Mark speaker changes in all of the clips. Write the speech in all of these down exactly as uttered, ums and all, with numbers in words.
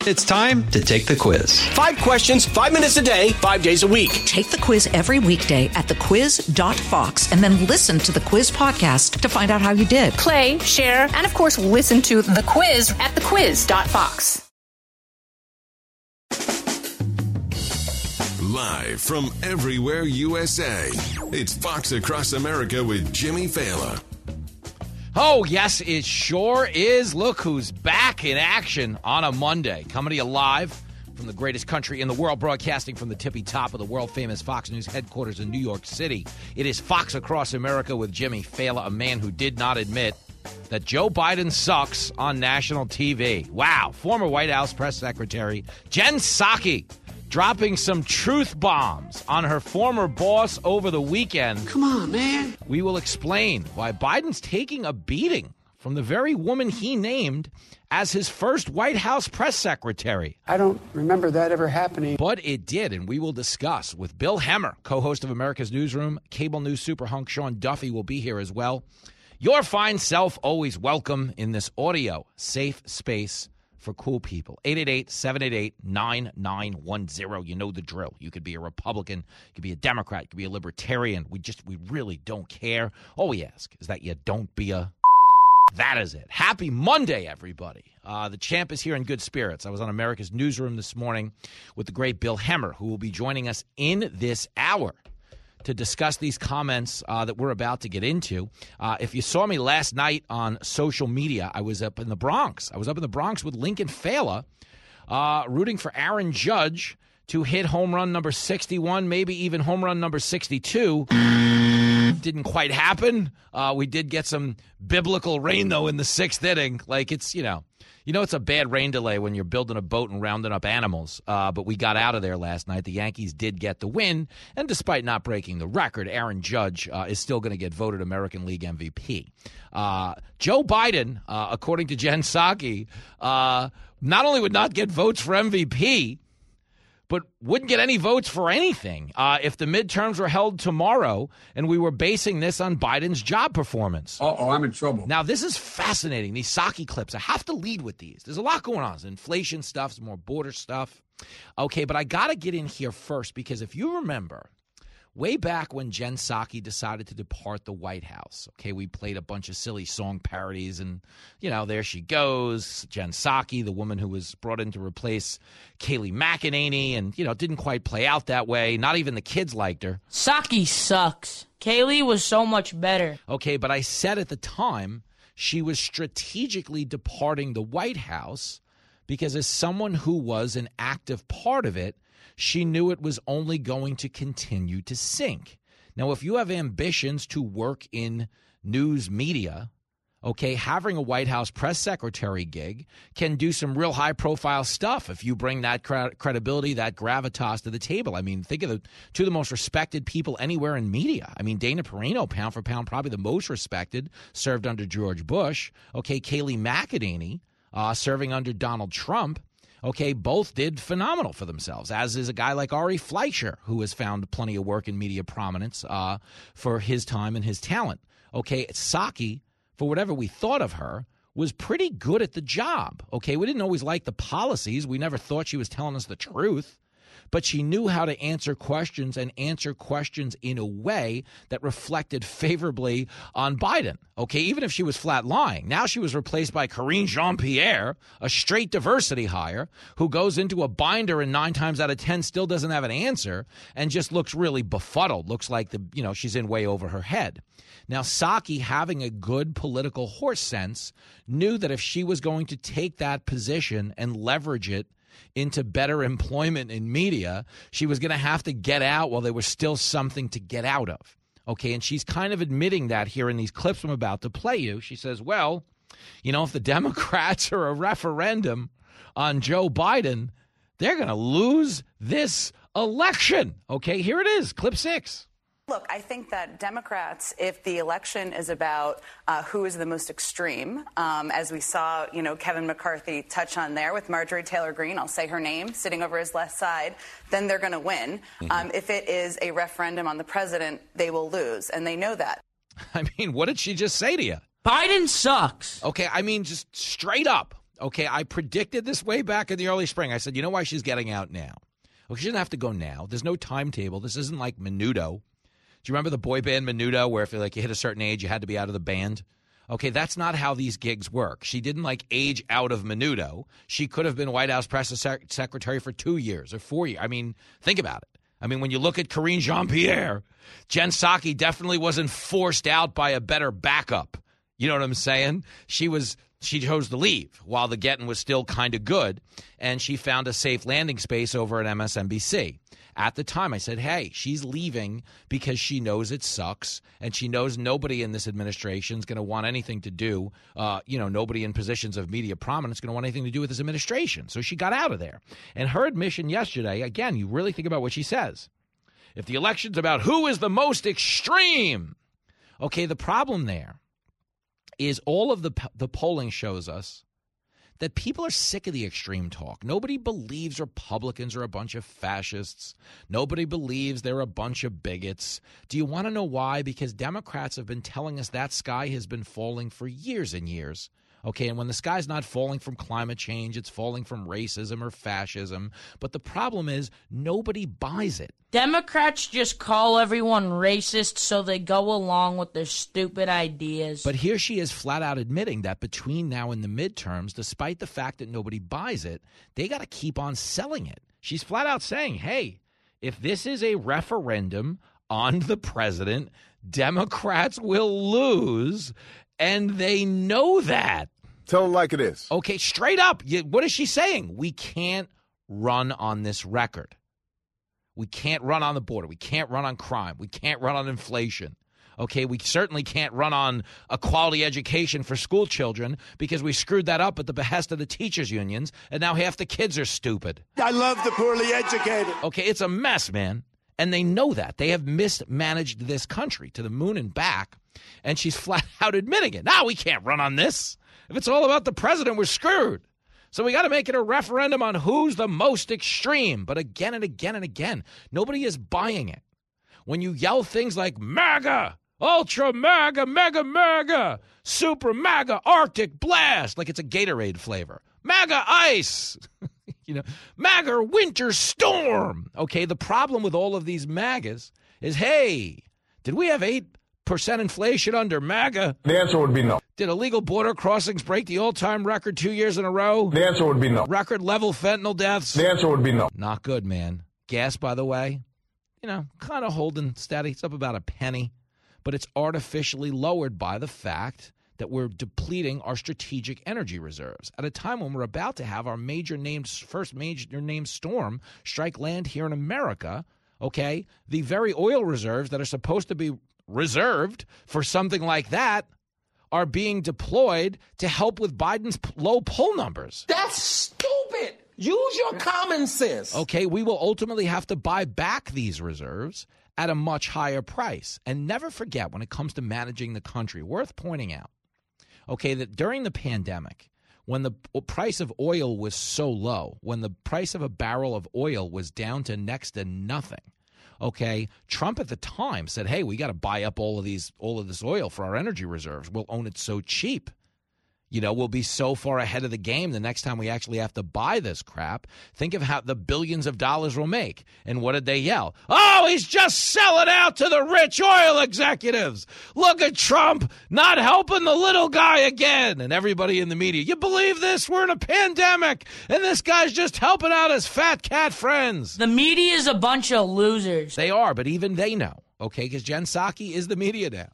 Speaker 1: It's time to take the quiz.
Speaker 2: Five questions, five minutes a day, five days a week.
Speaker 3: Take the quiz every weekday at the quiz dot fox and then listen to the quiz podcast to find out how you did.
Speaker 4: Play, share, and of course, listen to the quiz at the quiz dot fox.
Speaker 5: Live from everywhere U S A, it's Fox Across America with Jimmy Fallon.
Speaker 6: Oh, yes, it sure is. Look who's back in action on a Monday. Coming to you live from the greatest country in the world, broadcasting from the tippy top of the world-famous Fox News headquarters in New York City. It is Fox Across America with Jimmy Fallon, a man who did not admit that Joe Biden sucks on national T V. Wow. Former White House press secretary Jen Psaki dropping some truth bombs on her former boss over the weekend.
Speaker 7: Come on, man.
Speaker 6: We will explain why Biden's taking a beating from the very woman he named as his first White House press secretary.
Speaker 7: I don't remember that ever happening.
Speaker 6: But it did, and we will discuss with Bill Hemmer, co-host of America's Newsroom. Cable News super hunk Sean Duffy will be here as well. Your fine self always welcome in this audio safe space for cool people. eight eight eight, seven eight eight, nine nine one zero. You know the drill. You could be a Republican. You could be a Democrat. You could be a Libertarian. We just, we really don't care. All we ask is that you don't be a... That is it. Happy Monday, everybody. Uh, the champ is here in good spirits. I was on America's Newsroom this morning with the great Bill Hemmer, who will be joining us in this hour to discuss these comments uh, that we're about to get into. Uh, if you saw me last night on social media, I was up in the Bronx. I was up in the Bronx with Lincoln Fela, uh, rooting for Aaron Judge to hit home run number sixty-one, maybe even home run number sixty-two. Didn't quite happen. Uh, we did get some biblical rain, though, in the sixth inning. Like, it's, you know, you know it's a bad rain delay when you're building a boat and rounding up animals. Uh, but we got out of there last night. The Yankees did get the win. And despite not breaking the record, Aaron Judge uh, is still going to get voted American League M V P. Uh, Joe Biden, uh, according to Jen Psaki, uh, not only would not get votes for M V P, but wouldn't get any votes for anything uh, if the midterms were held tomorrow and we were basing this on Biden's job performance.
Speaker 7: Uh-oh, I'm in trouble.
Speaker 6: Now, this is fascinating, these Psaki clips. I have to lead with these. There's a lot going on. There's inflation stuff, some more border stuff. Okay, but I got to get in here first because if you remember, way back when Jen Psaki decided to depart the White House, okay, we played a bunch of silly song parodies, and, you know, there she goes, Jen Psaki, the woman who was brought in to replace Kayleigh McEnany, and, you know, it didn't quite play out that way. Not even the kids liked her.
Speaker 8: Psaki sucks. Kayleigh was so much better.
Speaker 6: Okay, but I said at the time she was strategically departing the White House because as someone who was an active part of it, she knew it was only going to continue to sink. Now, if you have ambitions to work in news media, okay, having a White House press secretary gig can do some real high-profile stuff if you bring that cre- credibility, that gravitas to the table. I mean, think of the two of the most respected people anywhere in media. I mean, Dana Perino, pound for pound, probably the most respected, served under George Bush. Okay, Kayleigh McEnany, uh, serving under Donald Trump. Okay, both did phenomenal for themselves, as is a guy like Ari Fleischer, who has found plenty of work in media prominence uh, for his time and his talent. Okay, Psaki, for whatever we thought of her, was pretty good at the job. Okay, we didn't always like the policies. We never thought she was telling us the truth. But she knew how to answer questions and answer questions in a way that reflected favorably on Biden. Okay, even if she was flat lying. Now she was replaced by Karine Jean-Pierre, a straight diversity hire, who goes into a binder and nine times out of ten still doesn't have an answer and just looks really befuddled. Looks like the you know she's in way over her head. Now, Psaki, having a good political horse sense, knew that if she was going to take that position and leverage it into better employment in media, she was going to have to get out while there was still something to get out of. Okay, and she's kind of admitting that here in these clips I'm about to play you. She says, well, you know, if the Democrats are a referendum on Joe Biden, they're going to lose this election. Okay, here it is, clip six.
Speaker 9: Look, I think that Democrats, if the election is about uh, who is the most extreme, um, as we saw, you know, Kevin McCarthy touch on there with Marjorie Taylor Greene, I'll say her name, sitting over his left side, then they're going to win. Mm-hmm. Um, if it is a referendum on the president, they will lose, and they know that.
Speaker 6: I mean, what did she just say to you?
Speaker 8: Biden sucks.
Speaker 6: Okay, I mean, just straight up. Okay, I predicted this way back in the early spring. I said, you know why she's getting out now? Well, she doesn't have to go now. There's no timetable. This isn't like Menudo. Do you remember the boy band Menudo where if like you hit a certain age, you had to be out of the band? Okay, that's not how these gigs work. She didn't like age out of Menudo. She could have been White House press sec- secretary for two years or four years. I mean, think about it. I mean, when you look at Karine Jean-Pierre, Jen Psaki definitely wasn't forced out by a better backup. You know what I'm saying? She was she chose to leave while the getting was still kind of good, and she found a safe landing space over at M S N B C. At the time, I said, hey, she's leaving because she knows it sucks, and she knows nobody in this administration is going to want anything to do, uh, you know, nobody in positions of media prominence is going to want anything to do with this administration. So she got out of there. And her admission yesterday, again, you really think about what she says. If the election's about who is the most extreme, okay, the problem there is all of the the polling shows us that people are sick of the extreme talk. Nobody believes Republicans are a bunch of fascists. Nobody believes they're a bunch of bigots. Do you want to know why? Because Democrats have been telling us that sky has been falling for years and years. Okay, and when the sky's not falling from climate change, it's falling from racism or fascism. But the problem is nobody buys it.
Speaker 8: Democrats just call everyone racist so they go along with their stupid ideas.
Speaker 6: But here she is flat out admitting that between now and the midterms, despite the fact that nobody buys it, they got to keep on selling it. She's flat out saying, hey, if this is a referendum on the president, Democrats will lose. And they know that.
Speaker 10: Tell them like it is.
Speaker 6: Okay, straight up. What is she saying? We can't run on this record. We can't run on the border. We can't run on crime. We can't run on inflation. Okay, we certainly can't run on a quality education for school children because we screwed that up at the behest of the teachers' unions, and now half the kids are stupid.
Speaker 10: I love the poorly educated.
Speaker 6: Okay, it's a mess, man. And they know that. They have mismanaged this country to the moon and back. And she's flat out admitting it. Now we can't run on this. If it's all about the president, we're screwed. So we got to make it a referendum on who's the most extreme. But again and again and again, nobody is buying it. When you yell things like MAGA, Ultra MAGA, Mega MAGA, Super MAGA, Arctic Blast, like it's a Gatorade flavor. MAGA Ice, you know, MAGA Winter Storm. Okay, the problem with all of these MAGAs is, hey, did we have eight percent inflation under MAGA?
Speaker 10: The answer would be no.
Speaker 6: Did illegal border crossings break the all-time record two years in a row?
Speaker 10: The answer would be no.
Speaker 6: Record level fentanyl deaths?
Speaker 10: The answer would be no.
Speaker 6: Not good, man. Gas, by the way, you know, kind of holding steady. It's up about a penny, but it's artificially lowered by the fact that we're depleting our strategic energy reserves at a time when we're about to have our major named, first major named storm strike land here in America. Okay, the very oil reserves that are supposed to be reserved for something like that are being deployed to help with Biden's p- low poll numbers.
Speaker 2: That's stupid. Use your common sense.
Speaker 6: Okay, we will ultimately have to buy back these reserves at a much higher price. And never forget, when it comes to managing the country, worth pointing out, okay, that during the pandemic, when the price of oil was so low, when the price of a barrel of oil was down to next to nothing, okay, Trump at the time said, hey, we got to buy up all of these, all of this oil for our energy reserves. We'll own it so cheap. You know, we'll be so far ahead of the game the next time we actually have to buy this crap. Think of how the billions of dollars we'll make. And what did they yell? Oh, he's just selling out to the rich oil executives. Look at Trump not helping the little guy again. And everybody in the media, you believe this? We're in a pandemic, and this guy's just helping out his fat cat friends.
Speaker 8: The media is a bunch of losers.
Speaker 6: They are, but even they know, okay, because Jen Psaki is the media now.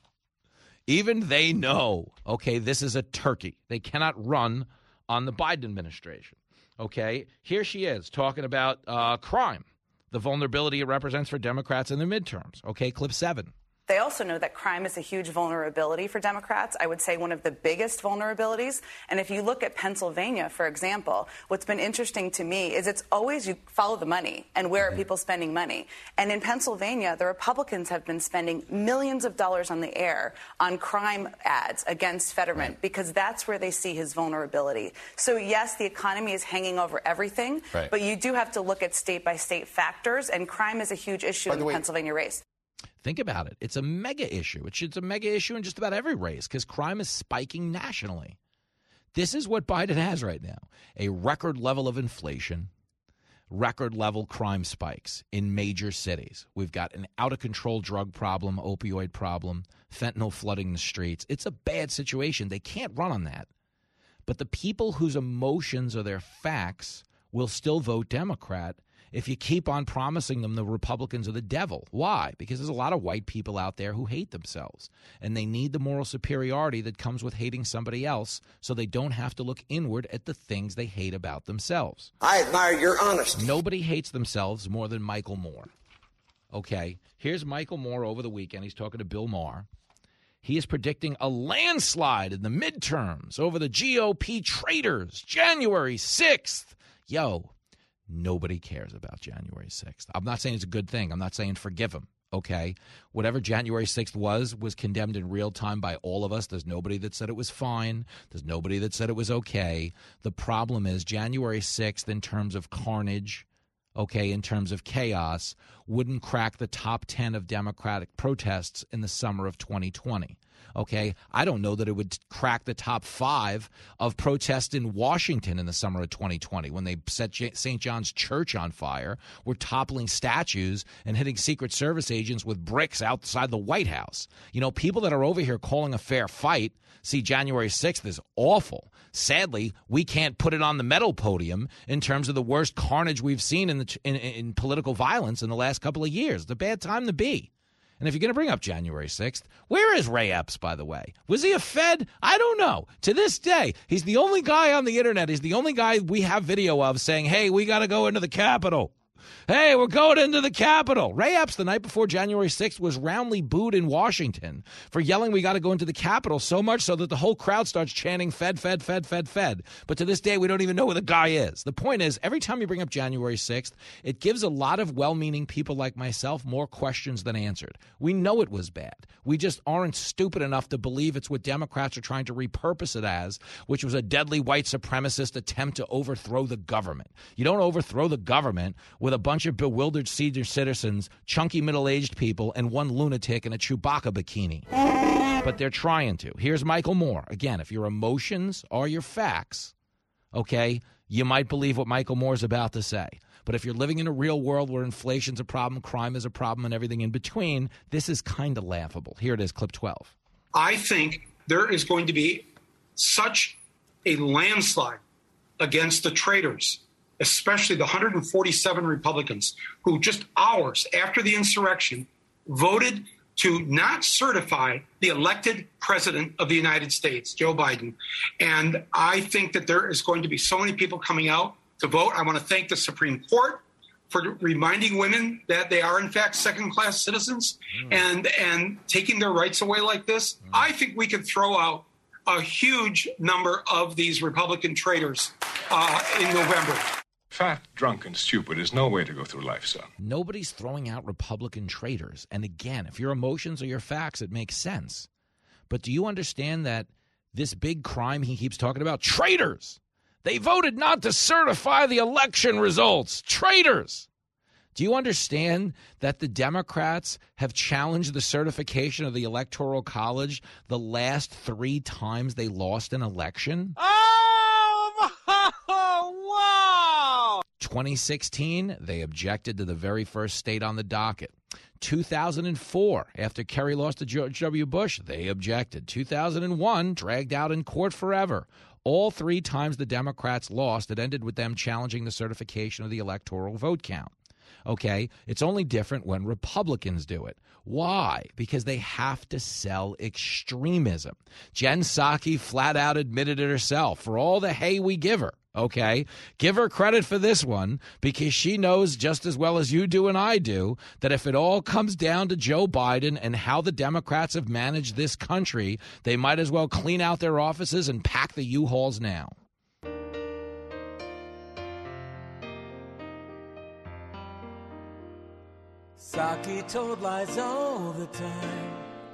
Speaker 6: Even they know, okay, this is a turkey. They cannot run on the Biden administration, okay? Here she is talking about uh, crime, the vulnerability it represents for Democrats in the midterms. Okay, clip seven.
Speaker 9: They also know that crime is a huge vulnerability for Democrats. I would say one of the biggest vulnerabilities. And if you look at Pennsylvania, for example, what's been interesting to me is it's always you follow the money and where are people spending money. And in Pennsylvania, the Republicans have been spending millions of dollars on the air on crime ads against Fetterman right. because that's where they see his vulnerability. So, yes, the economy is hanging over everything, right. but you do have to look at state-by-state factors, and crime is a huge issue in the way, Pennsylvania race.
Speaker 6: Think about it. It's a mega issue. It's a mega issue in just about every race because crime is spiking nationally. This is what Biden has right now, a record level of inflation, record level crime spikes in major cities. We've got an out-of-control drug problem, opioid problem, fentanyl flooding the streets. It's a bad situation. They can't run on that. But the people whose emotions are their facts will still vote Democrat if you keep on promising them the Republicans are the devil. Why? Because there's a lot of white people out there who hate themselves, and they need the moral superiority that comes with hating somebody else so they don't have to look inward at the things they hate about themselves.
Speaker 2: I admire your honesty.
Speaker 6: Nobody hates themselves more than Michael Moore. Okay, here's Michael Moore over the weekend. He's talking to Bill Maher. He is predicting a landslide in the midterms over the G O P traitors, January sixth. Yo, nobody cares about January sixth. I'm not saying it's a good thing. I'm not saying forgive him, okay? Whatever January sixth was, was condemned in real time by all of us. There's nobody that said it was fine. There's nobody that said it was okay. The problem is January sixth, in terms of carnage, okay, in terms of chaos, wouldn't crack the top ten of Democratic protests in the summer of twenty twenty. Okay, I don't know that it would crack the top five of protests in Washington in the summer of twenty twenty when they set Saint John's Church on fire, were toppling statues and hitting Secret Service agents with bricks outside the White House. You know, people that are over here calling a fair fight see January sixth as awful. Sadly, we can't put it on the medal podium in terms of the worst carnage we've seen in, the, in, in political violence in the last couple of years. It's a bad time to be. And if you're going to bring up January sixth, where is Ray Epps, by the way? Was he a Fed? I don't know. To this day, he's the only guy on the internet. He's the only guy we have video of saying, hey, we got to go into the Capitol. Hey, we're going into the Capitol. Ray Epps, the night before January sixth, was roundly booed in Washington for yelling we got to go into the Capitol, so much so that the whole crowd starts chanting Fed, Fed, Fed, Fed, Fed. But to this day, we don't even know who the guy is. The point is, every time you bring up January sixth, it gives a lot of well-meaning people like myself more questions than answered. We know it was bad. We just aren't stupid enough to believe it's what Democrats are trying to repurpose it as, which was a deadly white supremacist attempt to overthrow the government. You don't overthrow the government with a bunch of bewildered senior citizens, chunky middle-aged people, and one lunatic in a Chewbacca bikini. But they're trying to. Here's Michael Moore. Again, if your emotions are your facts, okay, you might believe what Michael Moore's about to say. But if you're living in a real world where inflation's a problem, crime is a problem, and everything in between, this is kind of laughable. Here it is, clip twelve.
Speaker 11: I think there is going to be such a landslide against the traitors, especially the one hundred forty-seven Republicans who just hours after the insurrection voted to not certify the elected president of the United States, Joe Biden. And I think that there is going to be so many people coming out to vote. I want to thank the Supreme Court for reminding women that they are, in fact, second-class citizens mm. and, and taking their rights away like this. Mm. I think we could throw out a huge number of these Republican traitors uh, in November.
Speaker 10: Fat, drunk, and stupid is no way to go through life, son.
Speaker 6: Nobody's throwing out Republican traitors. And again, if your emotions are your facts, it makes sense. But do you understand that this big crime he keeps talking about, traitors, they voted not to certify the election results, traitors. Do you understand that the Democrats have challenged the certification of the Electoral College the last three times they lost an election?
Speaker 2: Oh, wow!
Speaker 6: twenty sixteen, they objected to the very first state on the docket. two thousand four, after Kerry lost to George W. Bush, they objected. two thousand one, dragged out in court forever. All three times the Democrats lost, it ended with them challenging the certification of the electoral vote count. Okay, it's only different when Republicans do it. Why? Because they have to sell extremism. Jen Psaki flat out admitted it herself for all the hay we give her. Okay, give her credit for this one because she knows just as well as you do and I do that if it all comes down to Joe Biden and how the Democrats have managed this country, they might as well clean out their offices and pack the U-Hauls now.
Speaker 12: Psaki told lies all the time,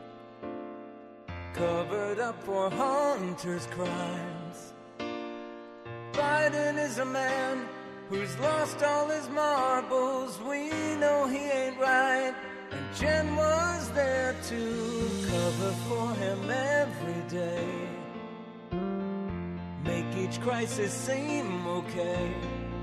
Speaker 12: covered up for Hunter's crimes. Biden is a man who's lost all his marbles. We know he ain't right, and Jen was there to cover for him every day. each crisis seem okay.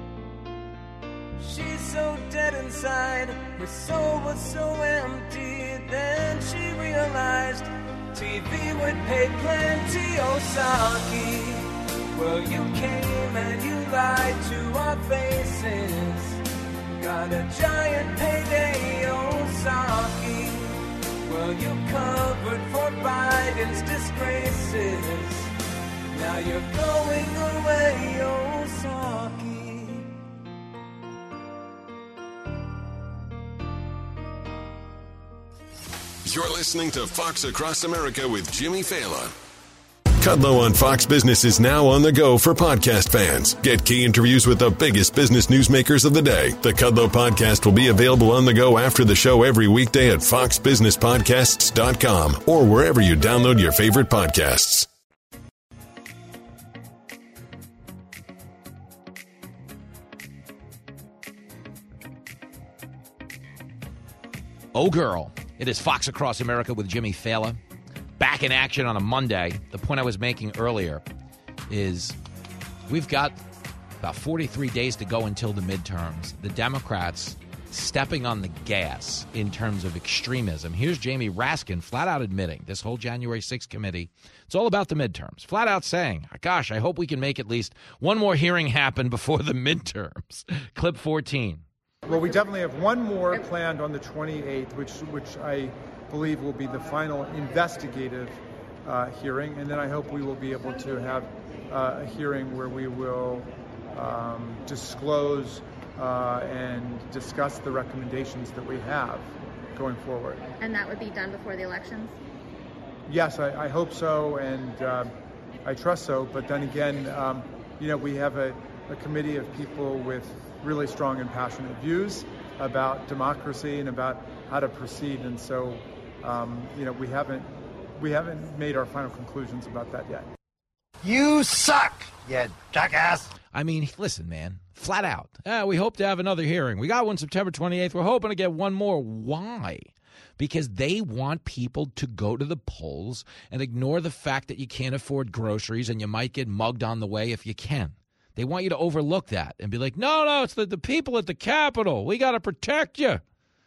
Speaker 12: She's so dead inside, her soul was so empty. Then she realized T V would pay plenty. Osaki, well, you came and you lied to our faces. Got a giant payday, Osaki. Well, you covered for Biden's disgraces. Now you're going away, Osaki.
Speaker 5: You're listening to Fox Across America with Jimmy Fallon. Kudlow on Fox Business is now on the go for podcast fans. Get key interviews with the biggest business newsmakers of the day. The Kudlow podcast will be available on the go after the show every weekday at fox business podcasts dot com or wherever you download your favorite podcasts.
Speaker 6: Oh, girl. It is Fox Across America with Jimmy Fallon. Back in action on a Monday. The point I was making earlier is we've got about forty-three days to go until the midterms. The Democrats stepping on the gas in terms of extremism. Here's Jamie Raskin flat out admitting this whole January sixth committee, it's all about the midterms. Flat out saying, gosh, I hope we can make at least one more hearing happen before the midterms. Clip fourteen.
Speaker 13: Well, we definitely have one more planned on the twenty-eighth, which which I believe will be the final investigative uh, hearing, and then I hope we will be able to have uh, a hearing where we will um, disclose uh, and discuss the recommendations that we have going forward.
Speaker 14: And that would be done before the elections?
Speaker 13: Yes, I, I hope so, and uh, I trust so. But then again, um, you know, we have a, a committee of people with really strong and passionate views about democracy and about how to proceed, and so um, you know we haven't we haven't made our final conclusions about that yet.
Speaker 15: You suck, you jackass.
Speaker 6: I mean, listen, man, flat out. Uh, we hope to have another hearing. We got one September twenty-eighth. We're hoping to get one more. Why? Because they want people to go to the polls and ignore the fact that you can't afford groceries and you might get mugged on the way if you can. They want you to overlook that and be like, no, no, it's the, the people at the Capitol. We got to protect you.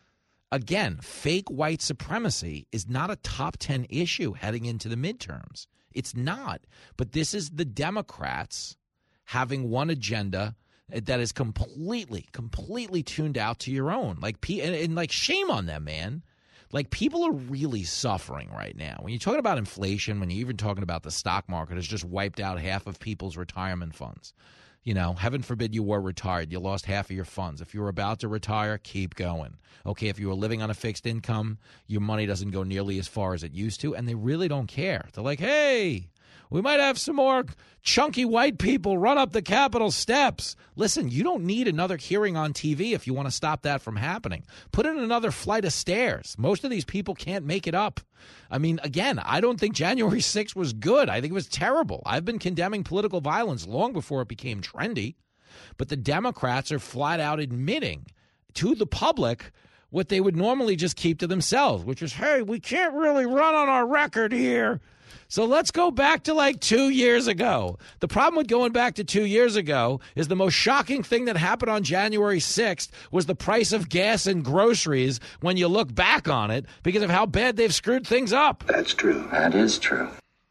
Speaker 6: Again, fake white supremacy is not a top ten issue heading into the midterms. It's not. But this is the Democrats having one agenda that is completely, completely tuned out to your own. Like, and, and like, shame on them, man. Like, people are really suffering right now. When you're talking about inflation, when you're even talking about the stock market has just wiped out half of people's retirement funds. You know, heaven forbid you were retired. You lost half of your funds. If you were about to retire, keep going. Okay, if you were living on a fixed income, your money doesn't go nearly as far as it used to, and they really don't care. They're like, hey, we might have some more chunky white people run up the Capitol steps. Listen, you don't need another hearing on T V if you want to stop that from happening. Put in another flight of stairs. Most of these people can't make it up. I mean, again, I don't think January sixth was good. I think it was terrible. I've been condemning political violence long before it became trendy. But the Democrats are flat out admitting to the public what they would normally just keep to themselves, which is, hey, we can't really run on our record here. So let's go back to like two years ago. The problem with going back to two years ago is the most shocking thing that happened on January sixth was the price of gas and groceries when you look back on it because of how bad they've screwed things up.
Speaker 1: That's true. That is true.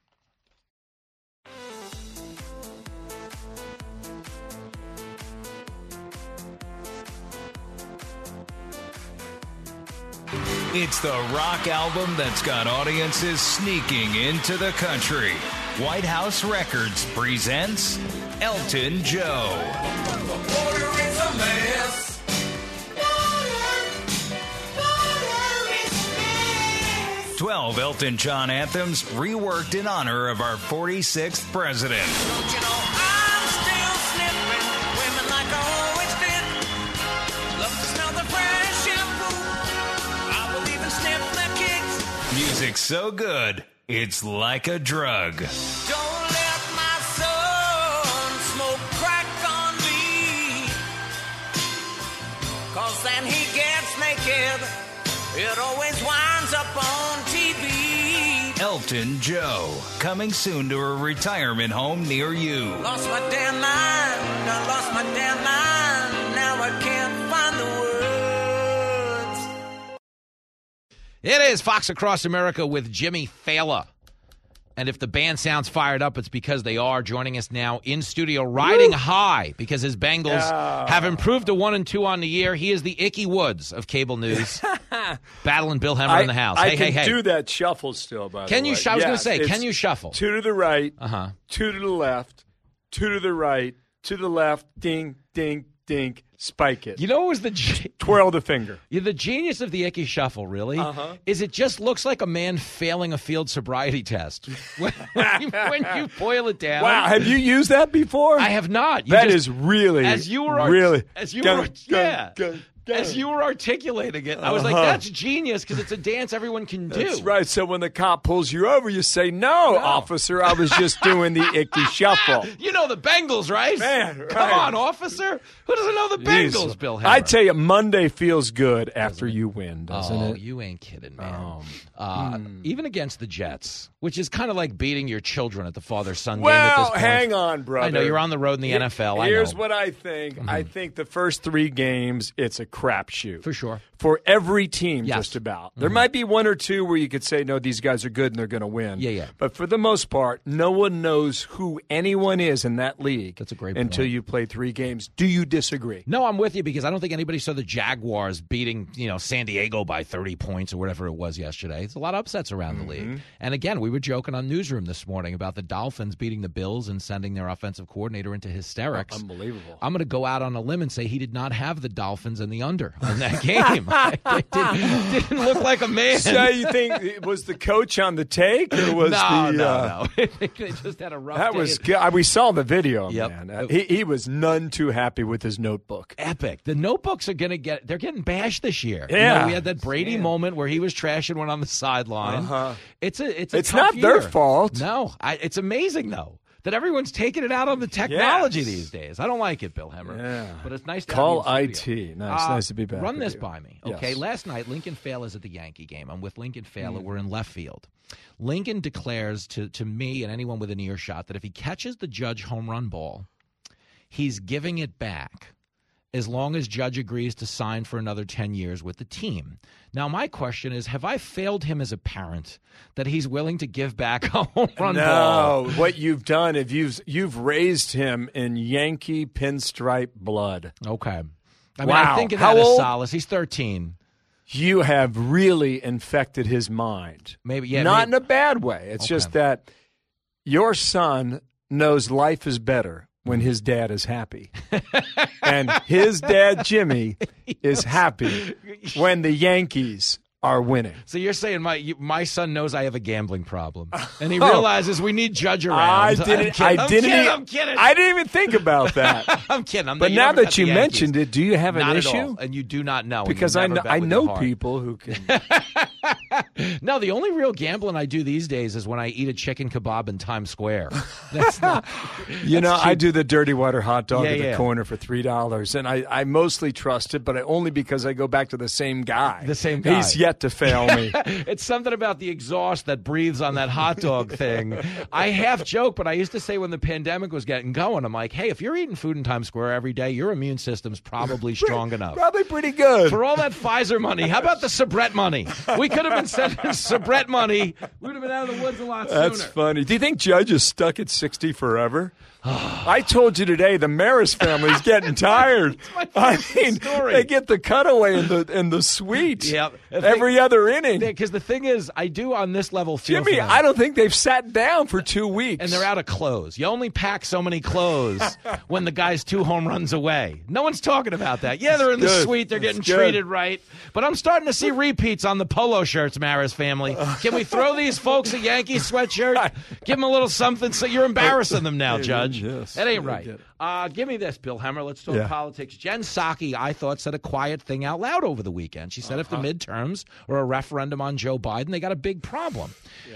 Speaker 16: It's the rock album that's got audiences sneaking into the country. White House Records presents Elton Joe.
Speaker 12: The water is a mess. Water, water is a mess.
Speaker 16: twelve Elton John anthems reworked in honor of our forty-sixth president.
Speaker 12: Don't you know I'm still sniffing women like I always did. Love to smell the fresh shampoo. I will even sniff their kicks.
Speaker 16: Music so good, it's like a drug.
Speaker 12: Don't let my son smoke crack on me, 'cause then he gets naked. It always winds up on T V.
Speaker 16: Elton Joe, coming soon to a retirement home near you.
Speaker 12: Lost my damn mind, I lost my damn mind, now I can't find the words.
Speaker 6: It is Fox Across America with Jimmy Fallon. And if the band sounds fired up, it's because they are. Joining us now in studio, riding Woo! high because his Bengals yeah. have improved to one and two on the year. He is the Ickey Woods of cable news, battling Bill Hemmer
Speaker 17: I,
Speaker 6: in the house.
Speaker 17: I
Speaker 6: hey,
Speaker 17: can
Speaker 6: hey, hey.
Speaker 17: do that shuffle still, by
Speaker 6: can
Speaker 17: the
Speaker 6: you?
Speaker 17: way.
Speaker 6: Sh- I was
Speaker 17: yes,
Speaker 6: going to say, can you shuffle?
Speaker 17: Two to the right,
Speaker 6: uh-huh.
Speaker 17: two to the left, two to the right, to the left, ding, ding, ding, spike it.
Speaker 6: You know what was the ge-
Speaker 17: twirl the finger?
Speaker 6: Yeah, the genius of the Ickey shuffle, really,
Speaker 17: uh-huh.
Speaker 6: is it just looks like a man failing a field sobriety test. when, when, you, when you boil it down.
Speaker 17: Wow, have you used that before?
Speaker 6: I have not. You
Speaker 17: that
Speaker 6: just,
Speaker 17: is really,
Speaker 6: as you were art-
Speaker 17: really,
Speaker 6: as you
Speaker 17: gun,
Speaker 6: were,
Speaker 17: gun,
Speaker 6: yeah.
Speaker 17: Gun,
Speaker 6: As you were articulating it, I was like,
Speaker 17: uh-huh.
Speaker 6: that's genius because it's a dance everyone can do.
Speaker 17: That's right. So when the cop pulls you over, you say, no, no. officer, I was just doing the Ickey shuffle.
Speaker 6: You know the Bengals, right?
Speaker 17: Man, right.
Speaker 6: Come on, officer. Who doesn't know the Bengals,
Speaker 17: Jeez.
Speaker 6: Bill Hemmer?
Speaker 17: I tell you, Monday feels good after you win, doesn't
Speaker 6: oh,
Speaker 17: it?
Speaker 6: you ain't kidding, man.
Speaker 17: Um,
Speaker 6: uh,
Speaker 17: hmm.
Speaker 6: Even against the Jets, which is kind of like beating your children at the father-son
Speaker 17: well,
Speaker 6: game at this point.
Speaker 17: hang on, brother.
Speaker 6: I know you're on the road in the
Speaker 17: Here,
Speaker 6: N F L.
Speaker 17: Here's
Speaker 6: I know.
Speaker 17: what I think.
Speaker 6: Mm-hmm.
Speaker 17: I think the first three games, it's a crapshoot.
Speaker 6: For sure.
Speaker 17: For every team,
Speaker 6: yes.
Speaker 17: just about.
Speaker 6: Mm-hmm.
Speaker 17: There might be one or two where you could say, no, these guys are good and they're going to win.
Speaker 6: Yeah, yeah.
Speaker 17: But for the most part, no one knows who anyone is in that league.
Speaker 6: That's a great
Speaker 17: until
Speaker 6: point.
Speaker 17: you play three games. Do you disagree?
Speaker 6: No, I'm with you because I don't think anybody saw the Jaguars beating, you know, San Diego by thirty points or whatever it was yesterday. It's a lot of upsets around
Speaker 17: mm-hmm.
Speaker 6: the league. And again, we were joking on Newsroom this morning about the Dolphins beating the Bills and sending their offensive coordinator into hysterics.
Speaker 17: Oh, unbelievable.
Speaker 6: I'm going to go out on a limb and say he did not have the Dolphins in the under on that game. It didn't, didn't look like a man.
Speaker 17: So you think was the coach on the take or was
Speaker 6: no,
Speaker 17: the
Speaker 6: no,
Speaker 17: uh,
Speaker 6: no. They just had a rough
Speaker 17: that
Speaker 6: day.
Speaker 17: was good. We saw the video,
Speaker 6: Yep.
Speaker 17: man. Uh, he, he was none too happy with his notebook.
Speaker 6: Epic. The notebooks are going to get, they're getting bashed this year.
Speaker 17: Yeah.
Speaker 6: You know, we had that Brady
Speaker 17: Man.
Speaker 6: moment where he was trashing one on the sideline.
Speaker 17: Uh-huh.
Speaker 6: It's a, it's a
Speaker 17: It's
Speaker 6: tough
Speaker 17: not
Speaker 6: year.
Speaker 17: their fault.
Speaker 6: No. I, it's amazing, though, that everyone's taking it out on the technology
Speaker 17: Yes.
Speaker 6: these days. I don't like it, Bill Hemmer.
Speaker 17: Yeah.
Speaker 6: But it's nice to
Speaker 17: Call
Speaker 6: have you
Speaker 17: I
Speaker 6: in studio.
Speaker 17: T. Nice,
Speaker 6: Uh,
Speaker 17: nice to be back.
Speaker 6: Run
Speaker 17: with
Speaker 6: this
Speaker 17: you.
Speaker 6: by me, okay?
Speaker 17: Yes.
Speaker 6: Last night, Lincoln Faila's at the Yankee game. I'm with Lincoln Faila.
Speaker 17: Mm.
Speaker 6: We're in left field. Lincoln declares to, to me and anyone with an earshot that if he catches the Judge home run ball, he's giving it back as long as Judge agrees to sign for another ten years with the team. Now, my question is, have I failed him as a parent that he's willing to give back a home run
Speaker 17: no,
Speaker 6: ball?
Speaker 17: No, what you've done is you've, you've raised him in Yankee pinstripe blood.
Speaker 6: Okay. I mean,
Speaker 17: wow.
Speaker 6: I think of
Speaker 17: How
Speaker 6: that as
Speaker 17: old?
Speaker 6: solace. He's thirteen.
Speaker 17: You have really infected his mind.
Speaker 6: Maybe, yeah.
Speaker 17: Not
Speaker 6: maybe.
Speaker 17: in a bad way. It's
Speaker 6: Okay.
Speaker 17: just that your son knows life is better when his dad is happy. And his dad, Jimmy, is happy when the Yankees are winning.
Speaker 6: So you're saying my you, my son knows I have a gambling problem, and he
Speaker 17: Oh.
Speaker 6: realizes we need Judge around.
Speaker 17: I
Speaker 6: I'm
Speaker 17: didn't.
Speaker 6: kidding.
Speaker 17: I
Speaker 6: I'm
Speaker 17: didn't.
Speaker 6: kidding.
Speaker 17: e-
Speaker 6: I'm kidding.
Speaker 17: I didn't even think about that.
Speaker 6: I'm kidding. I'm
Speaker 17: But
Speaker 6: you
Speaker 17: now
Speaker 6: never
Speaker 17: that
Speaker 6: met
Speaker 17: you
Speaker 6: the Yankees.
Speaker 17: mentioned it, do you have an
Speaker 6: Not
Speaker 17: issue?
Speaker 6: At all. And you do not know. and you
Speaker 17: Because I
Speaker 6: never
Speaker 17: know
Speaker 6: bet
Speaker 17: I
Speaker 6: with
Speaker 17: know
Speaker 6: your heart.
Speaker 17: people who can.
Speaker 6: No, the only real gambling I do these days is when I eat a chicken kebab in Times Square. That's not.
Speaker 17: You know,
Speaker 6: that's
Speaker 17: I
Speaker 6: cheap.
Speaker 17: do the dirty water hot dog
Speaker 6: Yeah,
Speaker 17: at the
Speaker 6: yeah.
Speaker 17: corner for three dollars, and I, I mostly trust it, but I, only because I go back to the same guy.
Speaker 6: The same guy.
Speaker 17: He's yet to fail me.
Speaker 6: It's something about the exhaust that breathes on that hot dog thing. I half joke, but I used to say when the pandemic was getting going, I'm like, hey, if you're eating food in Times Square every day, your immune system's probably strong enough.
Speaker 17: Probably pretty good.
Speaker 6: For all that Pfizer money, how about the Sabret money? We could have been sending Sabret money. We would have been out of the woods a lot sooner.
Speaker 17: That's funny. Do you think Judge is stuck at sixty forever? I told you today the Maris family's getting tired. I mean,
Speaker 6: story.
Speaker 17: they get the cutaway in the in the suite
Speaker 6: Yep.
Speaker 17: every other inning.
Speaker 6: Because the thing is, I do on this level feel
Speaker 17: Jimmy,
Speaker 6: for them.
Speaker 17: I don't think they've sat down for two weeks.
Speaker 6: And they're out of clothes. You only pack so many clothes when the guy's two home runs away. No one's talking about that. Yeah, they're in the
Speaker 17: Good.
Speaker 6: suite. They're
Speaker 17: That's
Speaker 6: getting
Speaker 17: good.
Speaker 6: treated right. But I'm starting to see repeats on the polo shirts, Maris family. Can we throw these folks a Yankee sweatshirt? Give them a little something. So you're embarrassing them now, Judge.
Speaker 17: Yes.
Speaker 6: It ain't
Speaker 17: I
Speaker 6: right.
Speaker 17: get it.
Speaker 6: Uh, give me this, Bill Hemmer. Let's talk
Speaker 17: Yeah.
Speaker 6: politics. Jen Psaki, I thought, said a quiet thing out loud over the weekend. She said
Speaker 17: Uh-huh.
Speaker 6: if the midterms or a referendum on Joe Biden, they got a big problem.
Speaker 17: Yeah.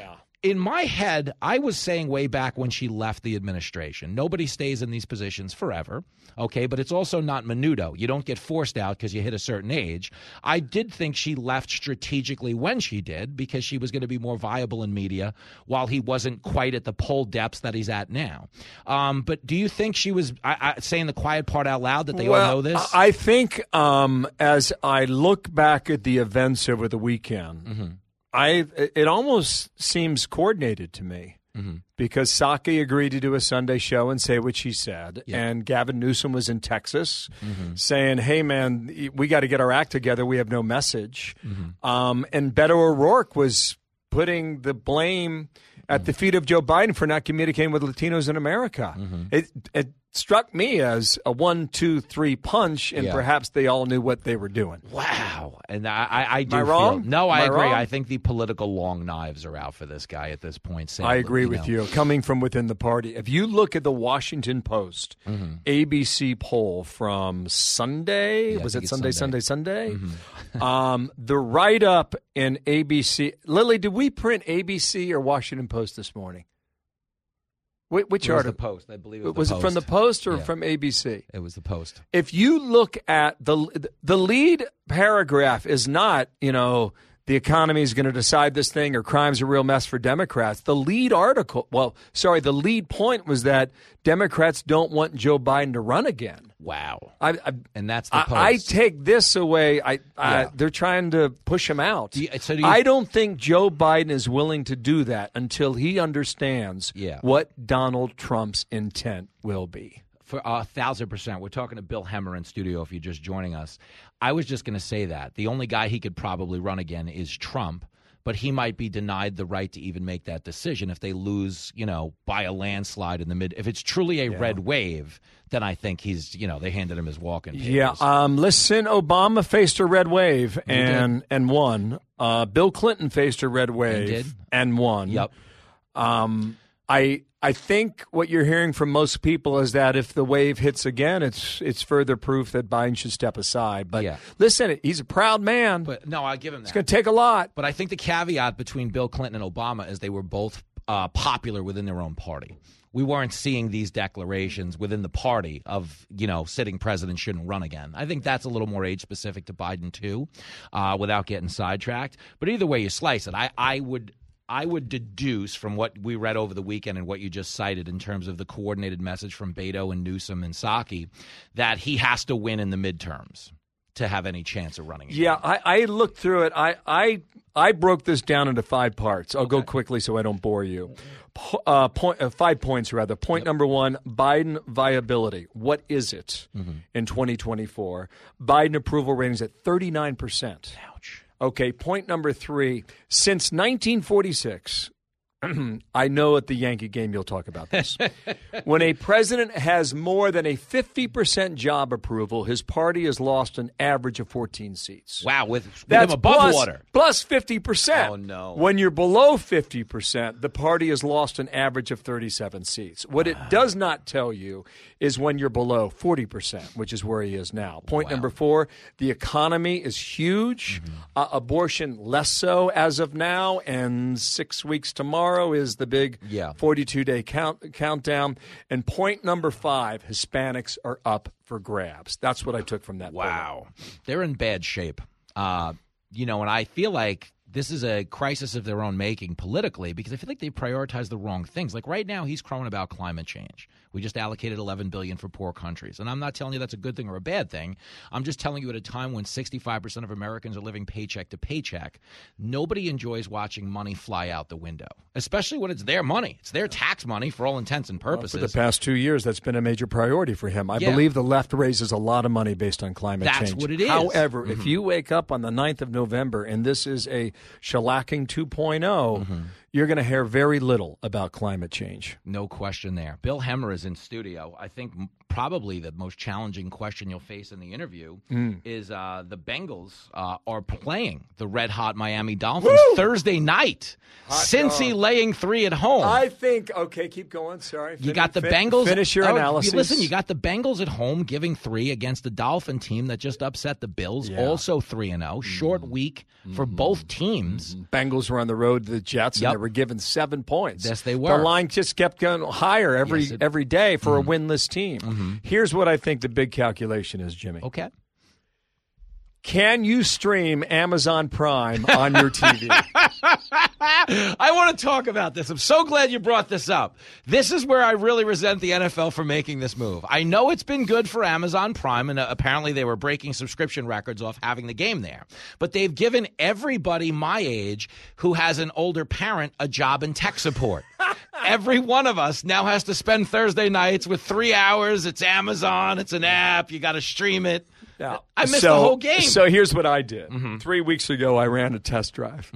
Speaker 6: in my head, I was saying way back when she left the administration, nobody stays in these positions forever, okay? But it's also not menudo. You don't get forced out because you hit a certain age. I did think she left strategically when she did because she was going to be more viable in media while he wasn't quite at the poll depths that he's at now. Um, but do you think she was I, I, saying the quiet part out loud that they
Speaker 17: well,
Speaker 6: all know this?
Speaker 17: I think um, as I look back at the events over the weekend,
Speaker 6: mm-hmm.
Speaker 17: I it almost seems coordinated to me
Speaker 6: mm-hmm.
Speaker 17: because Psaki agreed to do a Sunday show and say what she said,
Speaker 6: yeah.
Speaker 17: and Gavin Newsom was in Texas
Speaker 6: mm-hmm.
Speaker 17: saying, hey, man, we got to get our act together. We have no message.
Speaker 6: Mm-hmm.
Speaker 17: Um, and Beto O'Rourke was putting the blame at mm-hmm. the feet of Joe Biden for not communicating with Latinos in America.
Speaker 6: Mm-hmm.
Speaker 17: It, it struck me as a one, two, three punch, and
Speaker 6: yeah.
Speaker 17: perhaps they all knew what they were doing.
Speaker 6: Wow. And I, I, I do
Speaker 17: Am I wrong?
Speaker 6: feel, no,
Speaker 17: Am
Speaker 6: I,
Speaker 17: I
Speaker 6: agree.
Speaker 17: wrong?
Speaker 6: I think the political long knives are out for this guy at this point. Sadly,
Speaker 17: I agree
Speaker 6: you
Speaker 17: with
Speaker 6: know.
Speaker 17: you. Coming from within the party, if you look at the Washington Post
Speaker 6: mm-hmm.
Speaker 17: A B C poll from Sunday,
Speaker 6: yeah,
Speaker 17: was it
Speaker 6: it's
Speaker 17: Sunday,
Speaker 6: Sunday,
Speaker 17: Sunday, Sunday?
Speaker 6: Mm-hmm.
Speaker 17: um, the write-up in A B C. Lily, did we print A B C or Washington Post this morning? Which, which
Speaker 6: It was
Speaker 17: article?
Speaker 6: the Post. I believe it was,
Speaker 17: was
Speaker 6: the
Speaker 17: it
Speaker 6: Post.
Speaker 17: from the Post or
Speaker 6: Yeah.
Speaker 17: from A B C?
Speaker 6: It was the Post.
Speaker 17: If you look at the the lead paragraph is not, you know, the economy is going to decide this thing or crime's a real mess for Democrats. The lead article, well, sorry, the lead point was that Democrats don't want Joe Biden to run again.
Speaker 6: Wow.
Speaker 17: I, I,
Speaker 6: and that's the
Speaker 17: I,
Speaker 6: Post.
Speaker 17: I take this away. I, I
Speaker 6: Yeah.
Speaker 17: They're trying to push him out.
Speaker 6: Do you, so do you,
Speaker 17: I don't think Joe Biden is willing to do that until he understands
Speaker 6: Yeah.
Speaker 17: what Donald Trump's intent will be.
Speaker 6: For a thousand percent. We're talking to Bill Hemmer in studio if you're just joining us. I was just going to say that. The only guy he could probably run again is Trump, but he might be denied the right to even make that decision if they lose, you know, by a landslide in the mid. If it's truly a
Speaker 17: Yeah.
Speaker 6: red wave, then I think he's, you know, they handed him his walking papers.
Speaker 17: Yeah, um, listen, Obama faced a red wave
Speaker 6: He
Speaker 17: and
Speaker 6: did.
Speaker 17: and won. Uh, Bill Clinton faced a red wave
Speaker 6: did.
Speaker 17: and won.
Speaker 6: Yep.
Speaker 17: Um, I I think what you're hearing from most people is that if the wave hits again, it's it's further proof that Biden should step aside. But
Speaker 6: Yeah.
Speaker 17: listen, he's a proud man.
Speaker 6: But no, I'll give him that.
Speaker 17: It's going to take a lot.
Speaker 6: But I think the caveat between Bill Clinton and Obama is they were both uh, popular within their own party. We weren't seeing these declarations within the party of, you know, sitting president shouldn't run again. I think that's a little more age specific to Biden, too, uh, without getting sidetracked. But either way you slice it, I, I would I would deduce from what we read over the weekend and what you just cited in terms of the coordinated message from Beto and Newsom and Psaki that he has to win in the midterms to have any chance of running again.
Speaker 17: Yeah, I, I looked through it. I, I I broke this down into five parts. I'll
Speaker 6: Okay.
Speaker 17: go quickly so I don't bore you. Po- uh, point, uh, five points, rather. Point
Speaker 6: Yep.
Speaker 17: number one, Biden viability. What is it
Speaker 6: Mm-hmm.
Speaker 17: in twenty twenty-four? Biden approval ratings at thirty-nine percent.
Speaker 6: Ouch.
Speaker 17: Okay, point number three, since nineteen forty-six, I know at the Yankee game you'll talk about this. When a president has more than a fifty percent job approval, his party has lost an average of fourteen seats.
Speaker 6: Wow, with, with
Speaker 17: That's
Speaker 6: him above
Speaker 17: plus,
Speaker 6: water.
Speaker 17: plus fifty percent.
Speaker 6: Oh, no.
Speaker 17: When you're below fifty percent, the party has lost an average of thirty-seven seats. What it does not tell you is when you're below forty percent, which is where he is now. Point
Speaker 6: Wow.
Speaker 17: number four, the economy is huge.
Speaker 6: Mm-hmm.
Speaker 17: Uh, abortion less so as of now, and six weeks tomorrow is the big
Speaker 6: Yeah.
Speaker 17: forty-two day count, countdown. And point number five, Hispanics are up for grabs. That's what I took from that.
Speaker 6: Wow. They're in bad shape. Uh, you know, and I feel like this is a crisis of their own making politically because I feel like they prioritize the wrong things. Like right now, he's crowing about climate change. We just allocated eleven billion dollars for poor countries. And I'm not telling you that's a good thing or a bad thing. I'm just telling you at a time when sixty-five percent of Americans are living paycheck to paycheck, nobody enjoys watching money fly out the window, especially when it's their money. It's their tax money for all intents and
Speaker 17: Well,
Speaker 6: purposes.
Speaker 17: for the past two years, that's been a major priority for him. I
Speaker 6: Yeah.
Speaker 17: believe the left raises a lot of money based on climate
Speaker 6: That's
Speaker 17: change.
Speaker 6: what it is.
Speaker 17: However,
Speaker 6: Mm-hmm.
Speaker 17: if you wake up on the ninth of November and this is a shellacking two point oh,
Speaker 6: Mm-hmm.
Speaker 17: you're going to hear very little about climate change.
Speaker 6: No question there. Bill Hemmer is in studio. I think m- probably the most challenging question you'll face in the interview
Speaker 17: Mm.
Speaker 6: is uh, the Bengals uh, are playing the red-hot Miami Dolphins Thursday night.
Speaker 17: Hot
Speaker 6: Cincy
Speaker 17: dog.
Speaker 6: laying three at home.
Speaker 17: I think, okay, keep going. Sorry.
Speaker 6: You
Speaker 17: Fin-
Speaker 6: got the
Speaker 17: fin-
Speaker 6: Bengals.
Speaker 17: Finish your
Speaker 6: oh,
Speaker 17: analysis.
Speaker 6: you- Listen, you got the Bengals at home giving three against the Dolphin team that just upset the Bills,
Speaker 17: Yeah.
Speaker 6: also three and zero. Short week for both teams.
Speaker 17: Bengals were on the road to the Jets,
Speaker 6: Yep.
Speaker 17: and they were given seven points.
Speaker 6: Yes, they were.
Speaker 17: The line just kept going higher every
Speaker 6: Yes, it-
Speaker 17: every day for
Speaker 6: Mhm.
Speaker 17: a winless team.
Speaker 6: Mhm.
Speaker 17: Here's what I think the big calculation is, Jimmy.
Speaker 6: Okay.
Speaker 17: Can you stream Amazon Prime on your T V?
Speaker 6: I want to talk about this. I'm so glad you brought this up. This is where I really resent the N F L for making this move. I know it's been good for Amazon Prime, and uh, apparently they were breaking subscription records off having the game there. But they've given everybody my age who has an older parent a job in tech support. Every one of us now has to spend Thursday nights with three hours. It's Amazon. It's an app. You got to stream it.
Speaker 17: Now,
Speaker 6: I missed
Speaker 17: so,
Speaker 6: the whole game.
Speaker 17: So here's what I did.
Speaker 6: Mm-hmm.
Speaker 17: Three weeks ago, I ran a test drive.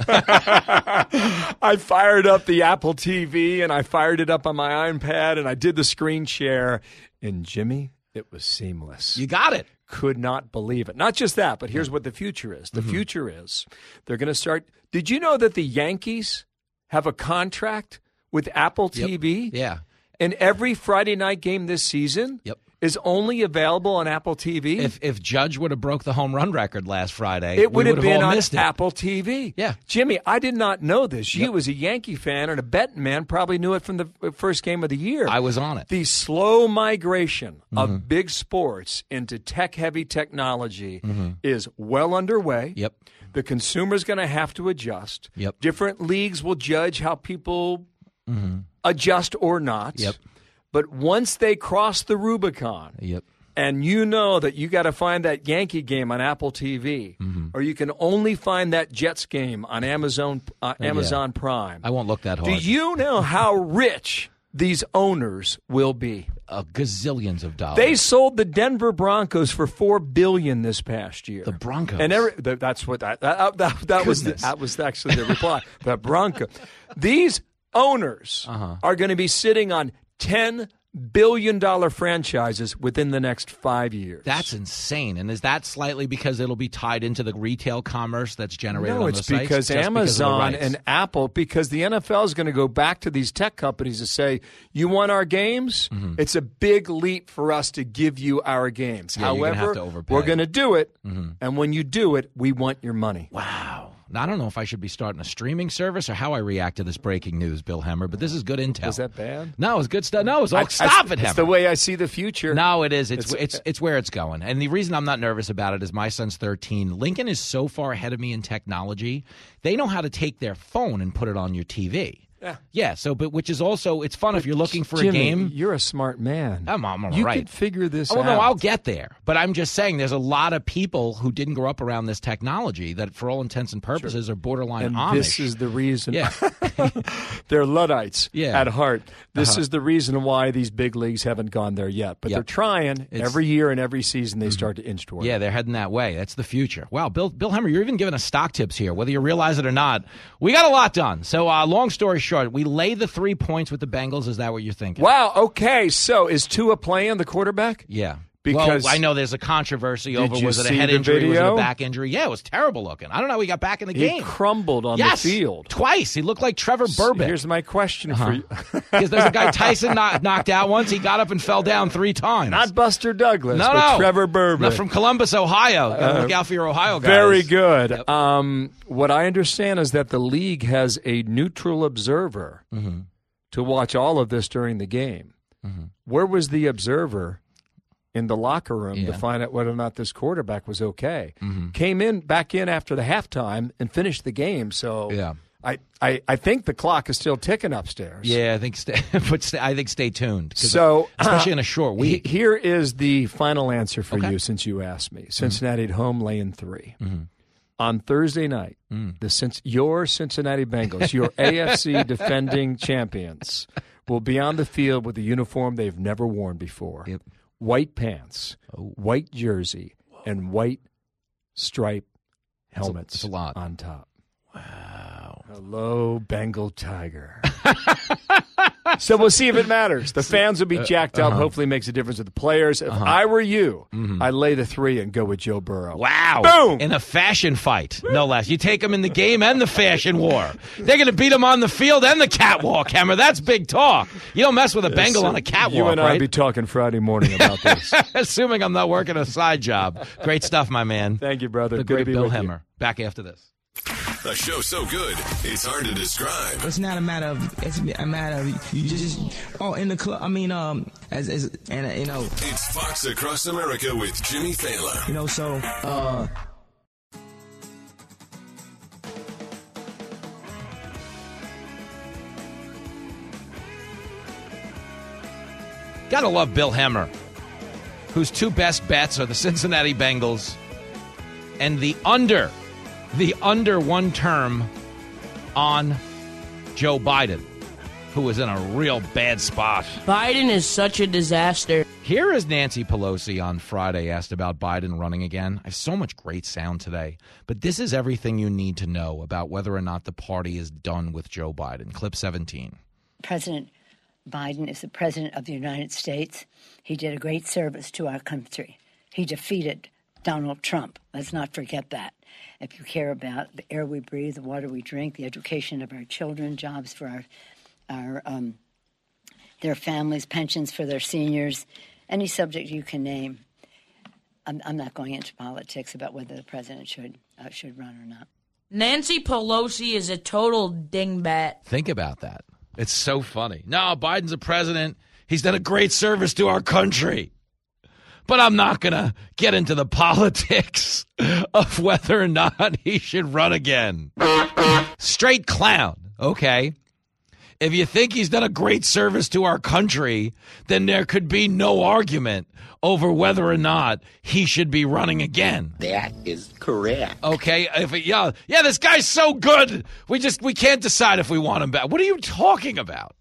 Speaker 17: Mm-hmm. I fired up the Apple T V, and I fired it up on my iPad, and I did the screen share. And, Jimmy, it was seamless.
Speaker 6: You got it.
Speaker 17: Could not believe it. Not just that, but here's what the future is. The
Speaker 6: Mm-hmm.
Speaker 17: future is they're going to start. Did you know that the Yankees have a contract with Apple T V?
Speaker 6: Yep. Yeah.
Speaker 17: And every Friday night game this season
Speaker 6: Yep.
Speaker 17: is only available on Apple T V?
Speaker 6: If if Judge would have broke the home run record last Friday,
Speaker 17: It
Speaker 6: we
Speaker 17: would have
Speaker 6: would
Speaker 17: been
Speaker 6: all
Speaker 17: on
Speaker 6: missed it.
Speaker 17: Apple T V.
Speaker 6: Yeah.
Speaker 17: Jimmy, I did not know this. You,
Speaker 6: Yep.
Speaker 17: as a Yankee fan and a betting man, probably knew it from the first game of the year.
Speaker 6: I was on it.
Speaker 17: The slow migration
Speaker 6: Mm-hmm.
Speaker 17: of big sports into tech-heavy technology
Speaker 6: Mm-hmm.
Speaker 17: is well underway.
Speaker 6: Yep.
Speaker 17: The consumer's going to have to adjust.
Speaker 6: Yep.
Speaker 17: Different leagues will judge how people
Speaker 6: Mm-hmm.
Speaker 17: adjust or not.
Speaker 6: Yep.
Speaker 17: But once they cross the Rubicon,
Speaker 6: Yep.
Speaker 17: and you know that you got to find that Yankee game on Apple T V,
Speaker 6: Mm-hmm.
Speaker 17: or you can only find that Jets game on Amazon uh,
Speaker 6: yeah.
Speaker 17: Amazon Prime.
Speaker 6: I won't look that hard.
Speaker 17: Do you know how rich these owners will be?
Speaker 6: Uh, gazillions of dollars.
Speaker 17: They sold the Denver Broncos for four billion dollars this past year.
Speaker 6: The Broncos.
Speaker 17: And every, th- that's what that that, that, that was. The,
Speaker 6: Goodness.
Speaker 17: that was actually the reply. The Bronco. These owners
Speaker 6: Uh-huh.
Speaker 17: are going to be sitting on ten billion dollar franchises within the next five years.
Speaker 6: That's insane. And is that slightly because it'll be tied into the retail commerce that's generated
Speaker 17: no,
Speaker 6: on
Speaker 17: it's
Speaker 6: the sites?
Speaker 17: because
Speaker 6: Just because of the
Speaker 17: Amazon
Speaker 6: rights?
Speaker 17: and Apple, because the N F L is going to go back to these tech companies and say, you want our games?
Speaker 6: Mm-hmm.
Speaker 17: It's a big leap for us to give you our games.
Speaker 6: Yeah, you're gonna
Speaker 17: However,
Speaker 6: have to overpay.
Speaker 17: we're going to do it,
Speaker 6: Mm-hmm.
Speaker 17: and when you do it, we want your money.
Speaker 6: Wow. Now, I don't know if I should be starting a streaming service or how I react to this breaking news, Bill Hemmer, but this is good intel.
Speaker 17: Was that bad?
Speaker 6: No, it's good stuff. No, it's all,
Speaker 17: I- I-
Speaker 6: stop it, Hemmer.
Speaker 17: It's the way I see the future.
Speaker 6: No, it is. It's, it's
Speaker 17: It's-
Speaker 6: it's it's where it's going. And the reason I'm not nervous about it is my son's thirteen. Lincoln is so far ahead of me in technology. They know how to take their phone and put it on your T V.
Speaker 17: Yeah.
Speaker 6: Yeah. So, but which is also it's fun if you're looking for
Speaker 17: Jimmy,
Speaker 6: a game.
Speaker 17: You're a smart man.
Speaker 6: I'm, I'm all
Speaker 17: you
Speaker 6: right.
Speaker 17: could figure this
Speaker 6: Oh,
Speaker 17: out.
Speaker 6: no, I'll get there. But I'm just saying there's a lot of people who didn't grow up around this technology that, for all intents and purposes, are borderline
Speaker 17: and
Speaker 6: Amish.
Speaker 17: this is the reason.
Speaker 6: Yeah.
Speaker 17: They're Luddites
Speaker 6: Yeah.
Speaker 17: at heart. This
Speaker 6: Uh-huh.
Speaker 17: is the reason why these big leagues haven't gone there yet. But
Speaker 6: Yep.
Speaker 17: they're trying.
Speaker 6: It's-
Speaker 17: Every year and every season they start to inch toward
Speaker 6: Yeah,
Speaker 17: it.
Speaker 6: they're heading that way. That's the future. Wow, Bill Bill Hemmer, you're even giving us stock tips here, whether you realize it or not. We got a lot done. So, uh, long story short, we lay the three points with the Bengals. Is that what you're thinking?
Speaker 17: Wow. Okay. So is Tua playing the quarterback?
Speaker 6: Yeah.
Speaker 17: Because
Speaker 6: well, I know there's a controversy
Speaker 17: Did
Speaker 6: over
Speaker 17: you
Speaker 6: was it a
Speaker 17: see
Speaker 6: head
Speaker 17: the
Speaker 6: injury, was it
Speaker 17: video?
Speaker 6: a back injury? Yeah, it was terrible looking. I don't know how he got back in the
Speaker 17: He
Speaker 6: game.
Speaker 17: crumbled on
Speaker 6: yes,
Speaker 17: the field.
Speaker 6: twice. He looked like Trevor Burbick.
Speaker 17: Here's my question
Speaker 6: Uh-huh.
Speaker 17: for you.
Speaker 6: Because there's a guy Tyson knocked, knocked out once. He got up and fell down three times.
Speaker 17: Not Buster Douglas,
Speaker 6: no,
Speaker 17: but
Speaker 6: no.
Speaker 17: Trevor Burbick.
Speaker 6: No, from Columbus, Ohio. Gotta
Speaker 17: Uh,
Speaker 6: look out for your Ohio guys.
Speaker 17: Very good.
Speaker 6: Yep.
Speaker 17: Um, what I understand is that the league has a neutral observer
Speaker 6: Mm-hmm.
Speaker 17: to watch all of this during the game.
Speaker 6: Mm-hmm.
Speaker 17: Where was the observer in the locker room
Speaker 6: Yeah.
Speaker 17: to find out whether or not this quarterback was okay?
Speaker 6: Mm-hmm.
Speaker 17: Came in back in after the halftime and finished the game. So
Speaker 6: Yeah.
Speaker 17: I, I, I think the clock is still ticking upstairs.
Speaker 6: Yeah, I think. Stay, but stay, I think stay tuned. 'cause
Speaker 17: So,
Speaker 6: especially
Speaker 17: uh,
Speaker 6: in a short
Speaker 17: he-
Speaker 6: week.
Speaker 17: here is the final answer for
Speaker 6: Okay.
Speaker 17: you since you asked me. Cincinnati at home laying three.
Speaker 6: Mm-hmm.
Speaker 17: On Thursday night,
Speaker 6: Mm.
Speaker 17: the Cinc- your Cincinnati Bengals, your A F C defending champions, will be on the field with a uniform they've never worn before.
Speaker 6: Yep.
Speaker 17: White pants,
Speaker 6: Oh.
Speaker 17: white jersey, and white stripe
Speaker 6: That's a-
Speaker 17: helmets
Speaker 6: that's a lot.
Speaker 17: on top.
Speaker 6: Wow.
Speaker 17: Hello, Bengal Tiger. So we'll see if it matters. The fans will be jacked up.
Speaker 6: uh-huh.
Speaker 17: Hopefully it makes a difference with the players. If
Speaker 6: Uh-huh.
Speaker 17: I were you,
Speaker 6: Mhm.
Speaker 17: I'd lay the three and go with Joe Burrow.
Speaker 6: Wow.
Speaker 17: Boom!
Speaker 6: In a fashion fight, no less. You take them in the game and the fashion war. They're going to beat them on the field and the catwalk, Hammer. That's big talk. You don't mess with a Bengal on a catwalk,
Speaker 17: You and I
Speaker 6: right?
Speaker 17: will be talking Friday morning about this.
Speaker 6: Assuming I'm not working a side job. Great stuff, my man.
Speaker 17: Thank you, brother.
Speaker 6: The
Speaker 17: Good to
Speaker 6: great
Speaker 17: be
Speaker 6: Bill
Speaker 17: with you.
Speaker 6: Hemmer. Back after this.
Speaker 5: A show so good, it's hard to describe.
Speaker 18: It's not a matter of, it's a matter of, you just, oh, in the club, I mean, um, as, as, and, uh, you know.
Speaker 5: It's Fox Across America with Jimmy Fallon.
Speaker 18: You know, so, uh.
Speaker 6: Gotta love Bill Hemmer, whose two best bets are the Cincinnati Bengals and the under, the under one term on Joe Biden, who is in a real bad spot.
Speaker 8: Biden is such a disaster.
Speaker 6: Here is Nancy Pelosi on Friday asked about Biden running again. I have so much great sound today, but this is everything you need to know about whether or not the party is done with Joe Biden. Clip seventeen.
Speaker 19: President Biden is the president of the United States. He did a great service to our country. He defeated Donald Trump. Let's not forget that. If you care about the air we breathe, the water we drink, the education of our children, jobs for our, our um, their families, pensions for their seniors, any subject you can name. I'm, I'm not going into politics about whether the president should uh, should run or not.
Speaker 8: Nancy Pelosi is a total dingbat.
Speaker 6: Think about that. It's so funny. No, Biden's a president. He's done a great service to our country. But I'm not going to get into the politics of whether or not he should run again. Straight clown, okay? If you think he's done a great service to our country, then there could be no argument over whether or not he should be running again.
Speaker 2: That is correct.
Speaker 6: Okay, if it, yeah, yeah, this guy's so good. We just we can't decide if we want him back. What are you talking about?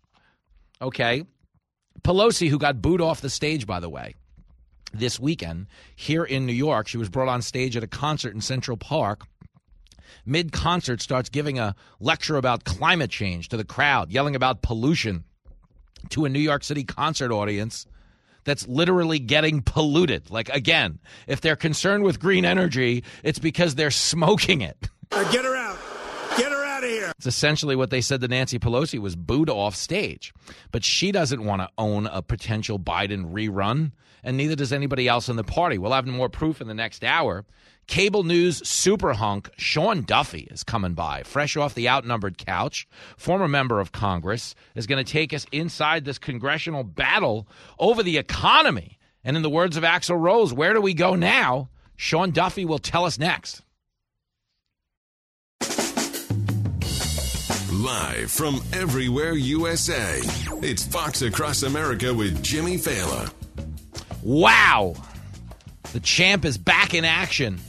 Speaker 6: Okay, Pelosi, who got booed off the stage, by the way, this weekend here in New York, she was brought on stage at a concert in Central Park. Mid-concert, starts giving a lecture about climate change to the crowd, yelling about pollution to a New York City concert audience that's literally getting polluted. Like, again, if they're concerned with green energy, it's because they're smoking it.
Speaker 20: Uh, get her out. Get her out of here.
Speaker 6: It's essentially what they said to Nancy Pelosi was booed off stage. But she doesn't want to own a potential Biden rerun, and neither does anybody else in the party. We'll have more proof in the next hour. Cable news super hunk Sean Duffy is coming by, fresh off the outnumbered couch. Former member of Congress is going to take us inside this congressional battle over the economy. And in the words of Axl Rose, where do we go now? Sean Duffy will tell us next.
Speaker 5: Live from everywhere U S A, it's Fox Across America with Jimmy Fallon.
Speaker 6: Wow. The champ is back in action.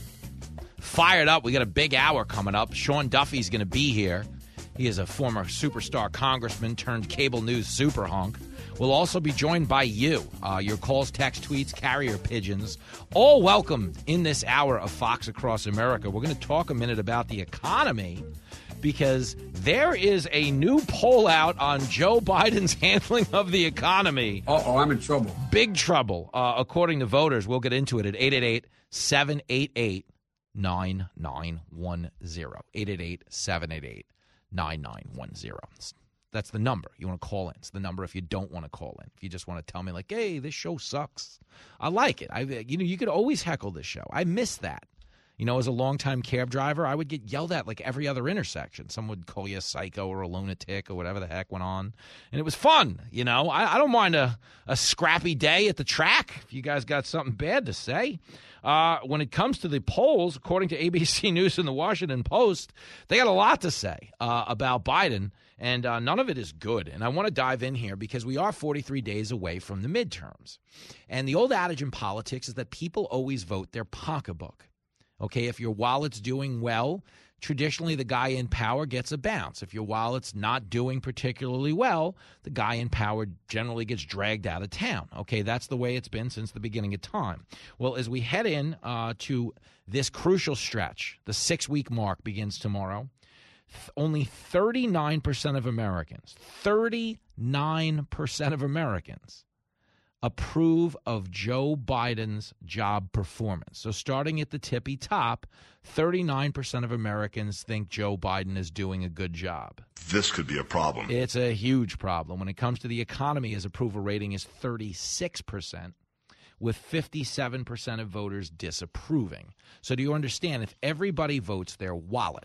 Speaker 6: Fired up. We got a big hour coming up. Sean Duffy's going to be here. He is a former superstar congressman turned cable news super hunk. We'll also be joined by you. Uh, your calls, text, tweets, carrier pigeons, all welcomed in this hour of Fox Across America. We're going to talk a minute about the economy because there is a new poll out on Joe Biden's handling of the economy.
Speaker 7: Uh-oh, I'm in trouble.
Speaker 6: Big trouble, uh, according to voters. We'll get into it at eight eight eight, seven eight eight, nine nine one zero. eight eight eight, seven eight eight, nine nine one zero. That's the number you want to call in. It's the number if you don't want to call in. If you just want to tell me, like, hey, this show sucks. I like it. I, you know, you could always heckle this show. I miss that. You know, as a longtime cab driver, I would get yelled at like every other intersection. Someone would call you a psycho or a lunatic or whatever the heck went on. And it was fun, you know. I, I don't mind a, a scrappy day at the track if you guys got something bad to say. Uh, when it comes to the polls, according to A B C News and the Washington Post, they got a lot to say uh, about Biden, and uh, none of it is good. And I want to dive in here because we are forty-three days away from the midterms. And the old adage in politics is that people always vote their pocketbook. Okay, if your wallet's doing well, traditionally the guy in power gets a bounce. If your wallet's not doing particularly well, the guy in power generally gets dragged out of town. Okay, that's the way it's been since the beginning of time. Well, as we head in uh, to this crucial stretch, the six-week mark begins tomorrow, th- only thirty-nine percent of Americans, thirty-nine percent of Americans approve of Joe Biden's job performance. So starting at the tippy top, thirty-nine percent of Americans think Joe Biden is doing a good job.
Speaker 5: This could be a problem.
Speaker 6: It's a huge problem. When it comes to the economy, his approval rating is thirty-six percent, with fifty-seven percent of voters disapproving. So do you understand, if everybody votes their wallet,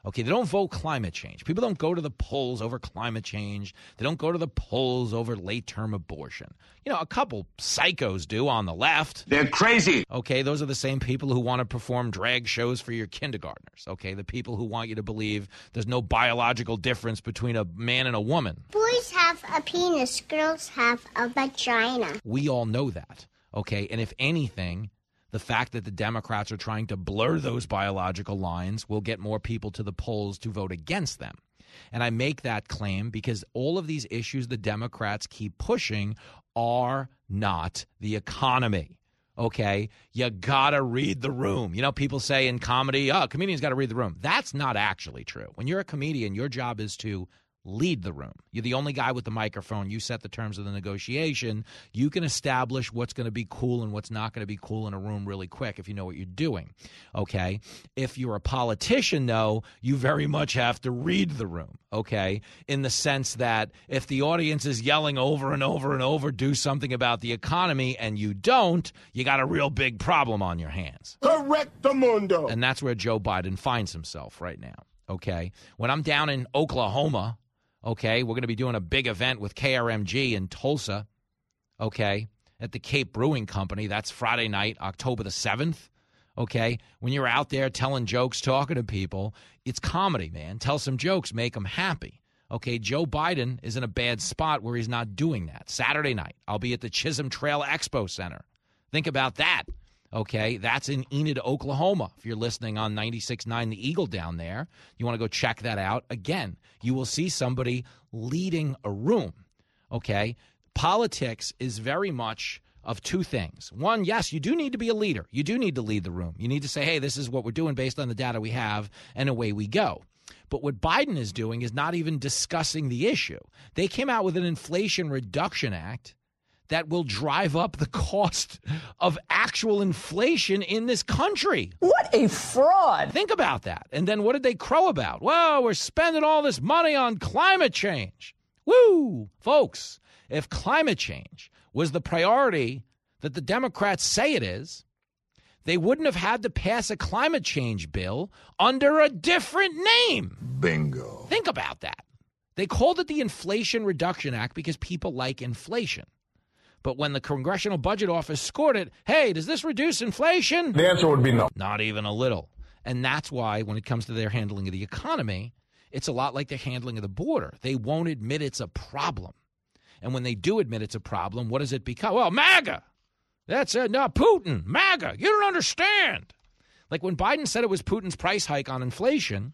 Speaker 6: Okay, they don't vote climate change. People don't go to the polls over climate change. They don't go to the polls over late-term abortion. You know, a couple psychos do on the left.
Speaker 20: They're crazy.
Speaker 6: Okay, those are the same people who want to perform drag shows for your kindergartners. Okay, the people who want you to believe there's no biological difference between a man and a woman.
Speaker 21: Boys have a penis, girls have a vagina.
Speaker 6: We all know that. Okay, and if anything, the fact that the Democrats are trying to blur those biological lines will get more people to the polls to vote against them. And I make that claim because all of these issues the Democrats keep pushing are not the economy. Okay, you got to read the room. You know, people say in comedy, oh, comedians got to read the room. That's not actually true. When you're a comedian, your job is to lead the room. You're the only guy with the microphone. You set the terms of the negotiation. You can establish what's going to be cool and what's not going to be cool in a room really quick if you know what you're doing. Okay? If you're a politician, though, you very much have to read the room. Okay? In the sense that if the audience is yelling over and over and over, do something about the economy, and you don't, you got a real big problem on your hands.
Speaker 20: Correctamundo.
Speaker 6: And that's where Joe Biden finds himself right now. Okay? When I'm down in Oklahoma, okay, we're going to be doing a big event with K R M G in Tulsa, okay, at the Cape Brewing Company. That's Friday night, October the seventh, okay? When you're out there telling jokes, talking to people, it's comedy, man. Tell some jokes, make them happy. Okay, Joe Biden is in a bad spot where he's not doing that. Saturday night, I'll be at the Chisholm Trail Expo Center. Think about that. Okay, that's in Enid, Oklahoma. If you're listening on ninety-six point nine The Eagle down there, you want to go check that out. Again, you will see somebody leading a room. Okay, politics is very much of two things. One, yes, you do need to be a leader. You do need to lead the room. You need to say, hey, this is what we're doing based on the data we have, and away we go. But what Biden is doing is not even discussing the issue. They came out with an Inflation Reduction Act that will drive up the cost of actual inflation in this country.
Speaker 2: What a fraud.
Speaker 6: Think about that. And then what did they crow about? Well, we're spending all this money on climate change. Woo! Folks, if climate change was the priority that the Democrats say it is, they wouldn't have had to pass a climate change bill under a different name.
Speaker 20: Bingo.
Speaker 6: Think about that. They called it the Inflation Reduction Act because people like inflation. But when the Congressional Budget Office scored it, hey, does this reduce inflation?
Speaker 20: The answer would be no.
Speaker 6: Not even a little. And that's why when it comes to their handling of the economy, it's a lot like their handling of the border. They won't admit it's a problem. And when they do admit it's a problem, what does it become? Well, MAGA. That's it. No, Putin. MAGA. You don't understand. Like when Biden said it was Putin's price hike on inflation,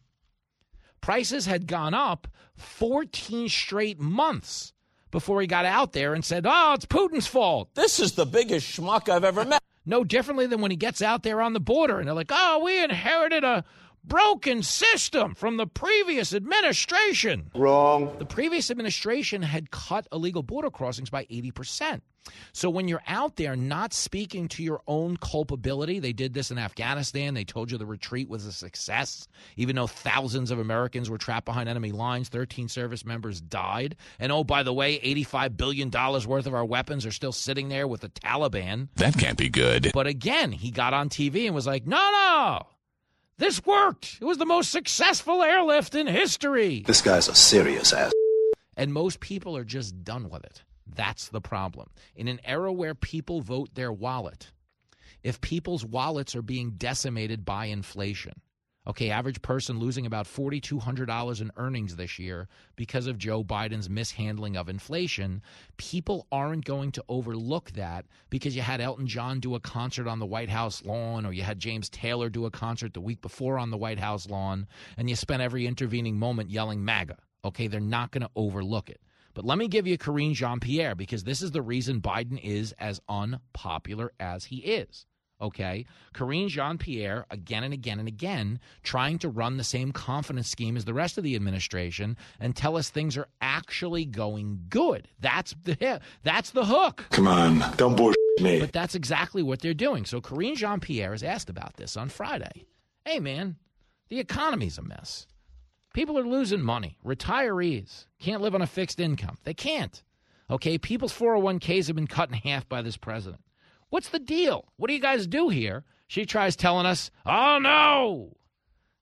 Speaker 6: prices had gone up fourteen straight months before he got out there and said, oh, it's Putin's fault.
Speaker 2: This is the biggest schmuck I've ever met.
Speaker 6: No differently than when he gets out there on the border and they're like, oh, we inherited a broken system from the previous administration.
Speaker 20: Wrong.
Speaker 6: The previous administration had cut illegal border crossings by eighty percent. So when you're out there not speaking to your own culpability, they did this in Afghanistan. They told you the retreat was a success, even though thousands of Americans were trapped behind enemy lines. thirteen service members died. And oh, by the way, eighty-five billion dollars worth of our weapons are still sitting there with the Taliban.
Speaker 22: That can't be good.
Speaker 6: But again, he got on T V and was like, no, no, this worked. It was the most successful airlift in history.
Speaker 23: This guy's a serious ass.
Speaker 6: And most people are just done with it. That's the problem. In an era where people vote their wallet, if people's wallets are being decimated by inflation, okay, average person losing about four thousand two hundred dollars in earnings this year because of Joe Biden's mishandling of inflation, people aren't going to overlook that because you had Elton John do a concert on the White House lawn, or you had James Taylor do a concert the week before on the White House lawn, and you spent every intervening moment yelling MAGA. Okay, they're not going to overlook it. But let me give you Karine Jean-Pierre, because this is the reason Biden is as unpopular as he is. Okay? Karine Jean-Pierre, again and again and again, trying to run the same confidence scheme as the rest of the administration and tell us things are actually going good. That's the that's the hook.
Speaker 20: Come on, don't bullshit me.
Speaker 6: But that's exactly what they're doing. So Karine Jean-Pierre is asked about this on Friday. Hey, man, the economy's a mess. People are losing money. Retirees can't live on a fixed income. They can't. Okay, people's four oh one k's have been cut in half by this president. What's the deal? What do you guys do here? She tries telling us, oh, no,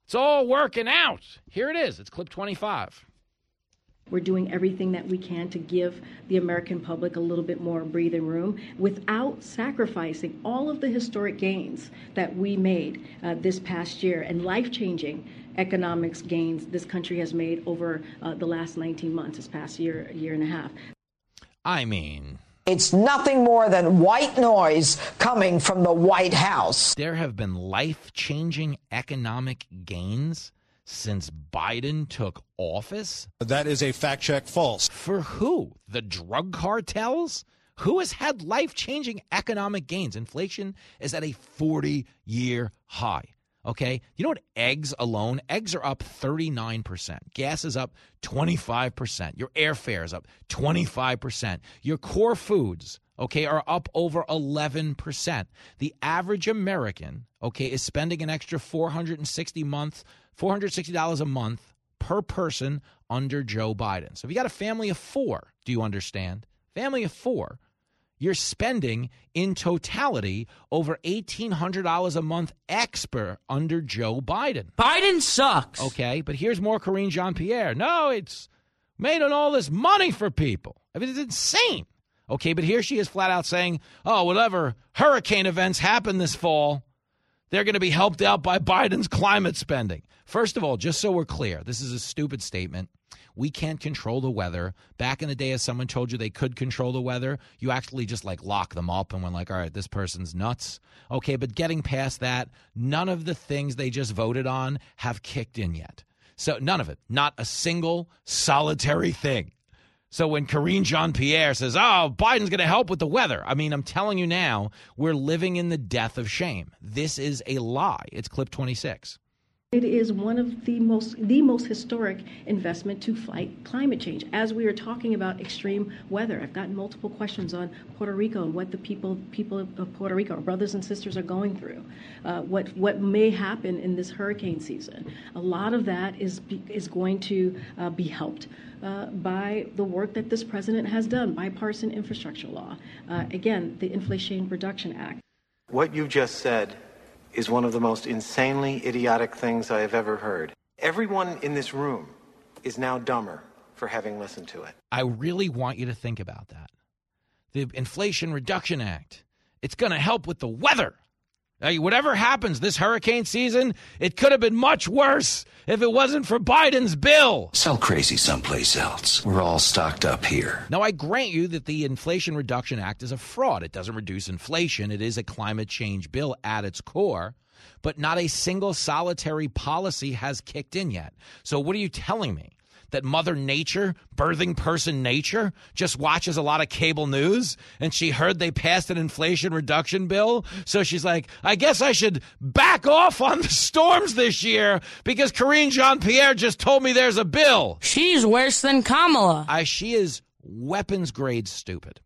Speaker 6: It's all working out. Here it is. It's clip twenty-five.
Speaker 3: We're doing everything that we can to give the American public a little bit more breathing room without sacrificing all of the historic gains that we made uh, this past year and life-changing economics gains this country has made over uh, the last nineteen months, this past year, year and a half.
Speaker 6: I mean,
Speaker 22: it's nothing more than white noise coming from the White House.
Speaker 6: There have been life-changing economic gains since Biden took office?
Speaker 23: That is a fact check false.
Speaker 6: For who? The drug cartels? Who has had life-changing economic gains? Inflation is at a forty-year high. Okay? You know what? Eggs alone, eggs are up thirty-nine percent. Gas is up twenty-five percent. Your airfare is up twenty-five percent. Your core foods, okay, are up over eleven percent. The average American, okay, is spending an extra four hundred sixty month, four hundred sixty dollars a month per person under Joe Biden. So if you got a family of four, do you understand? Family of four, you're spending in totality over eighteen hundred dollars a month extra under Joe Biden.
Speaker 8: Biden sucks.
Speaker 6: Okay, but here's more Karine Jean-Pierre. No, it's made on all this money for people. I mean, it's insane. Okay, but here she is flat out saying, oh, whatever hurricane events happen this fall, they're going to be helped out by Biden's climate spending. First of all, just so we're clear, this is a stupid statement. We can't control the weather. Back in the day, if someone told you they could control the weather, you actually just like lock them up and went like, all right, this person's nuts. Okay, but getting past that, none of the things they just voted on have kicked in yet. So none of it. Not a single solitary thing. So when Karine Jean-Pierre says, oh, Biden's going to help with the weather, I mean, I'm telling you now, we're living in the death of shame. This is a lie. It's clip twenty-six.
Speaker 3: It is one of the most the most historic investment to fight climate change. As we are talking about extreme weather, I've gotten multiple questions on Puerto Rico and what the people people of Puerto Rico, our brothers and sisters, are going through. Uh, what what may happen in this hurricane season. A lot of that is is going to uh, be helped uh, by the work that this president has done, bipartisan infrastructure law. Uh, again, the Inflation Reduction Act.
Speaker 24: What you just said is one of the most insanely idiotic things I have ever heard. Everyone in this room is now dumber for having listened to it.
Speaker 6: I really want you to think about that. The Inflation Reduction Act, it's going to help with the weather. Now, whatever happens this hurricane season, it could have been much worse if it wasn't for Biden's bill.
Speaker 1: Sell crazy someplace else. We're all stocked up here.
Speaker 6: Now, I grant you that the Inflation Reduction Act is a fraud. It doesn't reduce inflation. It is a climate change bill at its core. But not a single solitary policy has kicked in yet. So what are you telling me? That Mother Nature, birthing person nature, just watches a lot of cable news and she heard they passed an inflation reduction bill? So she's like, I guess I should back off on the storms this year because Karine Jean-Pierre just told me there's a bill.
Speaker 8: She's worse than Kamala.
Speaker 6: I, she is weapons grade stupid.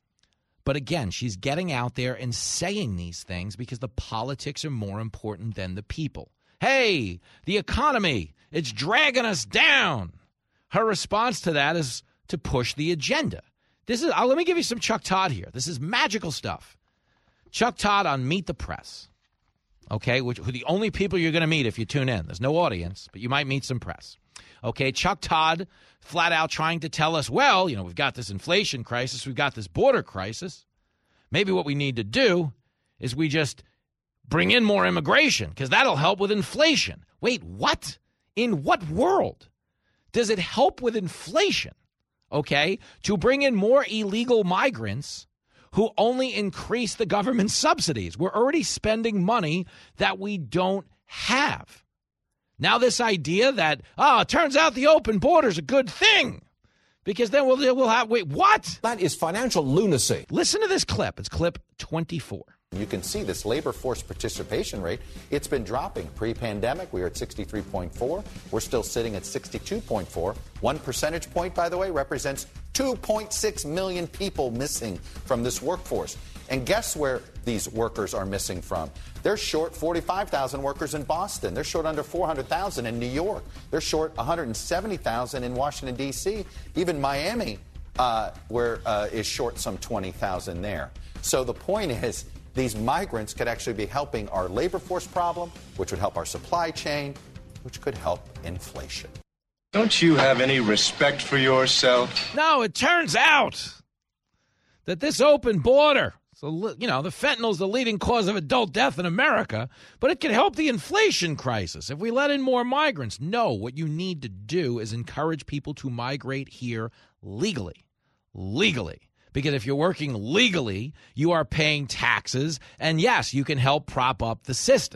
Speaker 6: But again, she's getting out there and saying these things because the politics are more important than the people. Hey, the economy, it's dragging us down. Her response to that is to push the agenda. This is. Uh, let me give you some Chuck Todd here. This is magical stuff. Chuck Todd on Meet the Press. Okay, which are the only people you're going to meet if you tune in. There's no audience, but you might meet some press. Okay, Chuck Todd flat out trying to tell us, well, you know, we've got this inflation crisis, we've got this border crisis. Maybe what we need to do is we just bring in more immigration because that'll help with inflation. Wait, what? In what world does it help with inflation, okay, to bring in more illegal migrants who only increase the government subsidies? We're already spending money that we don't have. Now this idea that, oh, it turns out the open border is a good thing because then we'll, we'll have, wait, what?
Speaker 2: That is financial lunacy.
Speaker 6: Listen to this clip. It's clip twenty-four.
Speaker 25: You can see this labor force participation rate. It's been dropping. Pre-pandemic, we were at sixty-three point four. We're still sitting at sixty-two point four. One percentage point, by the way, represents two point six million people missing from this workforce. And guess where these workers are missing from? They're short forty-five thousand workers in Boston. They're short under four hundred thousand in New York. They're short one hundred seventy thousand in Washington, D C. Even Miami uh, where uh, is short some twenty thousand there. So the point is, these migrants could actually be helping our labor force problem, which would help our supply chain, which could help inflation.
Speaker 20: Don't you have any respect for yourself?
Speaker 6: No, it turns out that this open border, so, you know, the fentanyl's the leading cause of adult death in America, but it can help the inflation crisis if we let in more migrants. No, what you need to do is encourage people to migrate here legally. Legally. Because if you're working legally, you are paying taxes, and yes, you can help prop up the system.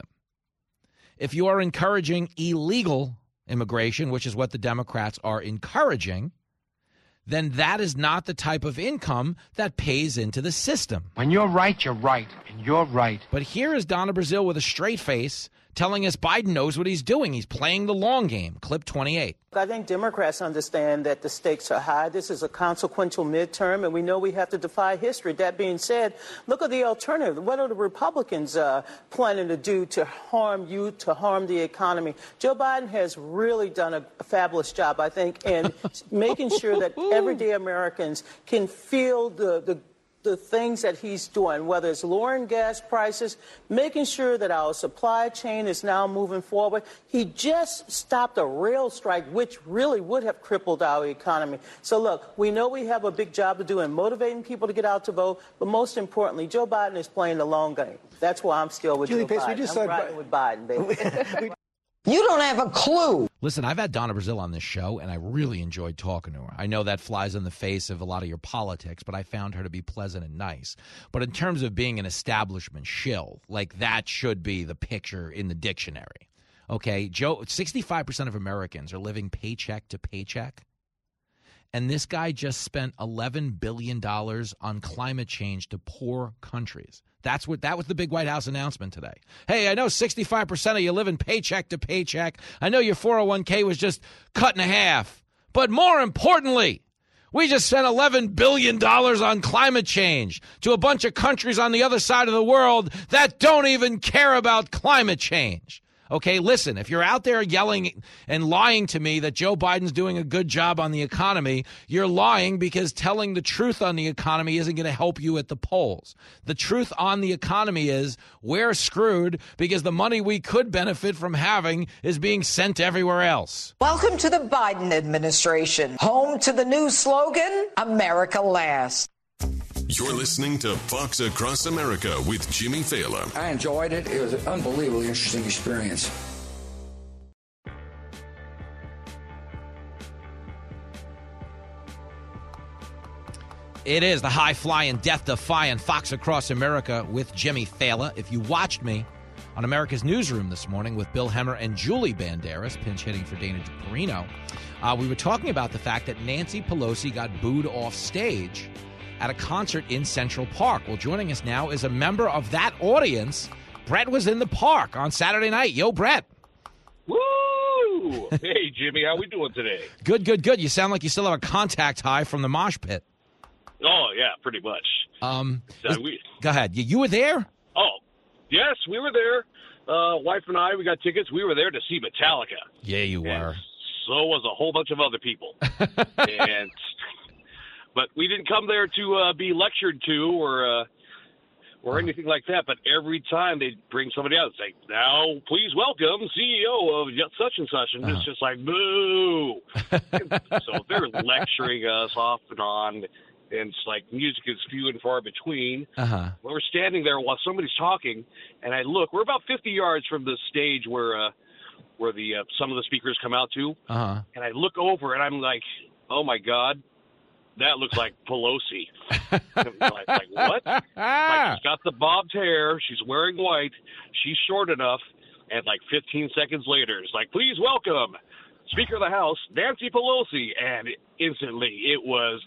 Speaker 6: If you are encouraging illegal immigration, which is what the Democrats are encouraging, then that is not the type of income that pays into the system.
Speaker 7: When you're right, you're right, and you're right.
Speaker 6: But here is Donna Brazile with a straight face telling us Biden knows what he's doing. He's playing the long game. Clip twenty-eight.
Speaker 4: I think Democrats understand that the stakes are high. This is a consequential midterm, and we know we have to defy history. That being said, look at the alternative. What are the Republicans uh, planning to do to harm you, to harm the economy? Joe Biden has really done a fabulous job, I think, in making sure that everyday Americans can feel the, the the things that he's doing, whether it's lowering gas prices, making sure that our supply chain is now moving forward. He just stopped a rail strike, which really would have crippled our economy. So, look, we know we have a big job to do in motivating people to get out to vote, but most importantly, Joe Biden is playing the long game. That's why I'm still with
Speaker 15: Julie
Speaker 4: Joe
Speaker 15: Pace, we
Speaker 4: Biden.
Speaker 15: just
Speaker 4: I'm
Speaker 15: saw
Speaker 4: riding with Biden, baby.
Speaker 22: You don't have a clue.
Speaker 6: Listen, I've had Donna Brazile on this show, and I really enjoyed talking to her. I know that flies in the face of a lot of your politics, but I found her to be pleasant and nice. But in terms of being an establishment shill, like that should be the picture in the dictionary. Okay, Joe, sixty-five percent of Americans are living paycheck to paycheck. And this guy just spent eleven billion dollars on climate change to poor countries. That's what that was the big White House announcement today. Hey, I know sixty-five percent of you live in paycheck to paycheck. I know your four oh one k was just cut in half. But more importantly, we just spent eleven billion dollars on climate change to a bunch of countries on the other side of the world that don't even care about climate change. Okay, listen, if you're out there yelling and lying to me that Joe Biden's doing a good job on the economy, you're lying because telling the truth on the economy isn't going to help you at the polls. The truth on the economy is we're screwed because the money we could benefit from having is being sent everywhere else.
Speaker 22: Welcome to the Biden administration, home to the new slogan, America Last.
Speaker 5: You're listening to Fox Across America with Jimmy Fallon.
Speaker 7: I enjoyed it. It was an unbelievably interesting experience.
Speaker 6: It is the high-flying, death-defying Fox Across America with Jimmy Fallon. If you watched me on America's Newsroom this morning with Bill Hemmer and Julie Banderas, pinch hitting for Dana DiPerino, uh, we were talking about the fact that Nancy Pelosi got booed off stage at a concert in Central Park. Well, joining us now is a member of that audience. Brett was in the park on Saturday night. Yo, Brett.
Speaker 9: Woo! Hey, Jimmy, how we doing today?
Speaker 6: Good, good, good. You sound like you still have a contact high from the mosh pit.
Speaker 9: Oh, yeah, pretty much.
Speaker 6: Um,
Speaker 9: So
Speaker 6: was-
Speaker 9: we,
Speaker 6: go ahead. You, you were there?
Speaker 9: oh, yes, we were there. Uh, wife and I, we got tickets. We were there to see Metallica.
Speaker 6: Yeah, you were.
Speaker 9: So was a whole bunch of other people. and But we didn't come there to uh, be lectured to or uh, or anything like that. But every time they bring somebody out, it's like, now please welcome C E O of such and such. And
Speaker 6: Uh-huh.
Speaker 9: it's just like, boo. So they're lecturing us off and on. And it's like music is few and far between.
Speaker 6: Uh-huh.
Speaker 9: We're standing there while somebody's talking. And I look, we're about fifty yards from the stage where uh, where the uh, some of the speakers come out to.
Speaker 6: Uh-huh.
Speaker 9: And I look over and I'm like, oh, my God. That looks like Pelosi. like, like, what? Like, she's got the bobbed hair. She's wearing white. She's short enough. And like fifteen seconds later, it's like, please welcome Speaker of the House, Nancy Pelosi. And instantly it was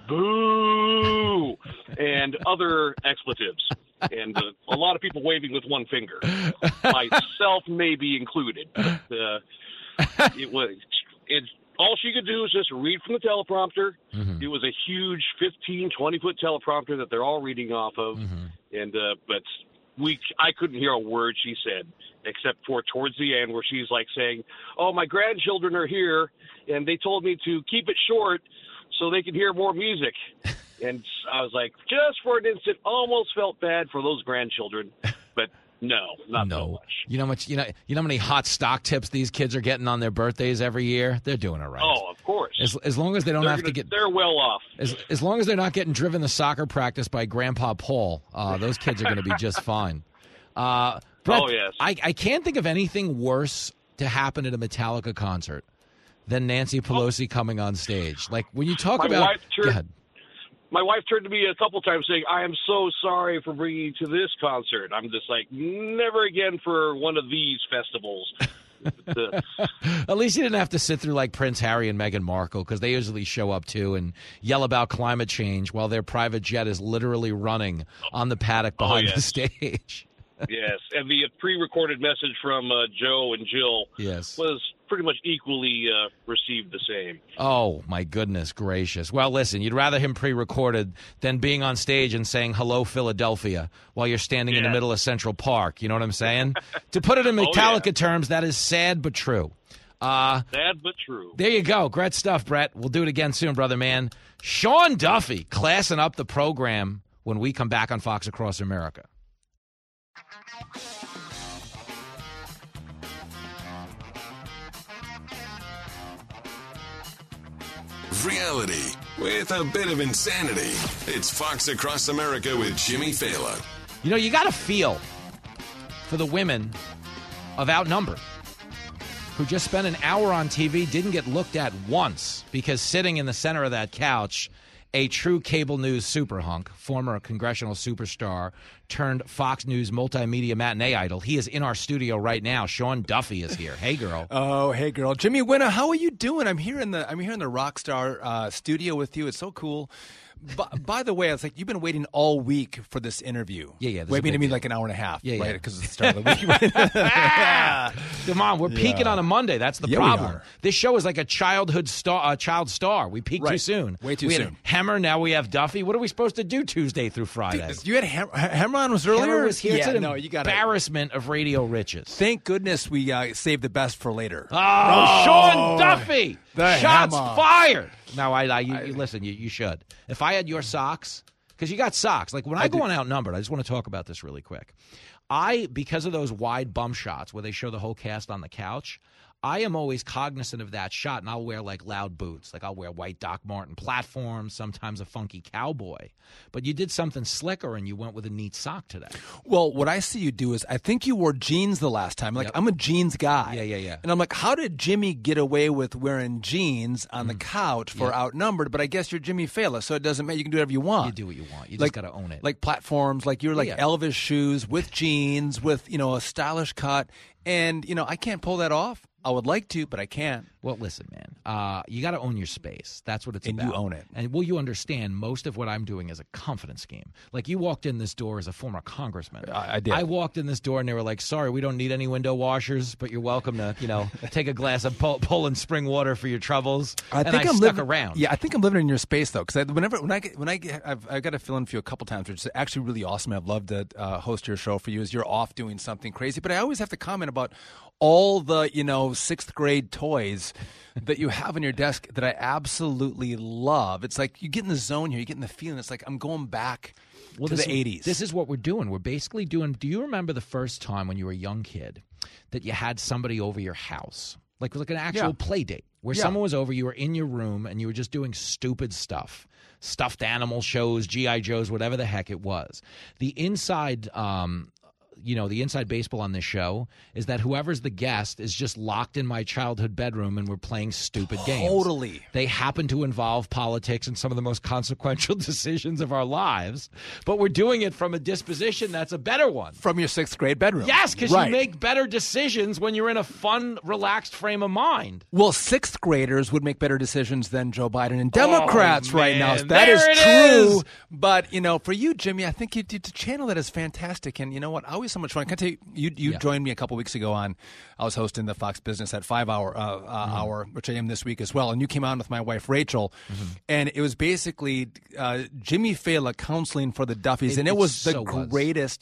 Speaker 9: boo and other expletives. And uh, a lot of people waving with one finger. Myself maybe included. But, uh, it was... It's, all she could do is just read from the teleprompter.
Speaker 6: Mm-hmm.
Speaker 9: It was a huge fifteen, twenty-foot teleprompter that they're all reading off of.
Speaker 6: Mm-hmm.
Speaker 9: And uh, but we, I couldn't hear a word she said, except for towards the end where she's like saying, oh, my grandchildren are here, and they told me to keep it short so they can hear more music. And I was like, just for an instant, almost felt bad for those grandchildren. But No, not
Speaker 6: no.
Speaker 9: so much.
Speaker 6: You know how much you know. You know how many hot stock tips these kids are getting on their birthdays every year. They're doing it right.
Speaker 9: Oh, of course.
Speaker 6: As, as long as they don't
Speaker 9: they're
Speaker 6: have
Speaker 9: gonna,
Speaker 6: to get.
Speaker 9: They're well off.
Speaker 6: As as long as they're not getting driven to soccer practice by Grandpa Paul, uh, those kids are going to be just fine. Uh, Brett,
Speaker 9: oh yes.
Speaker 6: I I can't think of anything worse to happen at a Metallica concert than Nancy Pelosi oh. coming on stage. Like when you talk
Speaker 9: My
Speaker 6: about.
Speaker 9: Wife turned,
Speaker 6: go ahead.
Speaker 9: My wife turned to me a couple times saying, I am so sorry for bringing you to this concert. I'm just like, never again for one of these festivals.
Speaker 6: At least you didn't have to sit through like Prince Harry and Meghan Markle, because they usually show up too and yell about climate change while their private jet is literally running on the paddock behind
Speaker 9: oh, yes.
Speaker 6: the stage.
Speaker 9: Yes, and the pre-recorded message from uh, Joe and Jill
Speaker 6: yes.
Speaker 9: was pretty much equally uh, received the same.
Speaker 6: Oh, my goodness gracious. Well, listen, you'd rather him pre-recorded than being on stage and saying, hello, Philadelphia, while you're standing yeah. in the middle of Central Park. You know what I'm saying? To put it in Metallica oh, yeah. terms, that is sad but true. Uh,
Speaker 9: sad but true.
Speaker 6: There you go. Great stuff, Brett. We'll do it again soon, brother man. Sean Duffy classing up the program when we come back on Fox Across America.
Speaker 5: Reality with a bit of insanity. It's Fox Across America with Jimmy Fallon.
Speaker 6: You know, you got to feel for the women of Outnumbered, who just spent an hour on T V, didn't get looked at once because sitting in the center of that couch, a true cable news super hunk, former congressional superstar, turned Fox News multimedia matinee idol. He is in our studio right now. Sean Duffy is here. Hey, girl.
Speaker 10: Oh, hey, girl. Jimmy Winna, how are you doing? I'm here in the I'm here in the Rockstar uh, studio with you. It's so cool. By, by the way, I was like, you've been waiting all week for this interview.
Speaker 6: Yeah, yeah.
Speaker 10: Wait, I mean, I mean like an hour and a half.
Speaker 6: Yeah,
Speaker 10: right?
Speaker 6: yeah.
Speaker 10: Because it's the start of the week.
Speaker 6: Come on, we're yeah. peaking on a Monday. That's the
Speaker 10: yeah,
Speaker 6: problem. This show is like a childhood star, a child star. We peaked
Speaker 10: right.
Speaker 6: too soon.
Speaker 10: Way too
Speaker 6: we
Speaker 10: soon.
Speaker 6: Had Hammer, now we have Duffy. What are we supposed to do Tuesday through Friday?
Speaker 10: Dude, you had Ham- Hammer on was earlier.
Speaker 6: Hammer was here.
Speaker 10: Yeah,
Speaker 6: it's an
Speaker 10: no, you got
Speaker 6: embarrassment of radio riches.
Speaker 10: Thank goodness we uh, saved the best for later.
Speaker 6: Oh, oh Sean Duffy!
Speaker 10: The
Speaker 6: Shots
Speaker 10: hammer.
Speaker 6: fired. No, I, I, you, you, listen. You, you should. If I had your socks, because you got socks. Like when I, I go do. on Outnumbered, I just want to talk about this really quick. I, because of those wide bum shots where they show the whole cast on the couch, I am always cognizant of that shot, and I'll wear like loud boots. Like I'll wear white Doc Marten platforms, sometimes a funky cowboy. But you did something slicker, and you went with a neat sock today.
Speaker 10: Well, what I see you do is I think you wore jeans the last time. Like, yep. I'm a jeans guy.
Speaker 6: Yeah, yeah, yeah.
Speaker 10: And I'm like, how did Jimmy get away with wearing jeans on mm. the couch for yep. Outnumbered? But I guess you're Jimmy Fallon, so it doesn't matter. You can do whatever you want.
Speaker 6: You do what you want. You
Speaker 10: like,
Speaker 6: just got to own it.
Speaker 10: Like platforms, like you're like
Speaker 6: yeah.
Speaker 10: Elvis shoes with jeans, with, you know, a stylish cut. And, you know, I can't pull that off. I would like to, but I can't.
Speaker 6: Well, listen, man. Uh, you got to own your space. That's what it's
Speaker 10: and
Speaker 6: about.
Speaker 10: And you own it.
Speaker 6: And will you understand, most of what I'm doing is a confidence scheme. Like, you walked in this door as a former congressman.
Speaker 10: I, I did.
Speaker 6: I walked in this door, and they were like, sorry, we don't need any window washers, but you're welcome to, you know, take a glass of pull, Poland spring water for your troubles.
Speaker 10: I
Speaker 6: and
Speaker 10: think
Speaker 6: I
Speaker 10: I'm
Speaker 6: stuck
Speaker 10: living,
Speaker 6: around.
Speaker 10: Yeah, I think I'm living in your space, though, because whenever when I get, when I get, I've, I've got to fill in for you a couple times, which is actually really awesome. I've loved to uh, host your show for you as you're off doing something crazy. But I always have to comment about all the, you know, sixth grade toys that you have on your desk that I absolutely love. It's like you get in the zone here, you get in the feeling. It's like I'm going back well, to
Speaker 6: this,
Speaker 10: the eighties.
Speaker 6: This is what we're doing. We're basically doing, do you remember the first time when you were a young kid that you had somebody over your house? Like, like an actual
Speaker 10: yeah.
Speaker 6: play date where
Speaker 10: yeah.
Speaker 6: someone was over, you were in your room, and you were just doing stupid stuff. Stuffed animal shows, G I. Joes, whatever the heck it was. The inside... Um, you know, the inside baseball on this show is that whoever's the guest is just locked in my childhood bedroom and we're playing stupid games.
Speaker 10: Totally.
Speaker 6: They happen to involve politics and some of the most consequential decisions of our lives, but we're doing it from a disposition that's a better one.
Speaker 10: From your sixth grade bedroom.
Speaker 6: Yes, because
Speaker 10: right.
Speaker 6: you make better decisions when you're in a fun, relaxed frame of mind.
Speaker 10: Well, sixth graders would make better decisions than Joe Biden and Democrats
Speaker 6: oh,
Speaker 10: right now. So that
Speaker 6: there
Speaker 10: is
Speaker 6: it
Speaker 10: true.
Speaker 6: Is.
Speaker 10: But, you know, for you, Jimmy, I think you, to channel that is fantastic. And you know what? I always so much fun. Can I tell you, you, you
Speaker 6: yeah.
Speaker 10: joined me a couple weeks ago on, I was hosting the Fox Business at five hour, uh, uh, mm-hmm. hour, which I am this week as well. And you came on with my wife, Rachel. Mm-hmm. And it was basically uh, Jimmy Fallon counseling for the Duffys.
Speaker 6: It,
Speaker 10: and it was the
Speaker 6: so
Speaker 10: greatest.
Speaker 6: Was.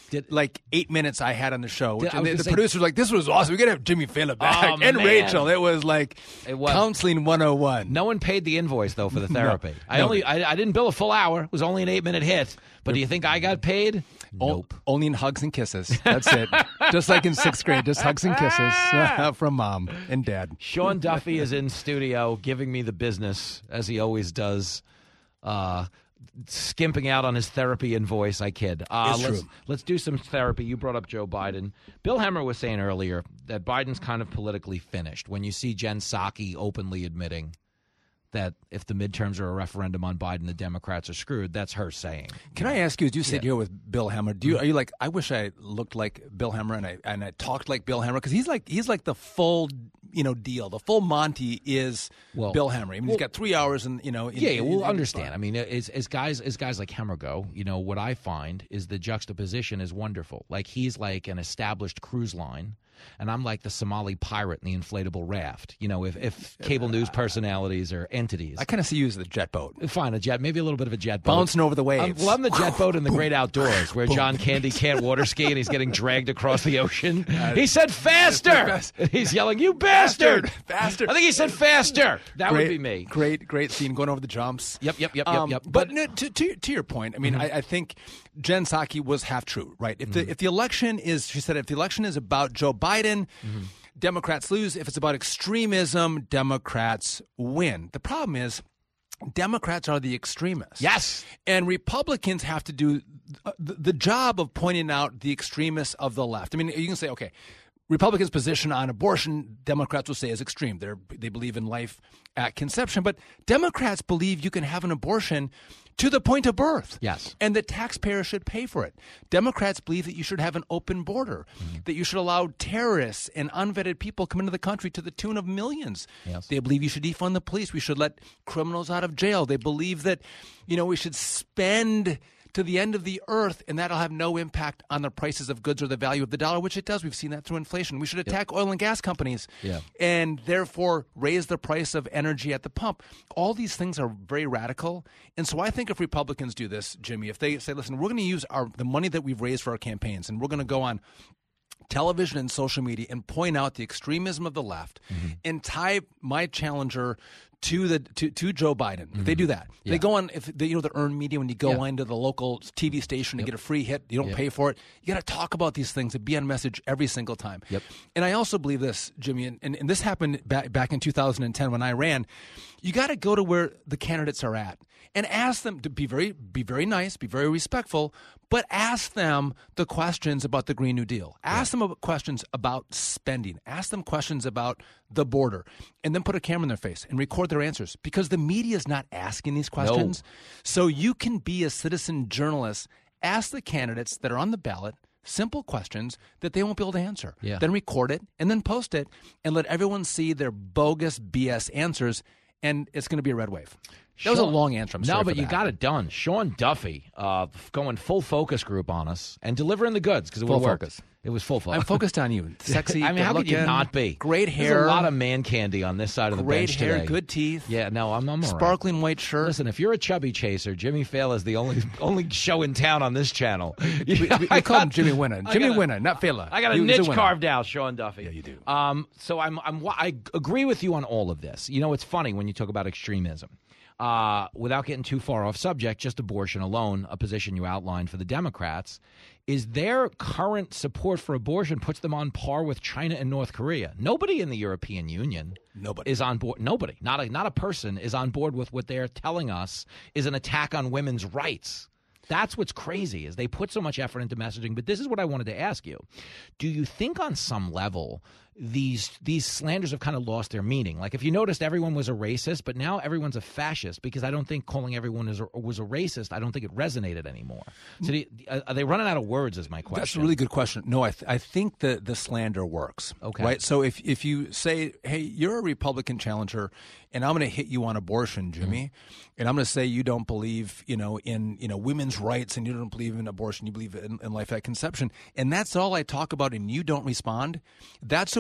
Speaker 10: did, like eight minutes I had on the show. Which,
Speaker 6: Did- I
Speaker 10: and
Speaker 6: was
Speaker 10: the
Speaker 6: gonna
Speaker 10: the
Speaker 6: say-
Speaker 10: producers were like, this was awesome. We got to have Jimmy Fallon back.
Speaker 6: Oh,
Speaker 10: and
Speaker 6: man.
Speaker 10: Rachel. It was like
Speaker 6: It was.
Speaker 10: counseling one oh one.
Speaker 6: No one paid the invoice though for the
Speaker 10: No.
Speaker 6: therapy. I
Speaker 10: No.
Speaker 6: only I, I didn't bill a full hour. It was only an eight minute hit. But do you think I got paid? Nope.
Speaker 10: O- only in hugs and kisses. That's it. Just like in sixth grade, just hugs and kisses from mom and dad.
Speaker 6: Sean Duffy is in studio giving me the business, as he always does, uh, skimping out on his therapy invoice. I kid. Uh,
Speaker 10: It's
Speaker 6: let's,
Speaker 10: true.
Speaker 6: let's do some therapy. You brought up Joe Biden. Bill Hemmer was saying earlier that Biden's kind of politically finished. When you see Jen Psaki openly admitting that if the midterms are a referendum on Biden, the Democrats are screwed, that's her saying.
Speaker 10: Can I ask you, as you sit
Speaker 6: Yeah.
Speaker 10: here with Bill Hemmer, do you are you like, I wish I looked like Bill Hemmer and I and I talked like Bill Hemmer, because he's like he's like the full you know deal. The full Monty is
Speaker 6: Well,
Speaker 10: Bill Hemmer. I mean,
Speaker 6: well-
Speaker 10: he's got three hours and you know. In,
Speaker 6: Yeah, yeah,
Speaker 10: in-
Speaker 6: we'll
Speaker 10: in-
Speaker 6: understand. I mean, as, as guys as guys like Hemmer go, you know, what I find is the juxtaposition is wonderful. Like he's like an established cruise line, and I'm like the Somali pirate in the inflatable raft. You know, if, if cable news personalities or entities.
Speaker 10: I kind of see you as the jet boat.
Speaker 6: Fine, a jet, maybe a little bit of a jet boat.
Speaker 10: Bouncing over the waves.
Speaker 6: I'm- well, I'm the jet boat in the great outdoors where John Candy can't water ski and he's getting dragged across the ocean. he said faster! He's yelling, you bastard!
Speaker 10: Bastard!
Speaker 6: I think he said faster! That
Speaker 10: great,
Speaker 6: would be me.
Speaker 10: Great, great scene going over the jumps.
Speaker 6: Yep, yep, yep,
Speaker 10: Um,
Speaker 6: yep, yep.
Speaker 10: But no, to, to to your point, I mean,
Speaker 6: Mhm.
Speaker 10: I, I think Jen Psaki was half true, right? If the
Speaker 6: Mhm.
Speaker 10: if the election is, she said, if the election is about Joe Biden,
Speaker 6: Mhm.
Speaker 10: Democrats lose. If it's about extremism, Democrats win. The problem is, Democrats are the extremists.
Speaker 6: Yes.
Speaker 10: And Republicans have to do uh, the, the job of pointing out the extremists of the left. I mean, you can say, okay, Republicans' position on abortion, Democrats will say is extreme. They're, they believe in life at conception. But Democrats believe you can have an abortion to the point of birth.
Speaker 6: Yes.
Speaker 10: And the taxpayer should pay for it. Democrats believe that you should have an open border,
Speaker 6: Mm-hmm.
Speaker 10: that you should allow terrorists and unvetted people come into the country to the tune of millions.
Speaker 6: Yes.
Speaker 10: They believe you should defund the police. We should let criminals out of jail. They believe that, you know, we should spend to the end of the earth, and that'll have no impact on the prices of goods or the value of the dollar, which it does. We've seen that through inflation. We should attack oil and gas companies
Speaker 6: Yeah.
Speaker 10: and therefore raise the price of energy at the pump. All these things are very radical. And so I think if Republicans do this, Jimmy, if they say, listen, we're going to use our the money that we've raised for our campaigns, and we're going to go on television and social media and point out the extremism of the left
Speaker 6: Mm-hmm.
Speaker 10: and tie my challenger to the to, to Joe Biden. If they
Speaker 6: Mhm.
Speaker 10: do that,
Speaker 6: Yeah.
Speaker 10: they go on. If they, you know the earned media, when you go
Speaker 6: Yeah.
Speaker 10: into the local T V station and
Speaker 6: Yep.
Speaker 10: get a free hit, you don't
Speaker 6: Yep.
Speaker 10: pay for it. You got to talk about these things and be on message every single time.
Speaker 6: Yep.
Speaker 10: And I also believe this, Jimmy, and, and, and this happened back back in two thousand ten when I ran. You got to go to where the candidates are at and ask them to be very be very nice, be very respectful, but ask them the questions about the Green New Deal. Ask them about questions about spending. Ask them questions about the border, and then put a camera in their face and record their answers, because the media is not asking these questions. So you can be a citizen journalist. Ask the candidates that are on the ballot simple questions that they won't be able to answer.
Speaker 6: Yeah.
Speaker 10: Then record it and then post it and let everyone see their bogus B S answers, and it's going to be a red wave. That was a
Speaker 6: Sean-
Speaker 10: long answer. I'm
Speaker 6: no,
Speaker 10: sorry
Speaker 6: but
Speaker 10: for
Speaker 6: you
Speaker 10: that.
Speaker 6: got it done. Sean Duffy uh, going full focus group on us and delivering the goods because it
Speaker 10: Full
Speaker 6: would work.
Speaker 10: focus.
Speaker 6: It was full focus.
Speaker 10: I'm focused on you. Sexy,
Speaker 6: I mean, how could you
Speaker 10: good-looking,
Speaker 6: not be?
Speaker 10: Great
Speaker 6: There's
Speaker 10: hair.
Speaker 6: a lot of man candy on this side of the
Speaker 10: Great
Speaker 6: bench
Speaker 10: hair,
Speaker 6: today.
Speaker 10: good teeth.
Speaker 6: Yeah, no, I'm, I'm all right.
Speaker 10: Sparkling white shirt.
Speaker 6: Listen, if you're a chubby chaser, Jimmy Fallon is the only only show in town on this channel.
Speaker 10: we, we, we
Speaker 6: I
Speaker 10: call
Speaker 6: got-
Speaker 10: him Jimmy Winner.
Speaker 6: I
Speaker 10: Jimmy
Speaker 6: got a-
Speaker 10: Winner, not Fela.
Speaker 6: I got a
Speaker 10: He- he's
Speaker 6: niche
Speaker 10: winner.
Speaker 6: carved out, Sean Duffy.
Speaker 10: Yeah, you do.
Speaker 6: Um, so I'm, I'm, I agree with you on all of this. You know, it's funny when you talk about extremism. Uh, without getting too far off subject, just abortion alone, a position you outlined for the Democrats, is their current support for abortion puts them on par with China and North Korea. Nobody in the European Union
Speaker 10: Nobody.
Speaker 6: is on board. Nobody, not a, not a person is on board with what they're telling us is an attack on women's rights. That's what's crazy is they put so much effort into messaging. But this is what I wanted to ask you. Do you think on some level these these slanders have kind of lost their meaning? Like if you noticed, everyone was a racist, but now everyone's a fascist because I don't think calling everyone is a, was a racist. I don't think it resonated anymore. So do you, are they running out of words is my question.
Speaker 10: That's a really good question. No, I, th- I think the, the slander works.
Speaker 6: Okay.
Speaker 10: Right? So if, if you say, hey, you're a Republican challenger, and I'm going to hit you on abortion, Jimmy, mm-hmm. and I'm going to say you don't believe, you know, in you know women's rights, and you don't believe in abortion, you believe in, in life at conception, and that's all I talk about, and you don't respond, that's a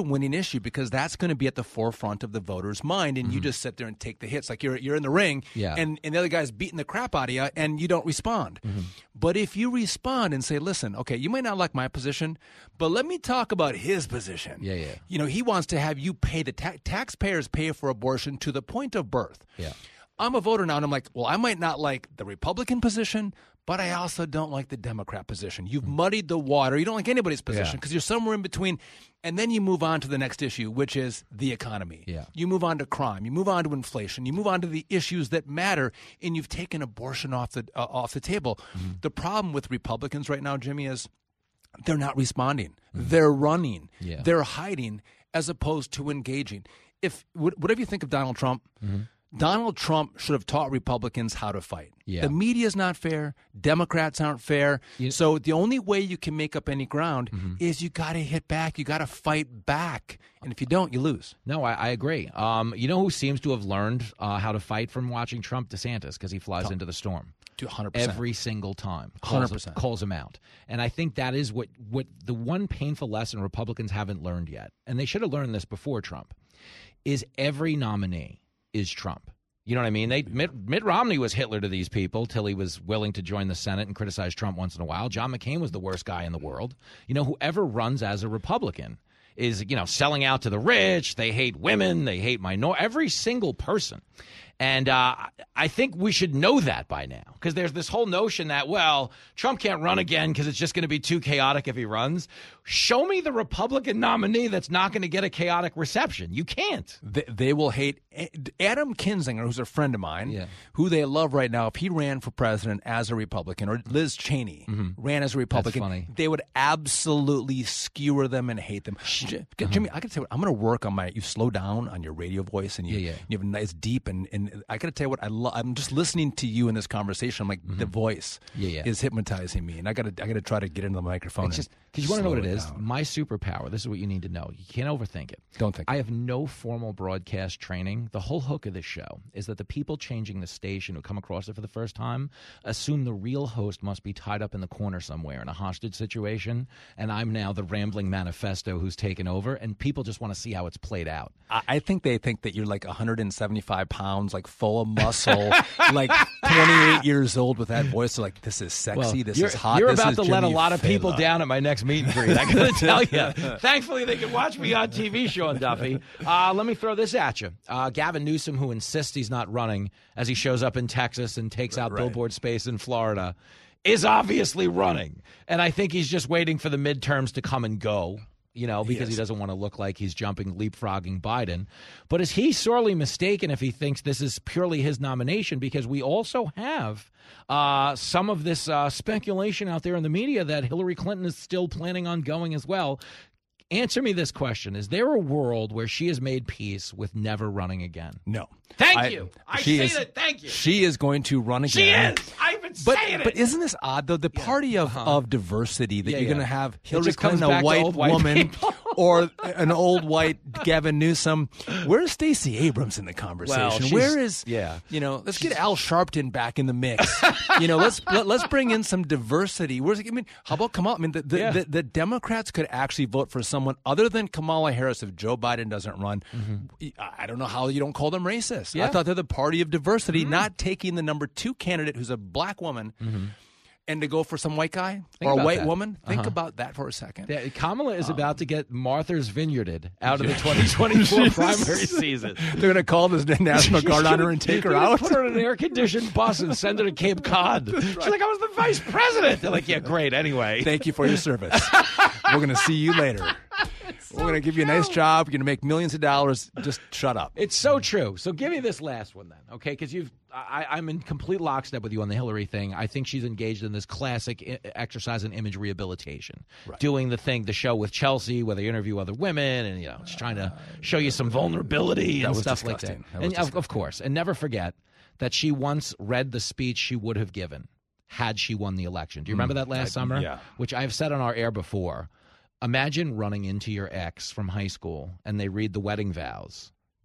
Speaker 10: winning issue because that's going to be at the forefront of the voter's mind, and mm-hmm. you just sit there and take the hits. Like you're you're in the ring,
Speaker 6: yeah.
Speaker 10: and, and the other guy's beating the crap out of you, and you don't respond.
Speaker 6: Mm-hmm.
Speaker 10: But if you respond and say, listen, okay, you might not like my position, but let me talk about his position.
Speaker 6: Yeah, yeah.
Speaker 10: You know, he wants to have you pay the ta- taxpayers pay for abortion to the point of birth.
Speaker 6: Yeah.
Speaker 10: I'm a voter now, and I'm like, well, I might not like the Republican position, but I also don't like the Democrat position. You've mm-hmm. muddied the water. You don't like anybody's position because yeah. you're somewhere in between. And then you move on to the next issue, which is the economy.
Speaker 6: Yeah.
Speaker 10: You move on to crime. You move on to inflation. You move on to the issues that matter, and you've taken abortion off the uh, off the table. Mm-hmm. The problem with Republicans right now, Jimmy, is they're not responding. Mm-hmm. They're running.
Speaker 6: Yeah.
Speaker 10: They're hiding as opposed to engaging. If whatever you think of Donald Trump, mm-hmm. Donald Trump should have taught Republicans how to fight.
Speaker 6: Yeah.
Speaker 10: The media is not fair. Democrats aren't fair.
Speaker 6: You,
Speaker 10: so the only way you can make up any ground
Speaker 6: mm-hmm.
Speaker 10: is you got to hit back. You got to fight back. And if you don't, you lose.
Speaker 6: No, I, I agree. Um, you know who seems to have learned uh, how to fight from watching Trump? DeSantis, because he flies oh. into the storm.
Speaker 10: one hundred percent.
Speaker 6: Every single time. Calls,
Speaker 10: one hundred percent.
Speaker 6: Calls him out. And I think that is what, what the one painful lesson Republicans haven't learned yet, and they should have learned this before Trump, is every nominee is Trump. You know what I mean? They Mitt, Mitt Romney was Hitler to these people till he was willing to join the Senate and criticize Trump once in a while. John McCain was the worst guy in the world. You know, whoever runs as a Republican is, you know, selling out to the rich. They hate women. They hate minorities. Every single person. And uh, I think we should know that by now, because there's this whole notion that, well, Trump can't run again because it's just going to be too chaotic if he runs. Show me the Republican nominee that's not going to get a chaotic reception. You can't.
Speaker 10: They, they will hate Adam Kinzinger, who's a friend of mine,
Speaker 6: yeah.
Speaker 10: who they love right now. If he ran for president as a Republican, or Liz Cheney
Speaker 6: mm-hmm.
Speaker 10: ran as a Republican,
Speaker 6: that's funny.
Speaker 10: They would absolutely skewer them and hate them. Uh-huh. Jimmy, I can tell you what, I'm going to work on my, you slow down on your radio voice, and you,
Speaker 6: yeah, yeah.
Speaker 10: you have a nice deep and, and I got to tell you what, I lo- I'm just listening to you in this conversation. I'm like, mm-hmm. the voice
Speaker 6: yeah, yeah.
Speaker 10: is hypnotizing me, and I got to I got to try to get into the microphone.
Speaker 6: It's just because you want to know what it is.
Speaker 10: Down.
Speaker 6: My superpower. This is what you need to know. You can't overthink it.
Speaker 10: Don't think.
Speaker 6: I have no formal broadcast training. The whole hook of this show is that the people changing the station who come across it for the first time assume the real host must be tied up in the corner somewhere in a hostage situation, and I'm now the rambling manifesto who's taken over, and people just want to see how it's played out.
Speaker 10: I, I think they think that you're like one hundred seventy-five pounds, like full of muscle. Like twenty-eight years old with that voice. They're like, this is sexy.
Speaker 6: Well,
Speaker 10: this
Speaker 6: you're,
Speaker 10: is hot.
Speaker 6: You're
Speaker 10: this
Speaker 6: about
Speaker 10: is
Speaker 6: to
Speaker 10: Jimmy
Speaker 6: let a lot of people
Speaker 10: Fallon.
Speaker 6: down at my next meet and greet. I got to tell you. Thankfully, they can watch me on T V, Sean Duffy. Uh, let me throw this at you. Uh, Gavin Newsom, who insists he's not running as he shows up in Texas and takes out
Speaker 10: right.
Speaker 6: billboard space in Florida, is obviously running. And I think he's just waiting for the midterms to come and go. You know, because he, he doesn't want to look like he's jumping, leapfrogging Biden. But is he sorely mistaken if he thinks this is purely his nomination? Because we also have uh, some of this uh, speculation out there in the media that Hillary Clinton is still planning on going as well. Answer me this question. Is there a world where she has made peace with never running again?
Speaker 10: No.
Speaker 6: Thank
Speaker 10: I,
Speaker 6: you. I
Speaker 10: she
Speaker 6: say
Speaker 10: is,
Speaker 6: that. Thank you.
Speaker 10: She is going to run again.
Speaker 6: She is. I've been
Speaker 10: but,
Speaker 6: saying it.
Speaker 10: But isn't this odd, though? The
Speaker 6: yeah.
Speaker 10: party of,
Speaker 6: uh-huh.
Speaker 10: of diversity that
Speaker 6: yeah,
Speaker 10: you're
Speaker 6: yeah.
Speaker 10: going to have
Speaker 6: It
Speaker 10: Hillary
Speaker 6: just comes
Speaker 10: Clinton, a
Speaker 6: back to
Speaker 10: white,
Speaker 6: old white
Speaker 10: woman,
Speaker 6: people.
Speaker 10: or an old white Gavin Newsom. Where's Stacey Abrams in the conversation?
Speaker 6: Well,
Speaker 10: Where is,
Speaker 6: yeah.
Speaker 10: you know, let's get Al Sharpton back in the mix. you know, let's let, let's bring in some diversity. Where's I mean, how about Kamala? I mean, the, the,
Speaker 6: yeah.
Speaker 10: the, the Democrats could actually vote for someone other than Kamala Harris if Joe Biden doesn't run.
Speaker 6: Mm-hmm.
Speaker 10: I don't know how you don't call them racist.
Speaker 6: Yeah.
Speaker 10: I thought they're the party of diversity,
Speaker 6: Mm-hmm.
Speaker 10: not taking the number two candidate who's a black woman
Speaker 6: Mm-hmm.
Speaker 10: and to go for some white guy
Speaker 6: Think
Speaker 10: or a
Speaker 6: about
Speaker 10: white
Speaker 6: that.
Speaker 10: woman. Think
Speaker 6: Uh-huh.
Speaker 10: about that for a second.
Speaker 6: Yeah, Kamala is
Speaker 10: Um,
Speaker 6: about to get Martha's Vineyarded out of the twenty twenty-four primary season.
Speaker 10: They're going to call this National Guard on her and take her out.
Speaker 6: Put her in an air-conditioned bus and send her to Cape Cod. She's like, I was the vice president. They're like, yeah, great. Anyway.
Speaker 10: Thank you for your service. We're going to see you later. So We're going to give you a nice job. You're going to make millions of dollars. Just shut up.
Speaker 6: It's so true. So give me this last one then, okay? Because you've, I, I'm in complete lockstep with you on the Hillary thing. I think she's engaged in this classic I- exercise in image rehabilitation,
Speaker 10: Right.
Speaker 6: doing the thing, the show with Chelsea, where they interview other women, and you know, it's trying to show you some vulnerability
Speaker 10: That
Speaker 6: and
Speaker 10: was
Speaker 6: stuff like that.
Speaker 10: disgusting. That was
Speaker 6: And of,
Speaker 10: disgusting.
Speaker 6: of course, and never forget that she once read the speech she would have given had she won the election. Do you remember
Speaker 10: Mm,
Speaker 6: that last
Speaker 10: I-
Speaker 6: summer?
Speaker 10: yeah.
Speaker 6: Which I've said on our air before. Imagine running into your ex from high school and they read the wedding vows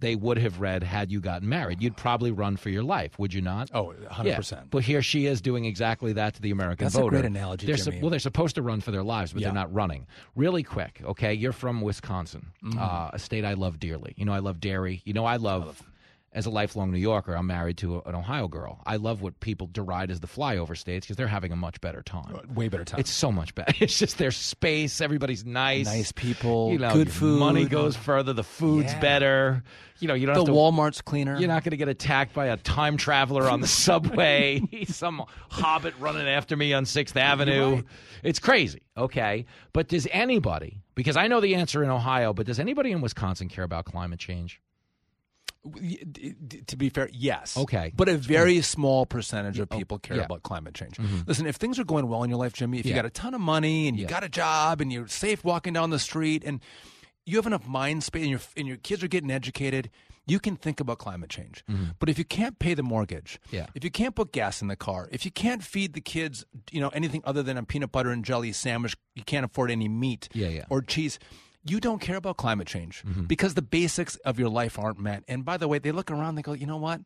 Speaker 6: they would have read had you gotten married. You'd probably run for your life, would you not?
Speaker 10: Oh, one hundred percent.
Speaker 6: Yeah. But here she is doing exactly that to the American
Speaker 10: That's
Speaker 6: voter.
Speaker 10: a great analogy,
Speaker 6: they're
Speaker 10: Jimmy.
Speaker 6: Su- well, they're supposed to run for their lives, but
Speaker 10: Yeah.
Speaker 6: they're not running. Really quick, okay? You're from Wisconsin,
Speaker 10: Mhm.
Speaker 6: uh, a state I love dearly. You know, I love dairy. You know, I love... As a lifelong New Yorker, I'm married to an Ohio girl. I love what people deride as the flyover states because they're having a much better time.
Speaker 10: Way better time.
Speaker 6: It's so much better. It's just their space. Everybody's nice.
Speaker 10: Nice people,
Speaker 6: You know,
Speaker 10: good
Speaker 6: your
Speaker 10: food.
Speaker 6: Money goes further. The food's
Speaker 10: Yeah.
Speaker 6: better. You know, you don't
Speaker 10: The
Speaker 6: have to,
Speaker 10: Walmart's cleaner.
Speaker 6: You're not going to get attacked by a time traveler on the subway. Some hobbit running after me on Sixth Avenue.
Speaker 10: right.
Speaker 6: It's crazy. Okay. But does anybody, because I know the answer in Ohio, but does anybody in Wisconsin care about climate change?
Speaker 10: To be fair, yes.
Speaker 6: Okay.
Speaker 10: But a very small percentage of
Speaker 6: Oh,
Speaker 10: people care
Speaker 6: yeah.
Speaker 10: about climate change.
Speaker 6: Mhm.
Speaker 10: Listen, if things are going well in your life, Jimmy, if you
Speaker 6: Yeah.
Speaker 10: got a ton of money and you
Speaker 6: Yeah.
Speaker 10: got a job and you're safe walking down the street and you have enough mind space and your, and your kids are getting educated, you can think about climate change.
Speaker 6: Mhm.
Speaker 10: But if you can't pay the mortgage,
Speaker 6: Yeah.
Speaker 10: if you can't put gas in the car, if you can't feed the kids, you know, anything other than a peanut butter and jelly sandwich, you can't afford any meat
Speaker 6: Yeah, yeah.
Speaker 10: or cheese, you don't care about climate change
Speaker 6: Mhm.
Speaker 10: because the basics of your life aren't met. And by the way, they look around, they go, you know what?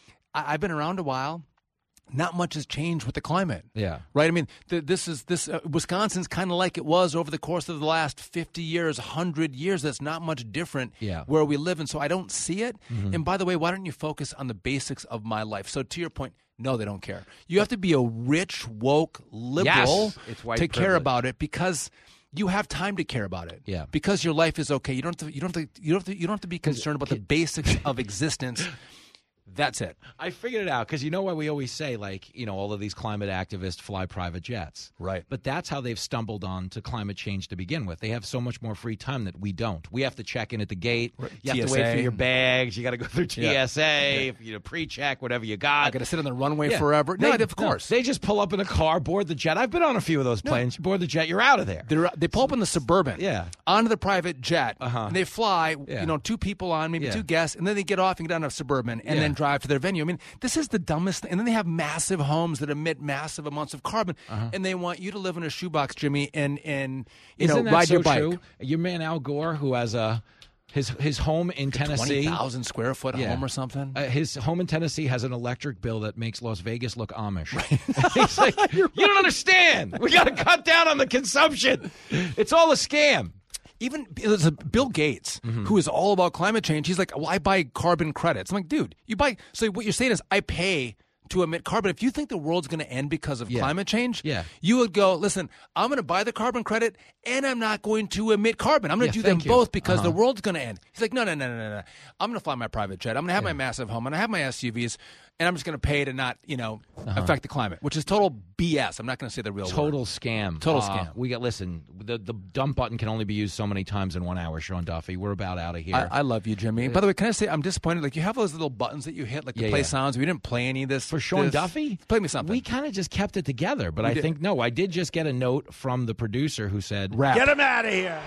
Speaker 10: I- I've been around a while. Not much has changed with the climate.
Speaker 6: Yeah.
Speaker 10: Right? I mean, th- this is this uh, Wisconsin's kind of like it was over the course of the last fifty years, one hundred years. That's not much different
Speaker 6: Yeah.
Speaker 10: where we live. And so I don't see it.
Speaker 6: Mhm.
Speaker 10: And by the way, why don't you focus on the basics of my life? So to your point, no, they don't care. You have to be a rich, woke liberal
Speaker 6: Yes. It's white
Speaker 10: to care
Speaker 6: privilege.
Speaker 10: about it because you have time to care about it.
Speaker 6: Yeah.
Speaker 10: Because your life is okay. You don't have to, you don't have to, you don't have to, you don't have to be concerned about the basics of existence. That's it.
Speaker 6: I figured it out because you know why we always say, like, you know, all of these climate activists fly private jets.
Speaker 10: Right.
Speaker 6: But that's how they've stumbled on to climate change to begin with. They have so much more free time that we don't. We have to check in at the gate.
Speaker 10: Right.
Speaker 6: You
Speaker 10: T
Speaker 6: have
Speaker 10: S
Speaker 6: to
Speaker 10: A.
Speaker 6: wait for your bags. You got to go through T S A,
Speaker 10: Yeah.
Speaker 6: you know, pre-check, whatever you got.
Speaker 10: I got to sit on the runway
Speaker 6: Yeah.
Speaker 10: forever.
Speaker 6: They,
Speaker 10: No, of course.
Speaker 6: They just pull up in a car, board the jet. I've been on a few of those planes. You board the jet, you're out of there.
Speaker 10: They're, they pull up in the Suburban,
Speaker 6: Yeah.
Speaker 10: onto the private jet,
Speaker 6: Uh-huh.
Speaker 10: and they fly.
Speaker 6: Yeah.
Speaker 10: You know, two people on, maybe
Speaker 6: Yeah.
Speaker 10: two guests, and then they get off and get on a Suburban, and
Speaker 6: Yeah.
Speaker 10: then drive to their venue. I mean, this is the dumbest thing. And then they have massive homes that emit massive amounts of carbon,
Speaker 6: Uh-huh.
Speaker 10: and they want you to live in a shoebox, Jimmy, and and you
Speaker 6: Isn't
Speaker 10: know
Speaker 6: that
Speaker 10: ride
Speaker 6: so
Speaker 10: your bike.
Speaker 6: true? Your man Al Gore, who has a his his home in Tennessee,
Speaker 10: twenty thousand square foot
Speaker 6: Yeah.
Speaker 10: home or something.
Speaker 6: Uh, his home in Tennessee has an electric bill that makes Las Vegas look Amish. He's like, you don't understand. We got to cut down on the consumption. It's all a scam.
Speaker 10: Even there's a Bill Gates,
Speaker 6: Mm-hmm.
Speaker 10: who is all about climate change. He's like, well, I buy carbon credits. I'm like, dude, you buy. So what you're saying is, I pay to emit carbon. If you think the world's going to end because of
Speaker 6: Yeah.
Speaker 10: climate change,
Speaker 6: Yeah.
Speaker 10: you would go, listen, I'm going to buy the carbon credit and I'm not going to emit carbon. I'm going
Speaker 6: Yeah,
Speaker 10: to do them
Speaker 6: thank you.
Speaker 10: both because
Speaker 6: Uh-huh.
Speaker 10: the world's going to end. He's like, no, no, no, no, no, no. I'm going to fly my private jet. I'm going to have my massive home. I'm going to have my S U Vs. And I'm just going to pay to not, you know,
Speaker 6: Uh-huh.
Speaker 10: affect the climate, which is total B S. I'm not going to say the real
Speaker 6: Total
Speaker 10: word.
Speaker 6: scam.
Speaker 10: Total
Speaker 6: Uh,
Speaker 10: scam.
Speaker 6: We got listen. The the dump button can only be used so many times in one hour. Sean Duffy, we're about out of here.
Speaker 10: I, I love you, Jimmy. By the way, can I say I'm disappointed? Like you have those little buttons that you hit, like to
Speaker 6: Yeah,
Speaker 10: play
Speaker 6: yeah.
Speaker 10: sounds. We didn't play any of this
Speaker 6: For Sean
Speaker 10: this-
Speaker 6: Duffy?
Speaker 10: Play me something.
Speaker 6: We kind of just kept it together, but
Speaker 10: We
Speaker 6: I
Speaker 10: did.
Speaker 6: think no. I did just get a note from the producer who said,
Speaker 10: Rap.
Speaker 2: Get him out of here.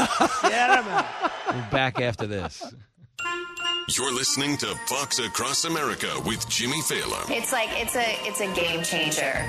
Speaker 2: Get him out.
Speaker 6: "We're back after this."
Speaker 5: You're listening to Fox Across America with Jimmy Fallon.
Speaker 11: It's like it's a it's a game changer.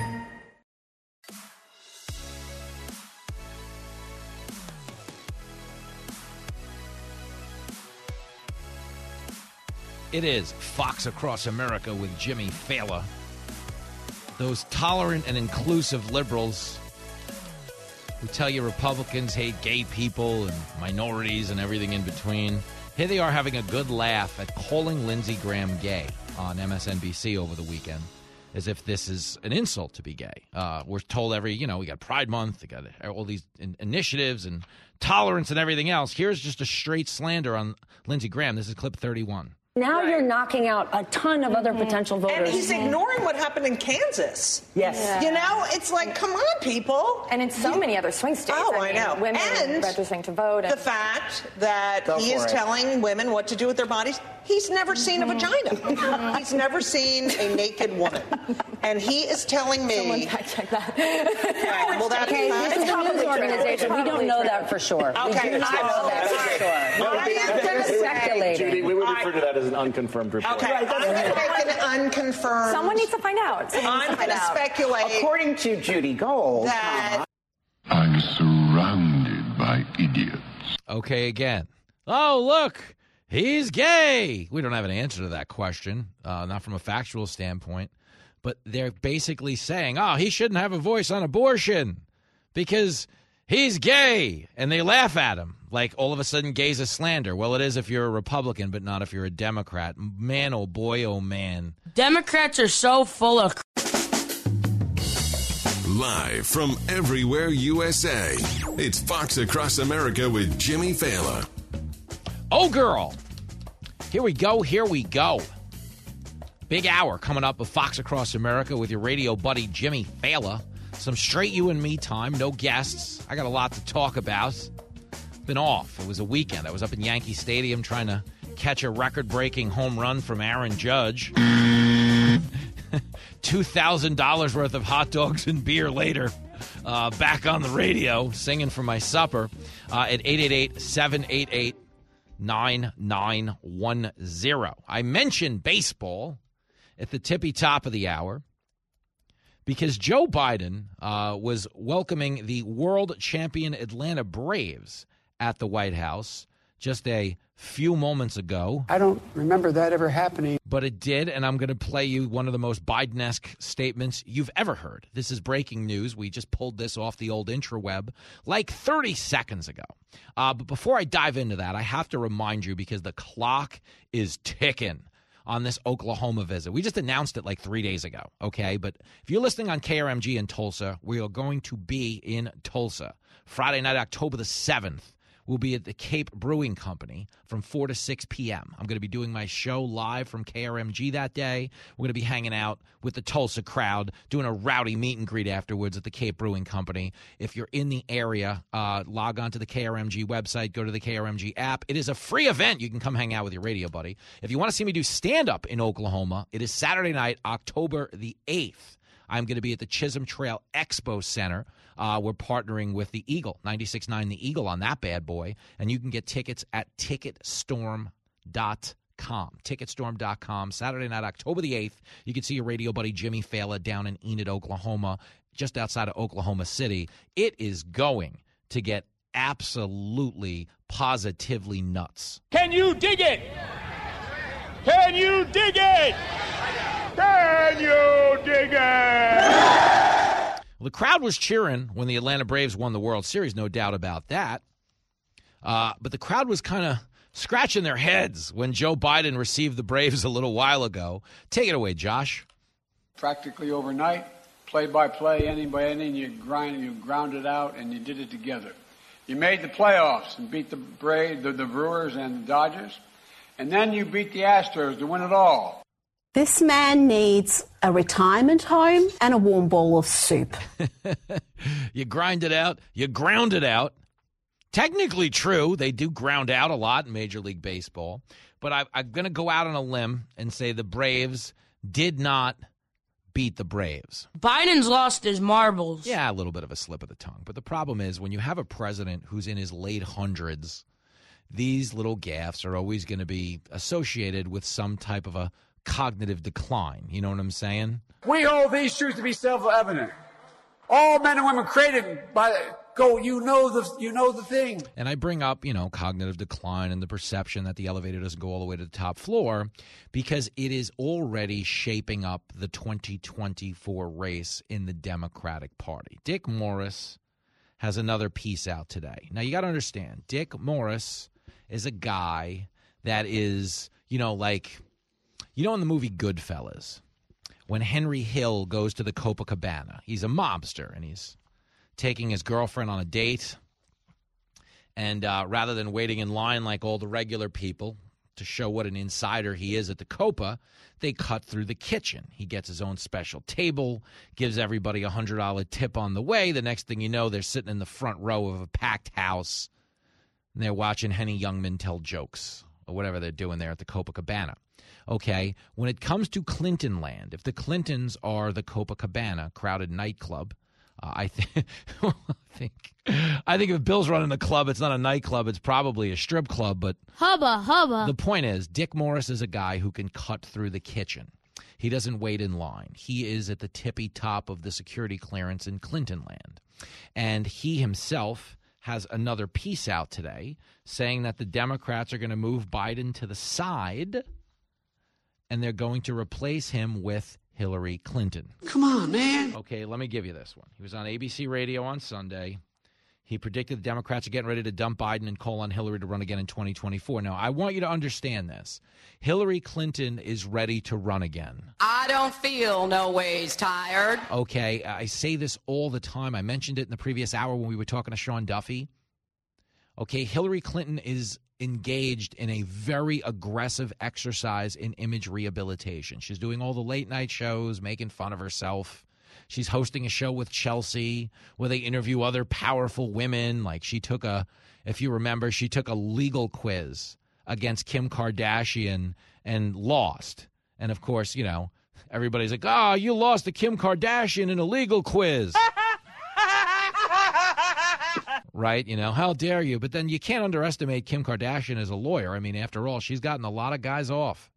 Speaker 6: It is Fox Across America with Jimmy Fallon. Those tolerant and inclusive liberals who tell you Republicans hate gay people and minorities and everything in between. Here they are having a good laugh at calling Lindsey Graham gay on M S N B C over the weekend, as if this is an insult to be gay. Uh, we're told every, you know, we got Pride Month, we got all these in- initiatives and tolerance and everything else. Here's just a straight slander on Lindsey Graham. This is clip thirty-one.
Speaker 12: Now you're knocking out a ton of other potential voters.
Speaker 13: And he's ignoring what happened in Kansas.
Speaker 12: Yes.
Speaker 13: Yeah. You know, it's like, come on, people.
Speaker 12: And in so
Speaker 13: You-
Speaker 12: many other swing states.
Speaker 13: Oh,
Speaker 12: I,
Speaker 13: I
Speaker 12: mean,
Speaker 13: know.
Speaker 12: Women
Speaker 13: And
Speaker 12: registering to vote. And
Speaker 13: the fact that
Speaker 12: Go
Speaker 13: he
Speaker 12: for
Speaker 13: is
Speaker 12: it.
Speaker 13: telling women what to do with their bodies. He's never seen a vagina. He's never seen a naked woman. And he is telling me.
Speaker 12: Someone fact check that.
Speaker 13: Right, well, that's
Speaker 12: okay,
Speaker 13: fine.
Speaker 12: this is a news organization. We don't know that for sure.
Speaker 13: Okay,
Speaker 12: we do not know that for sure.
Speaker 13: I am going to
Speaker 12: Speculating.
Speaker 14: Judy, we would refer to that as an unconfirmed report.
Speaker 13: Okay, I'm going to make an unconfirmed.
Speaker 12: Someone needs to find out. Someone needs
Speaker 13: I'm
Speaker 12: to find
Speaker 13: going to
Speaker 12: out.
Speaker 13: speculate.
Speaker 14: According to Judy Gold,
Speaker 13: that
Speaker 16: I'm surrounded by idiots.
Speaker 6: Okay, again. Oh, look. he's gay. We don't have an answer to that question, uh, not from a factual standpoint. But they're basically saying, oh, he shouldn't have a voice on abortion because he's gay. And they laugh at him like all of a sudden gay's a slander. Well, it is if you're a Republican, but not if you're a Democrat. Man, oh boy, oh man.
Speaker 8: Democrats are so full of...
Speaker 5: Live from everywhere U S A, it's Fox Across America with Jimmy Fallon.
Speaker 6: Oh, girl. Here we go, here we go. Big hour coming up of Fox Across America with your radio buddy Jimmy Fallon. Some straight you and me time, no guests. I got a lot to talk about. Been off. It was a weekend. I was up in Yankee Stadium trying to catch a record-breaking home run from Aaron Judge. two thousand dollars worth of hot dogs and beer later. Uh, back on the radio, singing for my supper uh, at eight eight eight, seven eight eight, nine nine one zero. I mentioned baseball at the tippy top of the hour because Joe Biden uh, was welcoming the world champion Atlanta Braves at the White House just a few moments ago.
Speaker 16: I don't remember that ever happening.
Speaker 6: But it did, and I'm going to play you one of the most Biden-esque statements you've ever heard. This is breaking news. We just pulled this off the old intraweb like thirty seconds ago. Uh, but before I dive into that, I have to remind you because the clock is ticking on this Oklahoma visit. We just announced it like three days ago, okay? But if you're listening on K R M G in Tulsa, we are going to be in Tulsa Friday night, October the seventh. We'll be at the Cape Brewing Company from four to six p.m. I'm going to be doing my show live from K R M G that day. We're going to be hanging out with the Tulsa crowd, doing a rowdy meet and greet afterwards at the Cape Brewing Company. If you're in the area, uh, log on to the K R M G website, go to the K R M G app. It is a free event. You can come hang out with your radio buddy. If you want to see me do stand-up in Oklahoma, it is Saturday night, October the eighth. I'm going to be at the Chisholm Trail Expo Center. Uh, we're partnering with the Eagle, ninety-six point nine The Eagle on that bad boy. And you can get tickets at ticket storm dot com. ticket storm dot com. Saturday night, October the eighth. You can see your radio buddy Jimmy Fallon down in Enid, Oklahoma, just outside of Oklahoma City. It is going to get absolutely, positively nuts.
Speaker 17: Can you dig it? Can you dig it? Can you dig it?
Speaker 6: Well, the crowd was cheering when the Atlanta Braves won the World Series, no doubt about that. Uh, but the crowd was kind of scratching their heads when Joe Biden received the Braves a little while ago. Take it away, Josh.
Speaker 16: Practically overnight, play by play, inning by inning, you grind, you ground it out, and you did it together. You made the playoffs and beat the Braves, the, the Brewers, and the Dodgers, and then you beat the Astros to win it all.
Speaker 18: This man needs a retirement home and a warm bowl of soup.
Speaker 6: You grind it out. You ground it out. Technically true. They do ground out a lot in Major League Baseball. But I, I'm going to go out on a limb and say the Braves did not beat the Braves.
Speaker 8: Biden's lost his marbles.
Speaker 6: Yeah, a little bit of a slip of the tongue. But the problem is when you have a president who's in his late hundreds, these little gaffes are always going to be associated with some type of a cognitive decline. You know what I'm saying?
Speaker 16: We hold these truths to be self-evident. All men and women created by go. You know the you know the thing.
Speaker 6: And I bring up, you know, cognitive decline and the perception that the elevator doesn't go all the way to the top floor because it is already shaping up the twenty twenty-four race in the Democratic Party. Dick Morris has another piece out today. Now you got to understand, Dick Morris is a guy that is, you know, like. You know in the movie Goodfellas, when Henry Hill goes to the Copacabana, he's a mobster, and he's taking his girlfriend on a date, and uh, rather than waiting in line like all the regular people to show what an insider he is at the Copa, they cut through the kitchen. He gets his own special table, gives everybody a one hundred dollars tip on the way. The next thing you know, they're sitting in the front row of a packed house, and they're watching Henny Youngman tell jokes, or whatever they're doing there at the Copacabana. Okay, when it comes to Clinton land, if the Clintons are the Copacabana crowded nightclub, uh, I, th- I think I think if Bill's running a club, it's not a nightclub, it's probably a strip club. But
Speaker 8: hubba hubba.
Speaker 6: The point is, Dick Morris is a guy who can cut through the kitchen. He doesn't wait in line. He is at the tippy top of the security clearance in Clinton land, and he himself has another piece out today saying that the Democrats are going to move Biden to the side and they're going to replace him with Hillary Clinton.
Speaker 2: Come on, man.
Speaker 6: Okay, let me give you this one. He was on A B C Radio on Sunday. He predicted the Democrats are getting ready to dump Biden and call on Hillary to run again in twenty twenty-four. Now, I want you to understand this. Hillary Clinton is ready to run again.
Speaker 22: I don't feel no ways tired.
Speaker 6: Okay, I say this all the time. I mentioned it in the previous hour when we were talking to Sean Duffy. Okay, Hillary Clinton is engaged in a very aggressive exercise in image rehabilitation. She's doing all the late night shows, making fun of herself. She's hosting a show with Chelsea where they interview other powerful women. Like she took a, if you remember, she took a legal quiz against Kim Kardashian and lost. And of course, you know, everybody's like, oh, you lost to Kim Kardashian in a legal quiz. Right? You know, how dare you? But then you can't underestimate Kim Kardashian as a lawyer. I mean, after all, she's gotten a lot of guys off.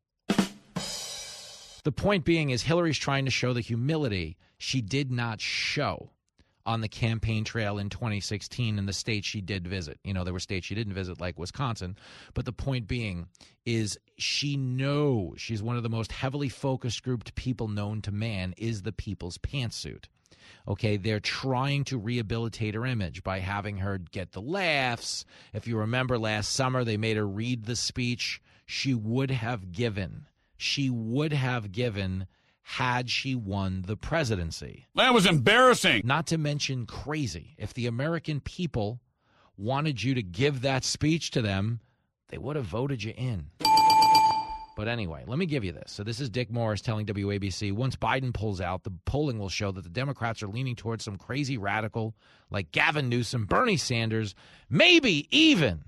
Speaker 6: The point being is Hillary's trying to show the humility she did not show on the campaign trail in twenty sixteen in the states she did visit. You know, there were states she didn't visit like Wisconsin. But the point being is she knows she's one of the most heavily focused grouped people known to man is the people's pantsuit. Okay, they're trying to rehabilitate her image by having her get the laughs. If you remember last summer, they made her read the speech she would have given. She would have given had she won the presidency.
Speaker 17: That was embarrassing.
Speaker 6: Not to mention crazy. If the American people wanted you to give that speech to them, they would have voted you in. But anyway, let me give you this. So this is Dick Morris telling W A B C, once Biden pulls out, the polling will show that the Democrats are leaning towards some crazy radical like Gavin Newsom, Bernie Sanders, maybe even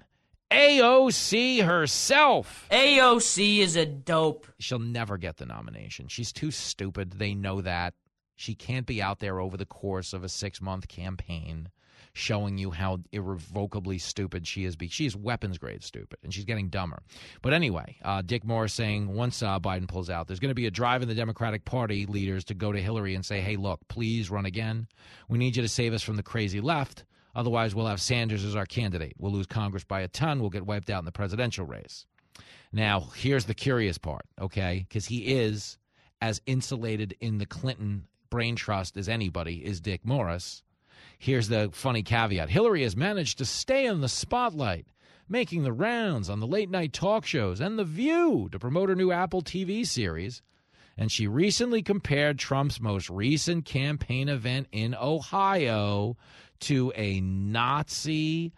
Speaker 6: A O C herself.
Speaker 8: A O C is a dope.
Speaker 6: She'll never get the nomination. She's too stupid. They know that. She can't be out there over the course of a six-month campaign showing you how irrevocably stupid she is. She is weapons-grade stupid, and she's getting dumber. But anyway, uh, Dick Morris saying once uh, Biden pulls out, there's going to be a drive in the Democratic Party leaders to go to Hillary and say, hey, look, please run again. We need you to save us from the crazy left. Otherwise, we'll have Sanders as our candidate. We'll lose Congress by a ton. We'll get wiped out in the presidential race. Now, here's the curious part, okay, because he is as insulated in the Clinton brain trust as anybody is Dick Morris. Here's the funny caveat. Hillary has managed to stay in the spotlight, making the rounds on the late-night talk shows and The View to promote her new Apple T V series. And she recently compared Trump's most recent campaign event in Ohio to a Nazi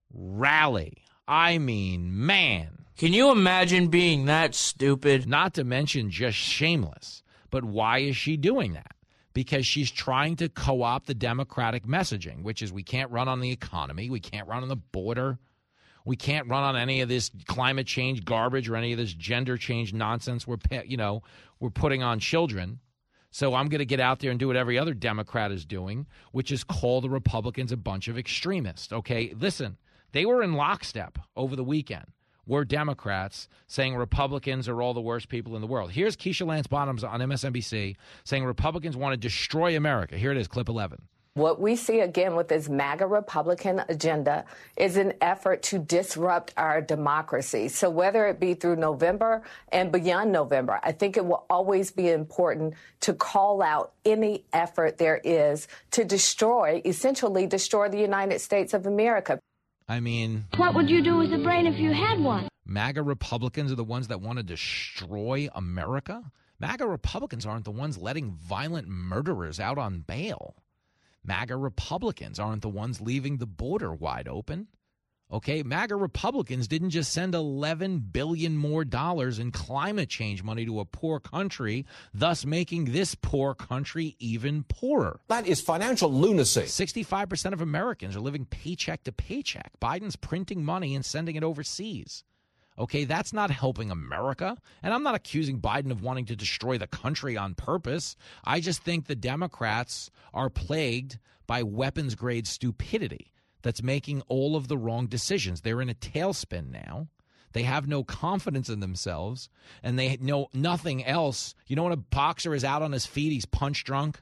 Speaker 6: rally. I mean, man.
Speaker 8: Can you imagine being that stupid?
Speaker 6: Not to mention just shameless. But why is she doing that? Because she's trying to co-opt the Democratic messaging, which is we can't run on the economy, we can't run on the border, we can't run on any of this climate change garbage or any of this gender change nonsense we're, you know, we're putting on children. So I'm going to get out there and do what every other Democrat is doing, which is call the Republicans a bunch of extremists. Okay, listen, they were in lockstep over the weekend. We're Democrats saying Republicans are all the worst people in the world. Here's Keisha Lance Bottoms on M S N B C saying Republicans want to destroy America. Here it is, clip eleven.
Speaker 3: What we see again with this MAGA Republican agenda is an effort to disrupt our democracy. So whether it be through November and beyond November, I think it will always be important to call out any effort there is to destroy, essentially destroy the United States of America.
Speaker 6: I mean,
Speaker 19: what would you do with a brain if you had one?
Speaker 6: MAGA Republicans are the ones that want to destroy America? MAGA Republicans aren't the ones letting violent murderers out on bail. MAGA Republicans aren't the ones leaving the border wide open. Okay, MAGA Republicans didn't just send eleven billion dollars more dollars in climate change money to a poor country, thus making this poor country even poorer.
Speaker 2: That is financial lunacy.
Speaker 6: sixty-five percent of Americans are living paycheck to paycheck. Biden's printing money and sending it overseas. Okay, that's not helping America. And I'm not accusing Biden of wanting to destroy the country on purpose. I just think the Democrats are plagued by weapons-grade stupidity that's making all of the wrong decisions. They're in a tailspin now. They have no confidence in themselves, and they know nothing else. You know when a boxer is out on his feet, he's punch drunk?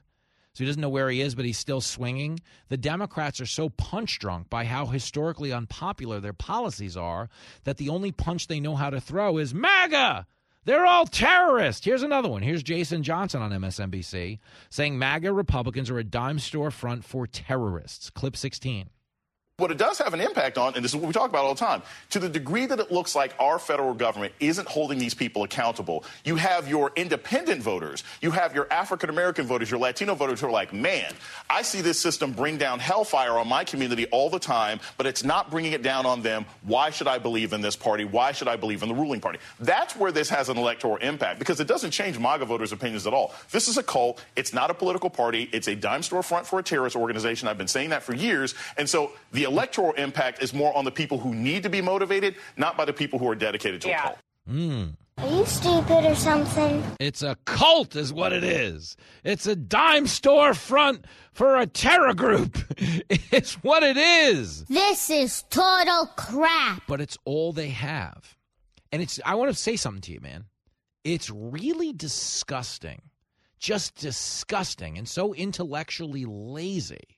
Speaker 6: So he doesn't know where he is, but he's still swinging. The Democrats are so punch drunk by how historically unpopular their policies are that the only punch they know how to throw is MAGA. They're all terrorists. Here's another one. Here's Jason Johnson on M S N B C saying MAGA Republicans are a dime store front for terrorists. Clip sixteen.
Speaker 1: What it does have an impact on, and this is what we talk about all the time, to the degree that it looks like our federal government isn't holding these people accountable, you have your independent voters, you have your African-American voters, your Latino voters who are like, man, I see this system bring down hellfire on my community all the time, but it's not bringing it down on them. Why should I believe in this party? Why should I believe in the ruling party? That's where this has an electoral impact, because it doesn't change MAGA voters' opinions at all. This is a cult. It's not a political party. It's a dime store front for a terrorist organization. I've been saying that for years. And so the electoral impact is more on the people who need to be motivated, not by the people who are dedicated to yeah. a cult.
Speaker 6: Mm.
Speaker 19: Are you stupid or something?
Speaker 6: It's a cult is what it is. It's a dime store front for a terror group. It's what it is.
Speaker 19: This is total crap.
Speaker 6: But it's all they have. And it's. I want to say something to you, man. It's really disgusting. Just disgusting and so intellectually lazy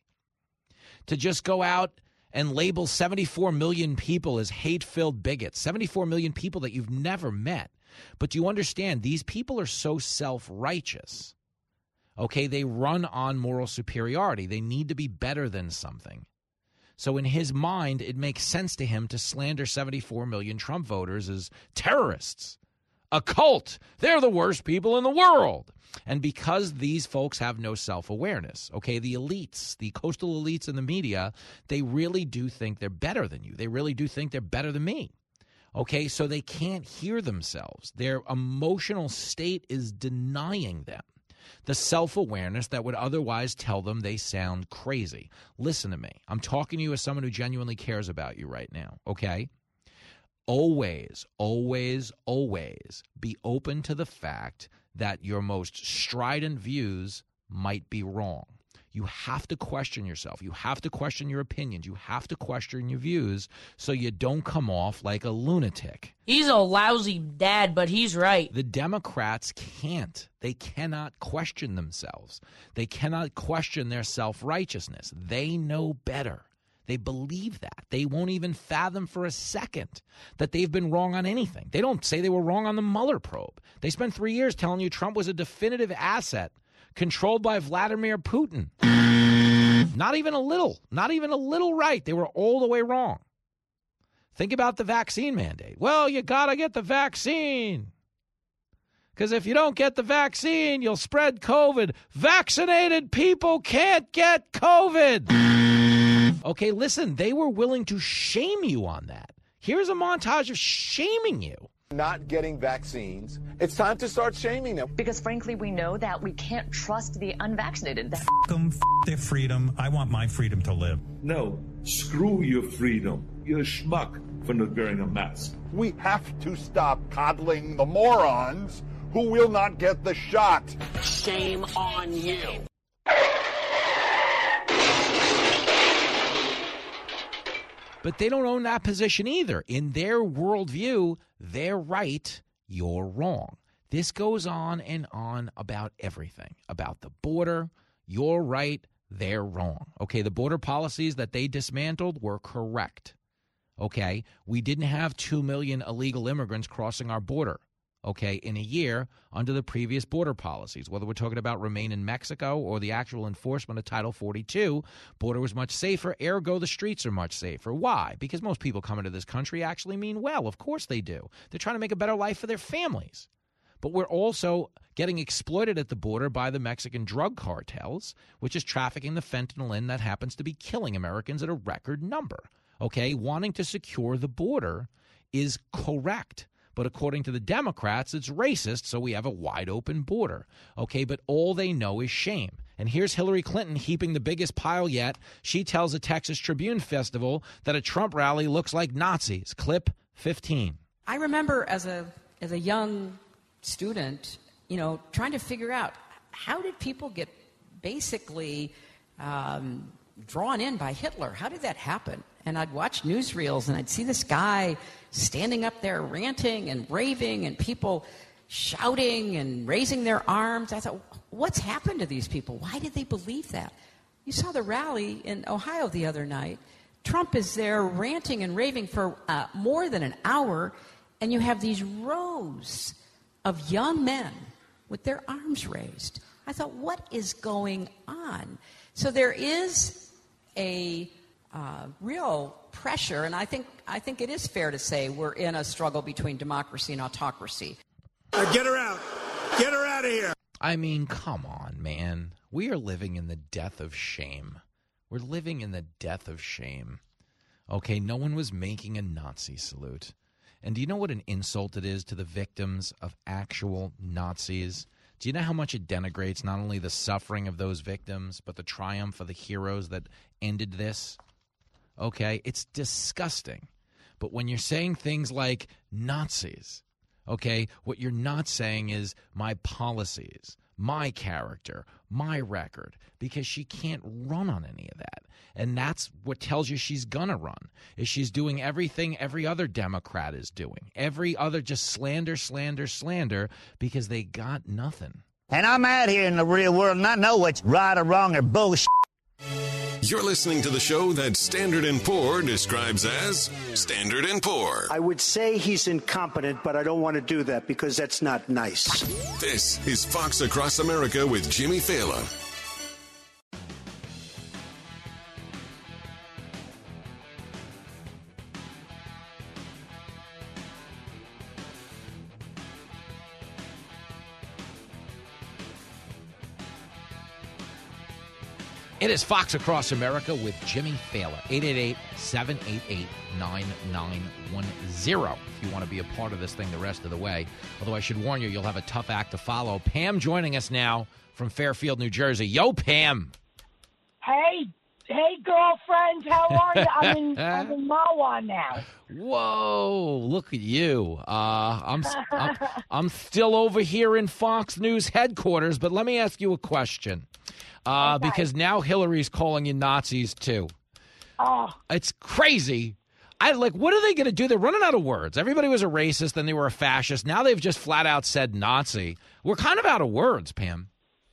Speaker 6: to just go out and label seventy-four million people as hate-filled bigots, seventy-four million people that you've never met. But do you understand, these people are so self-righteous, okay? They run on moral superiority. They need to be better than something. So in his mind, it makes sense to him to slander seventy-four million Trump voters as terrorists, a cult. They're the worst people in the world. And because these folks have no self-awareness, okay, the elites, the coastal elites in the media, they really do think they're better than you. They really do think they're better than me, okay? So they can't hear themselves. Their emotional state is denying them the self-awareness that would otherwise tell them they sound crazy. Listen to me. I'm talking to you as someone who genuinely cares about you right now, okay? Always, always, always be open to the fact that your most strident views might be wrong. You have to question yourself. You have to question your opinions. You have to question your views so you don't come off like a lunatic.
Speaker 8: He's a lousy dad, but he's right.
Speaker 6: The Democrats can't. They cannot question themselves. They cannot question their self-righteousness. They know better. They believe that. They won't even fathom for a second that they've been wrong on anything. They don't say they were wrong on the Mueller probe. They spent three years telling you Trump was a definitive asset controlled by Vladimir Putin. Not even a little. Not even a little right. They were all the way wrong. Think about the vaccine mandate. Well, you got to get the vaccine. Because if you don't get the vaccine, you'll spread COVID. Vaccinated people can't get COVID. Okay, listen, they were willing to shame you on that. Here's a montage of shaming you.
Speaker 21: Not getting vaccines. It's time to start shaming them.
Speaker 23: Because frankly, we know that we can't trust the unvaccinated.
Speaker 24: F them, f their freedom. I want my freedom to live.
Speaker 25: No, screw your freedom. You're a schmuck for not wearing a mask.
Speaker 21: We have to stop coddling the morons who will not get the shot.
Speaker 2: Shame on you.
Speaker 6: But they don't own that position either. In their worldview, they're right, you're wrong. This goes on and on about everything. About the border, you're right, they're wrong. Okay, the border policies that they dismantled were correct. Okay, we didn't have two million illegal immigrants crossing our border, okay, in a year under the previous border policies. Whether we're talking about remain in Mexico or the actual enforcement of Title forty-two, border was much safer, ergo the streets are much safer. Why? Because most people coming to this country actually mean well. Of course they do. They're trying to make a better life for their families. But we're also getting exploited at the border by the Mexican drug cartels, which is trafficking the fentanyl in that happens to be killing Americans at a record number. Okay, wanting to secure the border is correct. But according to the Democrats, it's racist, so we have a wide-open border. Okay, but all they know is shame. And here's Hillary Clinton heaping the biggest pile yet. She tells a Texas Tribune festival that a Trump rally looks like Nazis. Clip fifteen.
Speaker 26: I remember as a as a young student, you know, trying to figure out how did people get basically um, drawn in by Hitler? How did that happen? And I'd watch newsreels, and I'd see this guy standing up there ranting and raving, and people, shouting and raising their arms. I thought, what's happened to these people? Why did they believe that? You saw the rally in Ohio the other night. Trump is there ranting and raving for uh, more than an hour, and you have these rows of young men with their arms raised. I thought, what is going on? So there is a uh, real pressure, and I think I think it is fair to say we're in a struggle between democracy and autocracy.
Speaker 4: Uh, get her out. Get her out of here.
Speaker 6: I mean, come on, man. We are living in the death of shame. We're living in the death of shame. Okay, no one was making a Nazi salute. And do you know what an insult it is to the victims of actual Nazis? Do you know how much it denigrates not only the suffering of those victims, but the triumph of the heroes that ended this? Okay, it's disgusting. But when you're saying things like Nazis, okay, what you're not saying is my policies, my character, my record, because she can't run on any of that. And that's what tells you she's going to run, is she's doing everything every other Democrat is doing. Every other just slander, slander, slander, because they got nothing.
Speaker 7: And I'm out here in the real world and I know what's right or wrong or bullshit.
Speaker 5: You're listening to the show that Standard and Poor describes as Standard and Poor.
Speaker 9: I would say he's incompetent, but I don't want to do that because that's not nice.
Speaker 5: This is Fox Across America with Jimmy Fallon.
Speaker 6: It is Fox Across America with Jimmy Fallon. eight eight eight, seven eight eight, nine nine one zero if you want to be a part of this thing the rest of the way. Although I should warn you, you'll have a tough act to follow. Pam joining us now from Fairfield, New Jersey. Yo, Pam.
Speaker 10: Hey, hey, girlfriend. How are you? I'm in, I'm in Mawa now.
Speaker 6: Whoa, look at you. Uh, I'm, I'm, I'm still over here in Fox News headquarters, but let me ask you a question. Uh, okay. Because now Hillary's calling you Nazis, too.
Speaker 10: Oh.
Speaker 6: It's crazy. I like, what are they going to do? They're running out of words. Everybody was a racist, then they were a fascist. Now they've just flat out said Nazi. We're kind of out of words, Pam.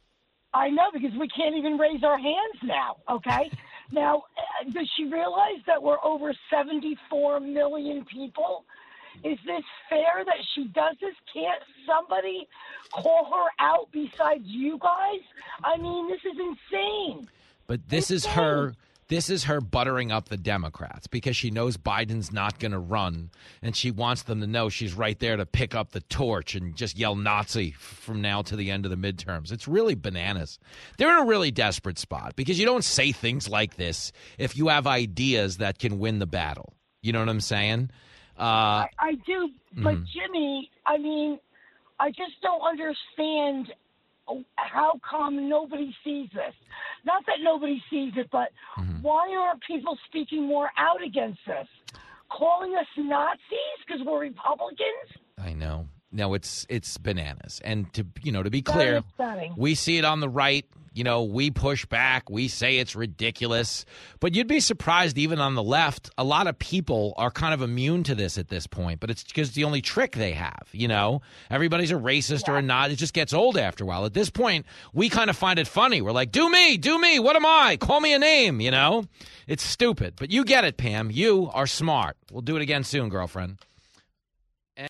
Speaker 10: I know, because we can't even raise our hands now, okay? Now, does she realize that we're over seventy-four million people? Is this fair that she does this? Can't somebody call her out besides you guys? I mean, this is insane.
Speaker 6: But this
Speaker 10: insane.
Speaker 6: is her this is her buttering up the Democrats because she knows Biden's not going to run, and she wants them to know she's right there to pick up the torch and just yell Nazi from now to the end of the midterms. It's really bananas. They're in a really desperate spot because you don't say things like this if you have ideas that can win the battle. You know what I'm saying? Uh,
Speaker 10: I, I do, but
Speaker 6: mm-hmm.
Speaker 10: Jimmy, I mean, I just don't understand how come nobody sees this. Not that nobody sees it, but mm-hmm. why aren't people speaking more out against this? Calling us Nazis because we're Republicans?
Speaker 6: I know. No, it's it's bananas. And to you know, to be clear,
Speaker 10: stunning.
Speaker 6: We see it on the right. You know, we push back. We say it's ridiculous. But you'd be surprised even on the left. A lot of people are kind of immune to this at this point. But it's because it's the only trick they have, you know. Everybody's a racist yeah. or a not. It just gets old after a while. At this point, we kind of find it funny. We're like, do me, do me. What am I? Call me a name, you know. It's stupid. But you get it, Pam. You are smart. We'll do it again soon, girlfriend. And-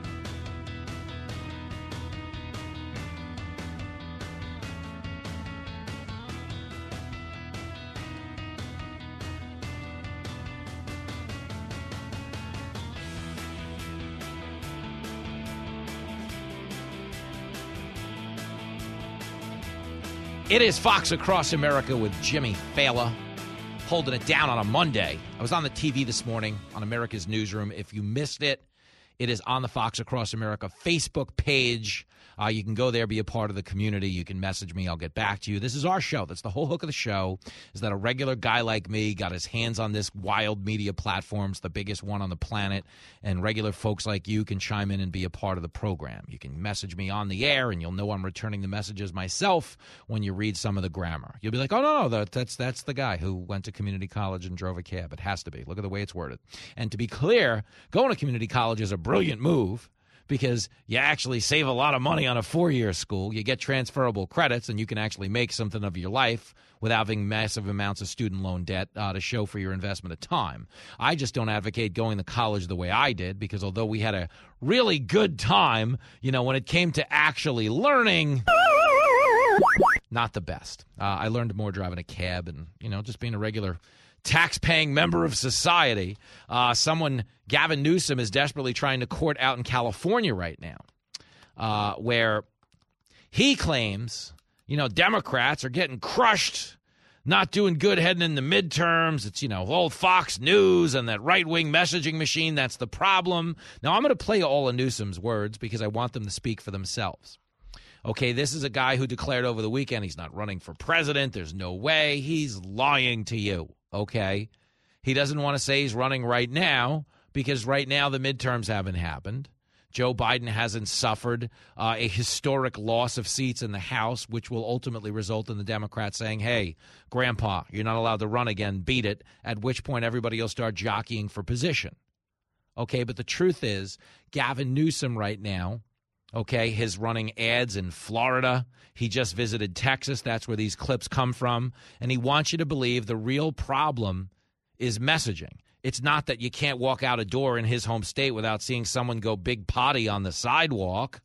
Speaker 6: It is Fox Across America with Jimmy Fallon, holding it down on a Monday. I was on the T V this morning on America's Newsroom. If you missed it, it is on the Fox Across America Facebook page. Uh, you can go there, be a part of the community. You can message me. I'll get back to you. This is our show. That's the whole hook of the show, is that a regular guy like me got his hands on this wild media platform. It's the biggest one on the planet, and regular folks like you can chime in and be a part of the program. You can message me on the air, and you'll know I'm returning the messages myself when you read some of the grammar. You'll be like, oh, no, no, that, that's, that's the guy who went to community college and drove a cab. It has to be. Look at the way it's worded. And to be clear, going to community college is a brilliant move, because you actually save a lot of money on a four-year school. You get transferable credits, and you can actually make something of your life without having massive amounts of student loan debt uh, to show for your investment of time. I just don't advocate going to college the way I did, because although we had a really good time, you know, when it came to actually learning, not the best. Uh, I learned more driving a cab and, you know, just being a regular tax-paying member of society. Uh, someone, Gavin Newsom, is desperately trying to court out in California right now, uh, where he claims, you know, Democrats are getting crushed, not doing good heading in the midterms. It's, you know, old Fox News and that right-wing messaging machine, that's the problem. Now, I'm going to play all of Newsom's words because I want them to speak for themselves. Okay, this is a guy who declared over the weekend he's not running for president. There's no way. He's lying to you, okay? He doesn't want to say he's running right now because right now the midterms haven't happened. Joe Biden hasn't suffered uh, a historic loss of seats in the House, which will ultimately result in the Democrats saying, hey, Grandpa, you're not allowed to run again, beat it, at which point everybody will start jockeying for position. Okay, but the truth is, Gavin Newsom right now, okay, is running ads in Florida. He just visited Texas. That's where these clips come from. And he wants you to believe the real problem is messaging. It's not that you can't walk out a door in his home state without seeing someone go big potty on the sidewalk.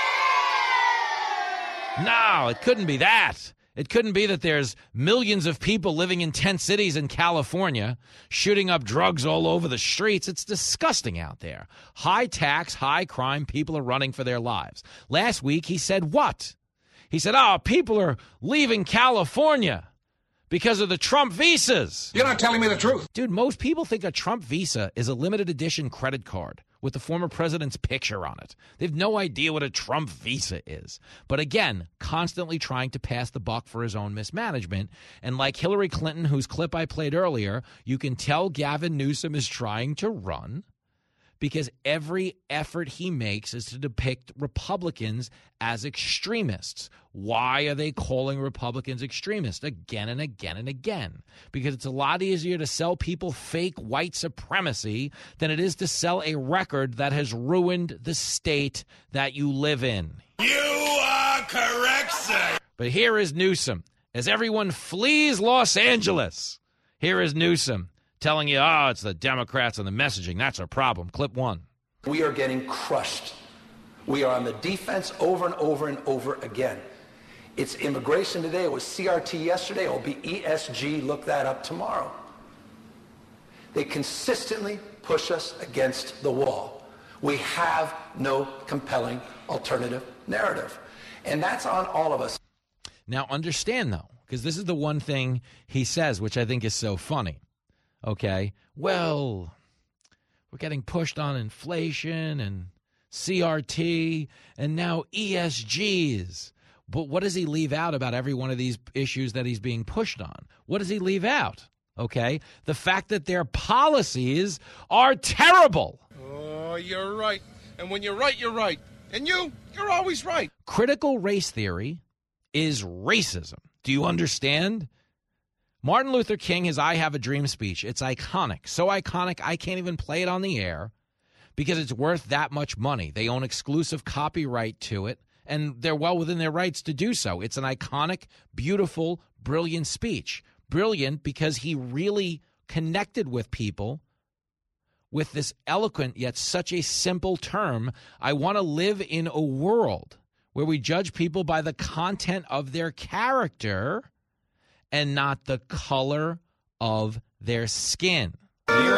Speaker 6: No, it couldn't be that. It couldn't be that there's millions of people living in tent cities in California shooting up drugs all over the streets. It's disgusting out there. High tax, high crime, people are running for their lives. Last week, he said what? He said, oh, people are leaving California because of the Trump visas.
Speaker 2: You're not telling me the truth.
Speaker 6: Dude, most people think a Trump visa is a limited edition credit card with the former president's picture on it. They have no idea what a Trump visa is. But again, constantly trying to pass the buck for his own mismanagement. And like Hillary Clinton, whose clip I played earlier, you can tell Gavin Newsom is trying to run because every effort he makes is to depict Republicans as extremists. Why are they calling Republicans extremists again and again and again? Because it's a lot easier to sell people fake white supremacy than it is to sell a record that has ruined the state that you live in.
Speaker 2: You are correct, sir.
Speaker 6: But here is Newsom. As everyone flees Los Angeles, here is Newsom telling you, oh, it's the Democrats and the messaging. That's our problem. Clip one.
Speaker 11: We are getting crushed. We are on the defense over and over and over again. It's immigration today. It was C R T yesterday. It will be E S G. Look that up tomorrow. They consistently push us against the wall. We have no compelling alternative narrative. And that's on all of us.
Speaker 6: Now, understand, though, because this is the one thing he says, which I think is so funny. Okay, well, we're getting pushed on inflation and C R T and now E S Gs. But what does he leave out about every one of these issues that he's being pushed on? What does he leave out? Okay, the fact that their policies are terrible.
Speaker 2: Oh, you're right. And when you're right, you're right. And you, you're always right.
Speaker 6: Critical race theory is racism. Do you understand? Martin Luther King, his I Have a Dream speech, it's iconic. So iconic, I can't even play it on the air because it's worth that much money. They own exclusive copyright to it, and they're well within their rights to do so. It's an iconic, beautiful, brilliant speech. Brilliant because he really connected with people with this eloquent yet such a simple term. I want to live in a world where we judge people by the content of their character and not the color of their skin.
Speaker 2: You're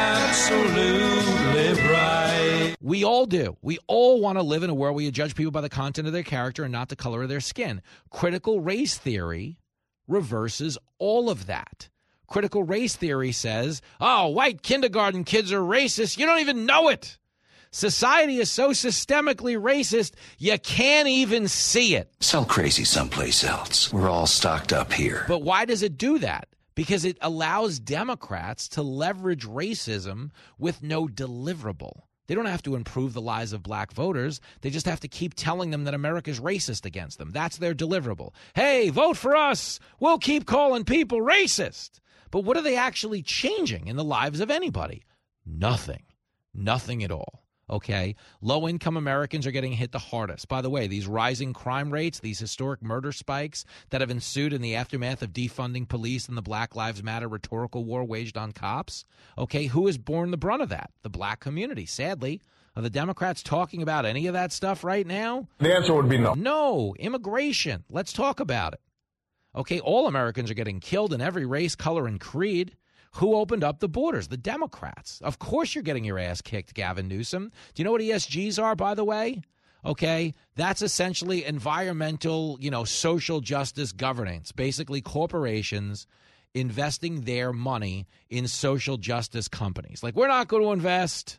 Speaker 2: absolutely right.
Speaker 6: We all do. We all want to live in a world where you judge people by the content of their character and not the color of their skin. Critical race theory reverses all of that. Critical race theory says, oh, white kindergarten kids are racist. You don't even know it. Society is so systemically racist, you can't even see it.
Speaker 12: Sell crazy someplace else. We're all stocked up here.
Speaker 6: But why does it do that? Because it allows Democrats to leverage racism with no deliverable. They don't have to improve the lives of black voters. They just have to keep telling them that America's racist against them. That's their deliverable. Hey, vote for us. We'll keep calling people racist. But what are they actually changing in the lives of anybody? Nothing. Nothing at all. Okay, low-income Americans are getting hit the hardest. By the way, these rising crime rates, these historic murder spikes that have ensued in the aftermath of defunding police and the Black Lives Matter rhetorical war waged on cops, okay, who has borne the brunt of that? The black community. Sadly, are the Democrats talking about any of that stuff right now?
Speaker 21: The answer would be no.
Speaker 6: No. Immigration. Let's talk about it. Okay, all Americans are getting killed in every race, color, and creed. Who opened up the borders? The Democrats. Of course you're getting your ass kicked, Gavin Newsom. Do you know what E S Gs are, by the way? Okay, that's essentially environmental, you know, social justice governance. Basically, corporations investing their money in social justice companies. Like, we're not going to invest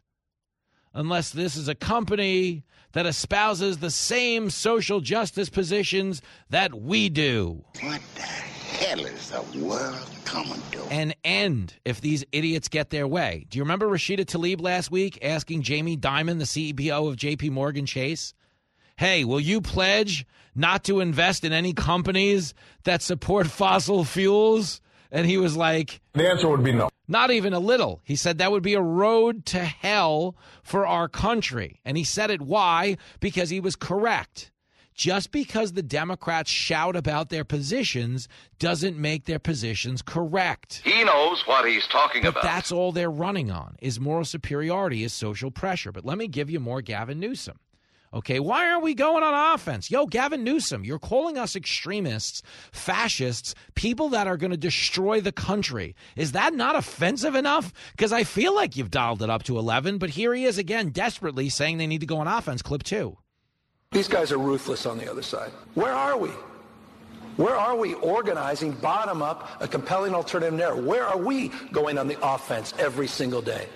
Speaker 6: unless this is a company that espouses the same social justice positions that we do.
Speaker 13: What the hell is the world coming to?
Speaker 6: An end if these idiots get their way. Do you remember Rashida Tlaib last week asking Jamie Dimon, the C E O of J P Morgan Chase, hey, will you pledge not to invest in any companies that support fossil fuels? And he was like,
Speaker 21: the answer would be no.
Speaker 6: Not even a little. He said that would be a road to hell for our country. And he said it why? Because he was correct. Just because the Democrats shout about their positions doesn't make their positions correct.
Speaker 12: He knows what he's talking
Speaker 6: but
Speaker 12: about.
Speaker 6: That's all they're running on, is moral superiority, is social pressure. But let me give you more Gavin Newsom. Okay, why aren't we going on offense? Yo, Gavin Newsom, you're calling us extremists, fascists, people that are going to destroy the country. Is that not offensive enough? Because I feel like you've dialed it up to eleven, but here he is again desperately saying they need to go on offense. Clip two.
Speaker 11: These guys are ruthless on the other side. Where are we? Where are we organizing bottom up a compelling alternative narrative? Where are we going on the offense every single day?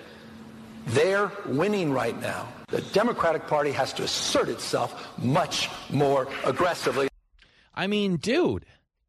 Speaker 11: They're winning right now. The Democratic Party has to assert itself much more aggressively.
Speaker 6: I mean, dude,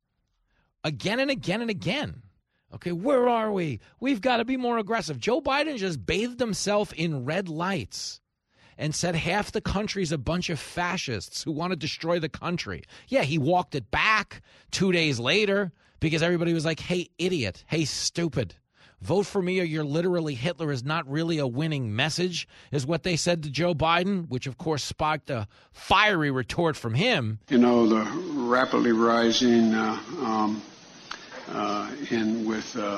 Speaker 6: again and again and again. Okay, where are we? We've got to be more aggressive. Joe Biden just bathed himself in red lights and said half the country's a bunch of fascists who want to destroy the country. Yeah, he walked it back two days later because everybody was like, hey, idiot, hey, stupid. Vote for me or you're literally Hitler is not really a winning message, is what they said to Joe Biden, which, of course, sparked a fiery retort from him.
Speaker 14: You know, the rapidly rising uh, um, uh, in with, uh,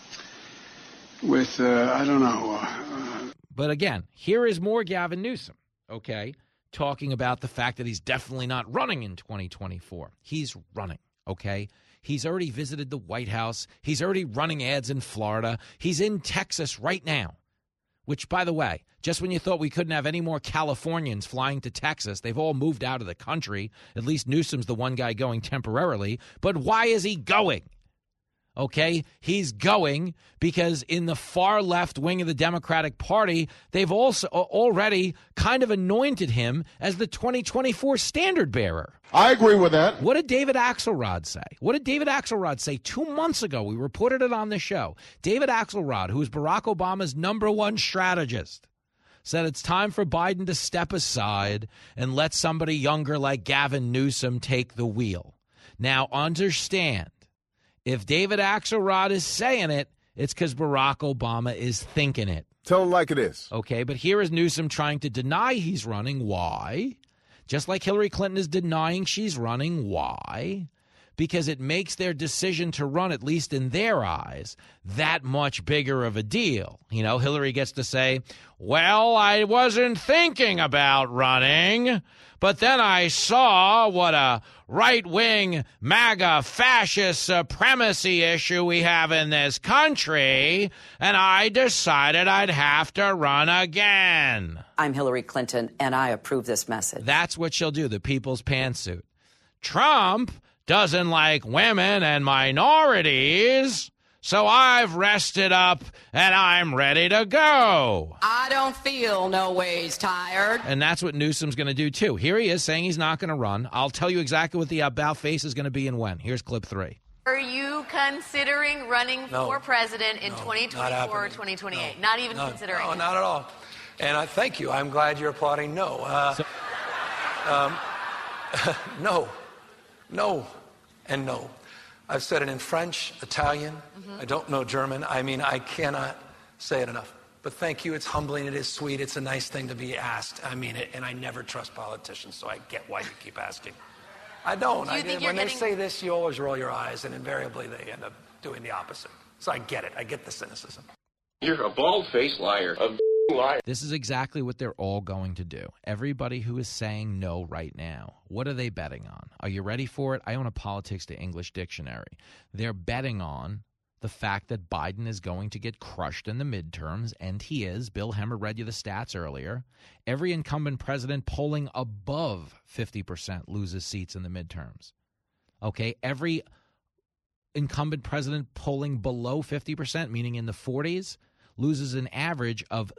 Speaker 14: with uh, I don't know. Uh,
Speaker 6: but again, here is more Gavin Newsom, okay, talking about the fact that he's definitely not running in twenty twenty-four. He's running, okay? He's already visited the White House. He's already running ads in Florida. He's in Texas right now, which, by the way, just when you thought we couldn't have any more Californians flying to Texas, they've all moved out of the country. At least Newsom's the one guy going temporarily. But why is he going? Okay, he's going because in the far left wing of the Democratic Party, they've also already kind of anointed him as the twenty twenty-four standard bearer.
Speaker 21: I agree with that.
Speaker 6: What did David Axelrod say? What did David Axelrod say two months ago? We reported it on the show. David Axelrod, who is Barack Obama's number one strategist, said it's time for Biden to step aside and let somebody younger like Gavin Newsom take the wheel. Now, understand, if David Axelrod is saying it, it's because Barack Obama is thinking it.
Speaker 21: Tell him like it is.
Speaker 6: Okay, but here is Newsom trying to deny he's running. Why? Just like Hillary Clinton is denying she's running. Why? Because it makes their decision to run, at least in their eyes, that much bigger of a deal. You know, Hillary gets to say, well, I wasn't thinking about running, but then I saw what a right-wing MAGA fascist supremacy issue we have in this country, and I decided I'd have to run again.
Speaker 15: I'm Hillary Clinton, and I approve this message.
Speaker 6: That's what she'll do, the people's pantsuit. Trump doesn't like women and minorities, so I've rested up and I'm ready to go.
Speaker 15: I don't feel no ways tired.
Speaker 6: And that's what Newsom's going to do, too. Here he is saying he's not going to run. I'll tell you exactly what the about face is going to be and when. Here's clip three.
Speaker 16: Are you considering running
Speaker 11: No.
Speaker 16: for president in
Speaker 11: No,
Speaker 16: twenty
Speaker 11: not
Speaker 16: twenty-four or
Speaker 11: happening.
Speaker 16: twenty twenty-eight?
Speaker 11: No.
Speaker 16: Not even
Speaker 11: No,
Speaker 16: considering
Speaker 11: No,
Speaker 16: it?
Speaker 11: not at all. And I thank you. I'm glad you're applauding no. Uh,
Speaker 6: So-
Speaker 11: um, no. No. And no. I've said it in French, Italian.
Speaker 16: Mm-hmm.
Speaker 11: I don't know German. I mean, I cannot say it enough. But thank you. It's humbling. It is sweet. It's a nice thing to be asked. I mean it, and I never trust politicians, so I get why you keep asking. I don't.
Speaker 16: Do you
Speaker 11: I,
Speaker 16: think
Speaker 11: when
Speaker 16: you're
Speaker 11: they
Speaker 16: getting...
Speaker 11: say this, you always roll your eyes, and invariably they end up doing the opposite. So I get it. I get the cynicism.
Speaker 1: You're a bald-faced liar. A liar.
Speaker 6: This is exactly what they're all going to do. Everybody who is saying no right now, what are they betting on? Are you ready for it? I own a Politics to English dictionary. They're betting on the fact that Biden is going to get crushed in the midterms, and he is. Bill Hemmer read you the stats earlier. Every incumbent president polling above fifty percent loses seats in the midterms. Okay, every incumbent president polling below fifty percent, meaning in the forties, loses an average of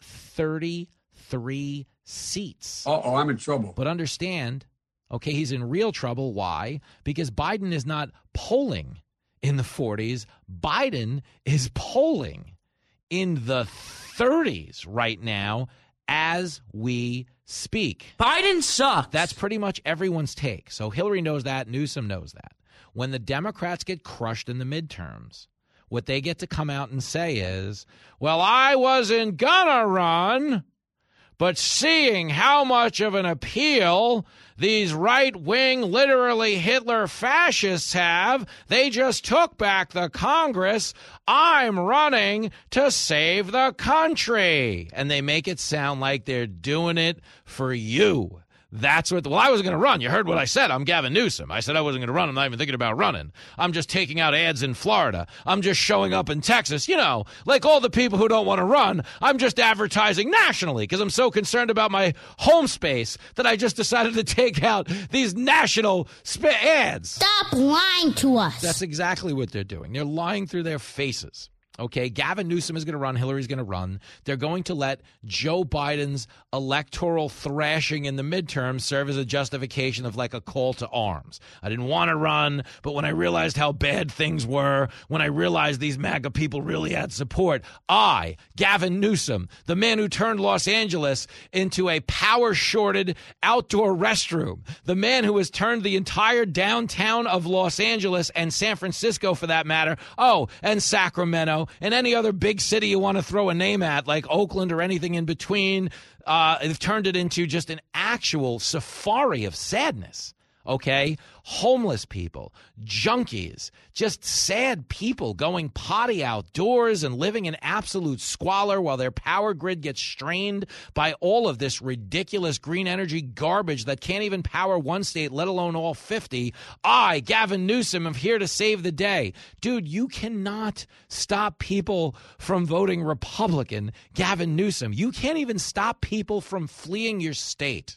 Speaker 6: thirty-three seats.
Speaker 4: Uh-oh, I'm in trouble.
Speaker 6: But understand, okay, he's in real trouble. Why? Because Biden is not polling in the forties. Biden is polling in the thirties right now as we speak.
Speaker 8: Biden sucks.
Speaker 6: That's pretty much everyone's take. So Hillary knows that. Newsom knows that. When the Democrats get crushed in the midterms, what they get to come out and say is, well, I wasn't gonna run, but seeing how much of an appeal these right-wing, literally Hitler fascists have, they just took back the Congress. I'm running to save the country. And they make it sound like they're doing it for you. That's what, well, I wasn't going to run. You heard what I said. I'm Gavin Newsom. I said I wasn't going to run. I'm not even thinking about running. I'm just taking out ads in Florida. I'm just showing up in Texas. You know, like all the people who don't want to run, I'm just advertising nationally because I'm so concerned about my home space that I just decided to take out these national sp- ads.
Speaker 19: Stop lying to us.
Speaker 6: That's exactly what they're doing. They're lying through their faces. Okay, Gavin Newsom is going to run. Hillary's going to run. They're going to let Joe Biden's electoral thrashing in the midterms serve as a justification of like a call to arms. I didn't want to run, but when I realized how bad things were, when I realized these MAGA people really had support, I, Gavin Newsom, the man who turned Los Angeles into a power-shorted outdoor restroom, the man who has turned the entire downtown of Los Angeles and San Francisco, for that matter, oh, and Sacramento, and any other big city you want to throw a name at, like Oakland or anything in between, uh, they've turned it into just an actual safari of sadness. Okay? Homeless people, junkies, just sad people going potty outdoors and living in absolute squalor while their power grid gets strained by all of this ridiculous green energy garbage that can't even power one state, let alone all fifty. I, Gavin Newsom, am here to save the day. Dude, you cannot stop people from voting Republican, Gavin Newsom. You can't even stop people from fleeing your state.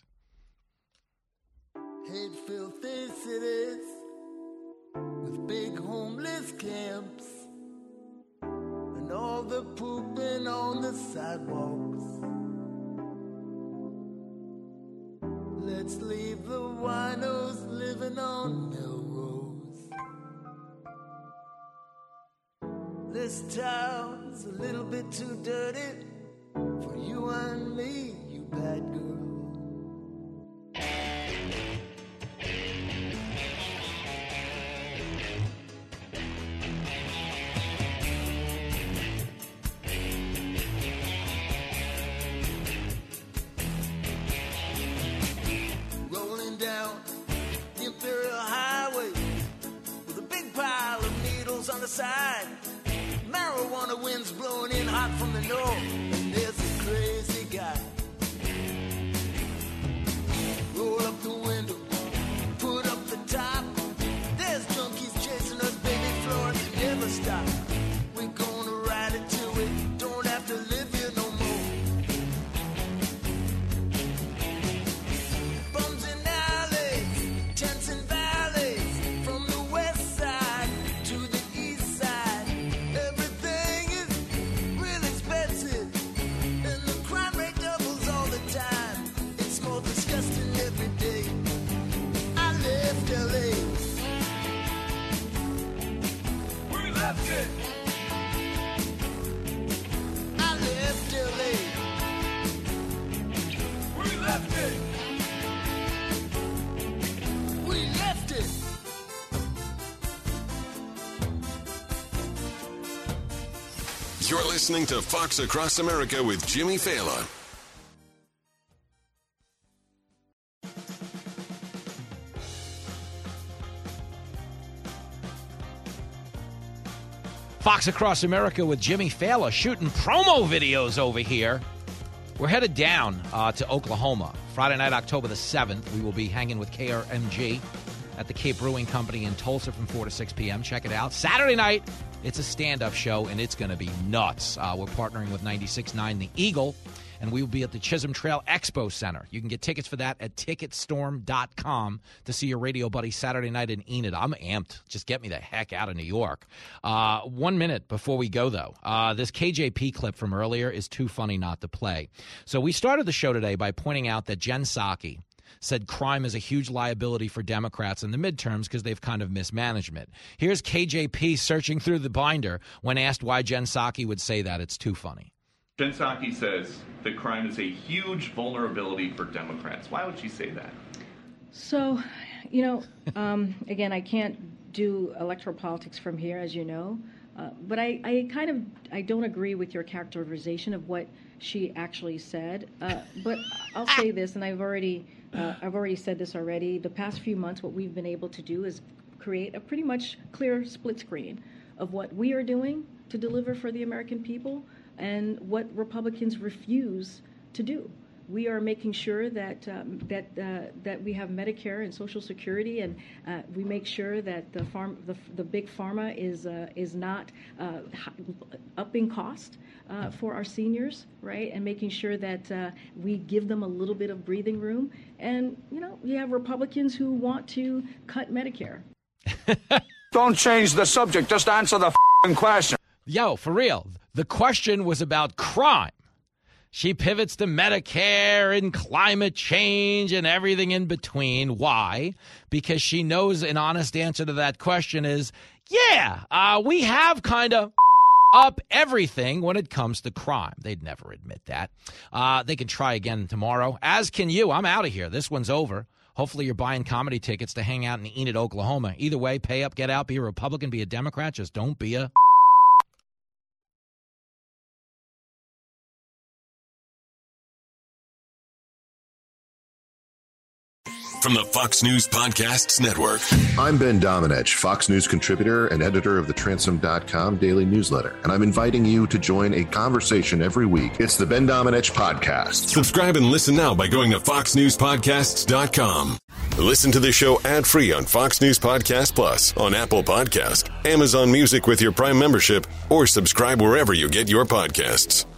Speaker 3: Hate-filthy cities with big homeless camps and all the pooping on the sidewalks. Let's leave the winos living on Melrose. This town's a little bit too dirty for you and me, you bad girl. On the side, marijuana winds blowing in hot from the north, and there's a crazy guy. Roll up the window, put up the top. There's junkies chasing us, baby, Florida, they never stop. We're gonna ride it till we don't have to live here no more. Bums in alleys, tents in valleys, from the west side to the east side. Everything is real expensive.
Speaker 5: You're listening to Fox Across America with Jimmy Fallon.
Speaker 6: Fox Across America with Jimmy Fallon shooting promo videos over here. We're headed down uh, to Oklahoma. Friday night, October the seventh, we will be hanging with K R M G at the Cape Brewing Company in Tulsa from four to six p.m. Check it out. Saturday night, it's a stand-up show, and it's going to be nuts. Uh, we're partnering with ninety-six point nine The Eagle, and we will be at the Chisholm Trail Expo Center. You can get tickets for that at ticket storm dot com to see your radio buddy Saturday night in Enid. I'm amped. Just get me the heck out of New York. Uh, one minute before we go, though. Uh, this K J P clip from earlier is too funny not to play. So we started the show today by pointing out that Jen Psaki said crime is a huge liability for Democrats in the midterms because they've kind of mismanagement. Here's K J P searching through the binder when asked why Jen Psaki would say that. It's too funny.
Speaker 17: Jen Psaki says that crime is a huge vulnerability for Democrats. Why would she say that?
Speaker 18: So, you know, um, again, I can't do electoral politics from here, as you know. Uh, but I, I kind of I don't agree with your characterization of what she actually said. Uh, but I'll say this, and I've already uh, I've already said this already. The past few months, what we've been able to do is create a pretty much clear split screen of what we are doing to deliver for the American people and what Republicans refuse to do. We are making sure that um, that uh, that we have Medicare and Social Security, and uh, we make sure that the farm the, the big pharma is uh, is not uh, upping cost uh, for our seniors, right? And making sure that uh, we give them a little bit of breathing room. And you know, you have Republicans who want to cut Medicare.
Speaker 20: Don't change the subject. Just answer the f***ing question.
Speaker 6: Yo, for real. The question was about crime. She pivots to Medicare and climate change and everything in between. Why? Because she knows an honest answer to that question is, yeah, uh, we have kind of up everything when it comes to crime. They'd never admit that. Uh, they can try again tomorrow, as can you. I'm out of here. This one's over. Hopefully you're buying comedy tickets to hang out in Enid, Oklahoma. Either way, pay up, get out, be a Republican, be a Democrat. Just don't be a...
Speaker 5: From the Fox News Podcasts Network.
Speaker 22: I'm Ben Domenech, Fox News contributor and editor of the Transom dot com daily newsletter, and I'm inviting you to join a conversation every week. It's the Ben Domenech Podcast.
Speaker 5: Subscribe and listen now by going to fox news podcasts dot com. Listen to the show ad-free on Fox News Podcast Plus, on Apple Podcast, Amazon Music with your Prime membership, or subscribe wherever you get your podcasts.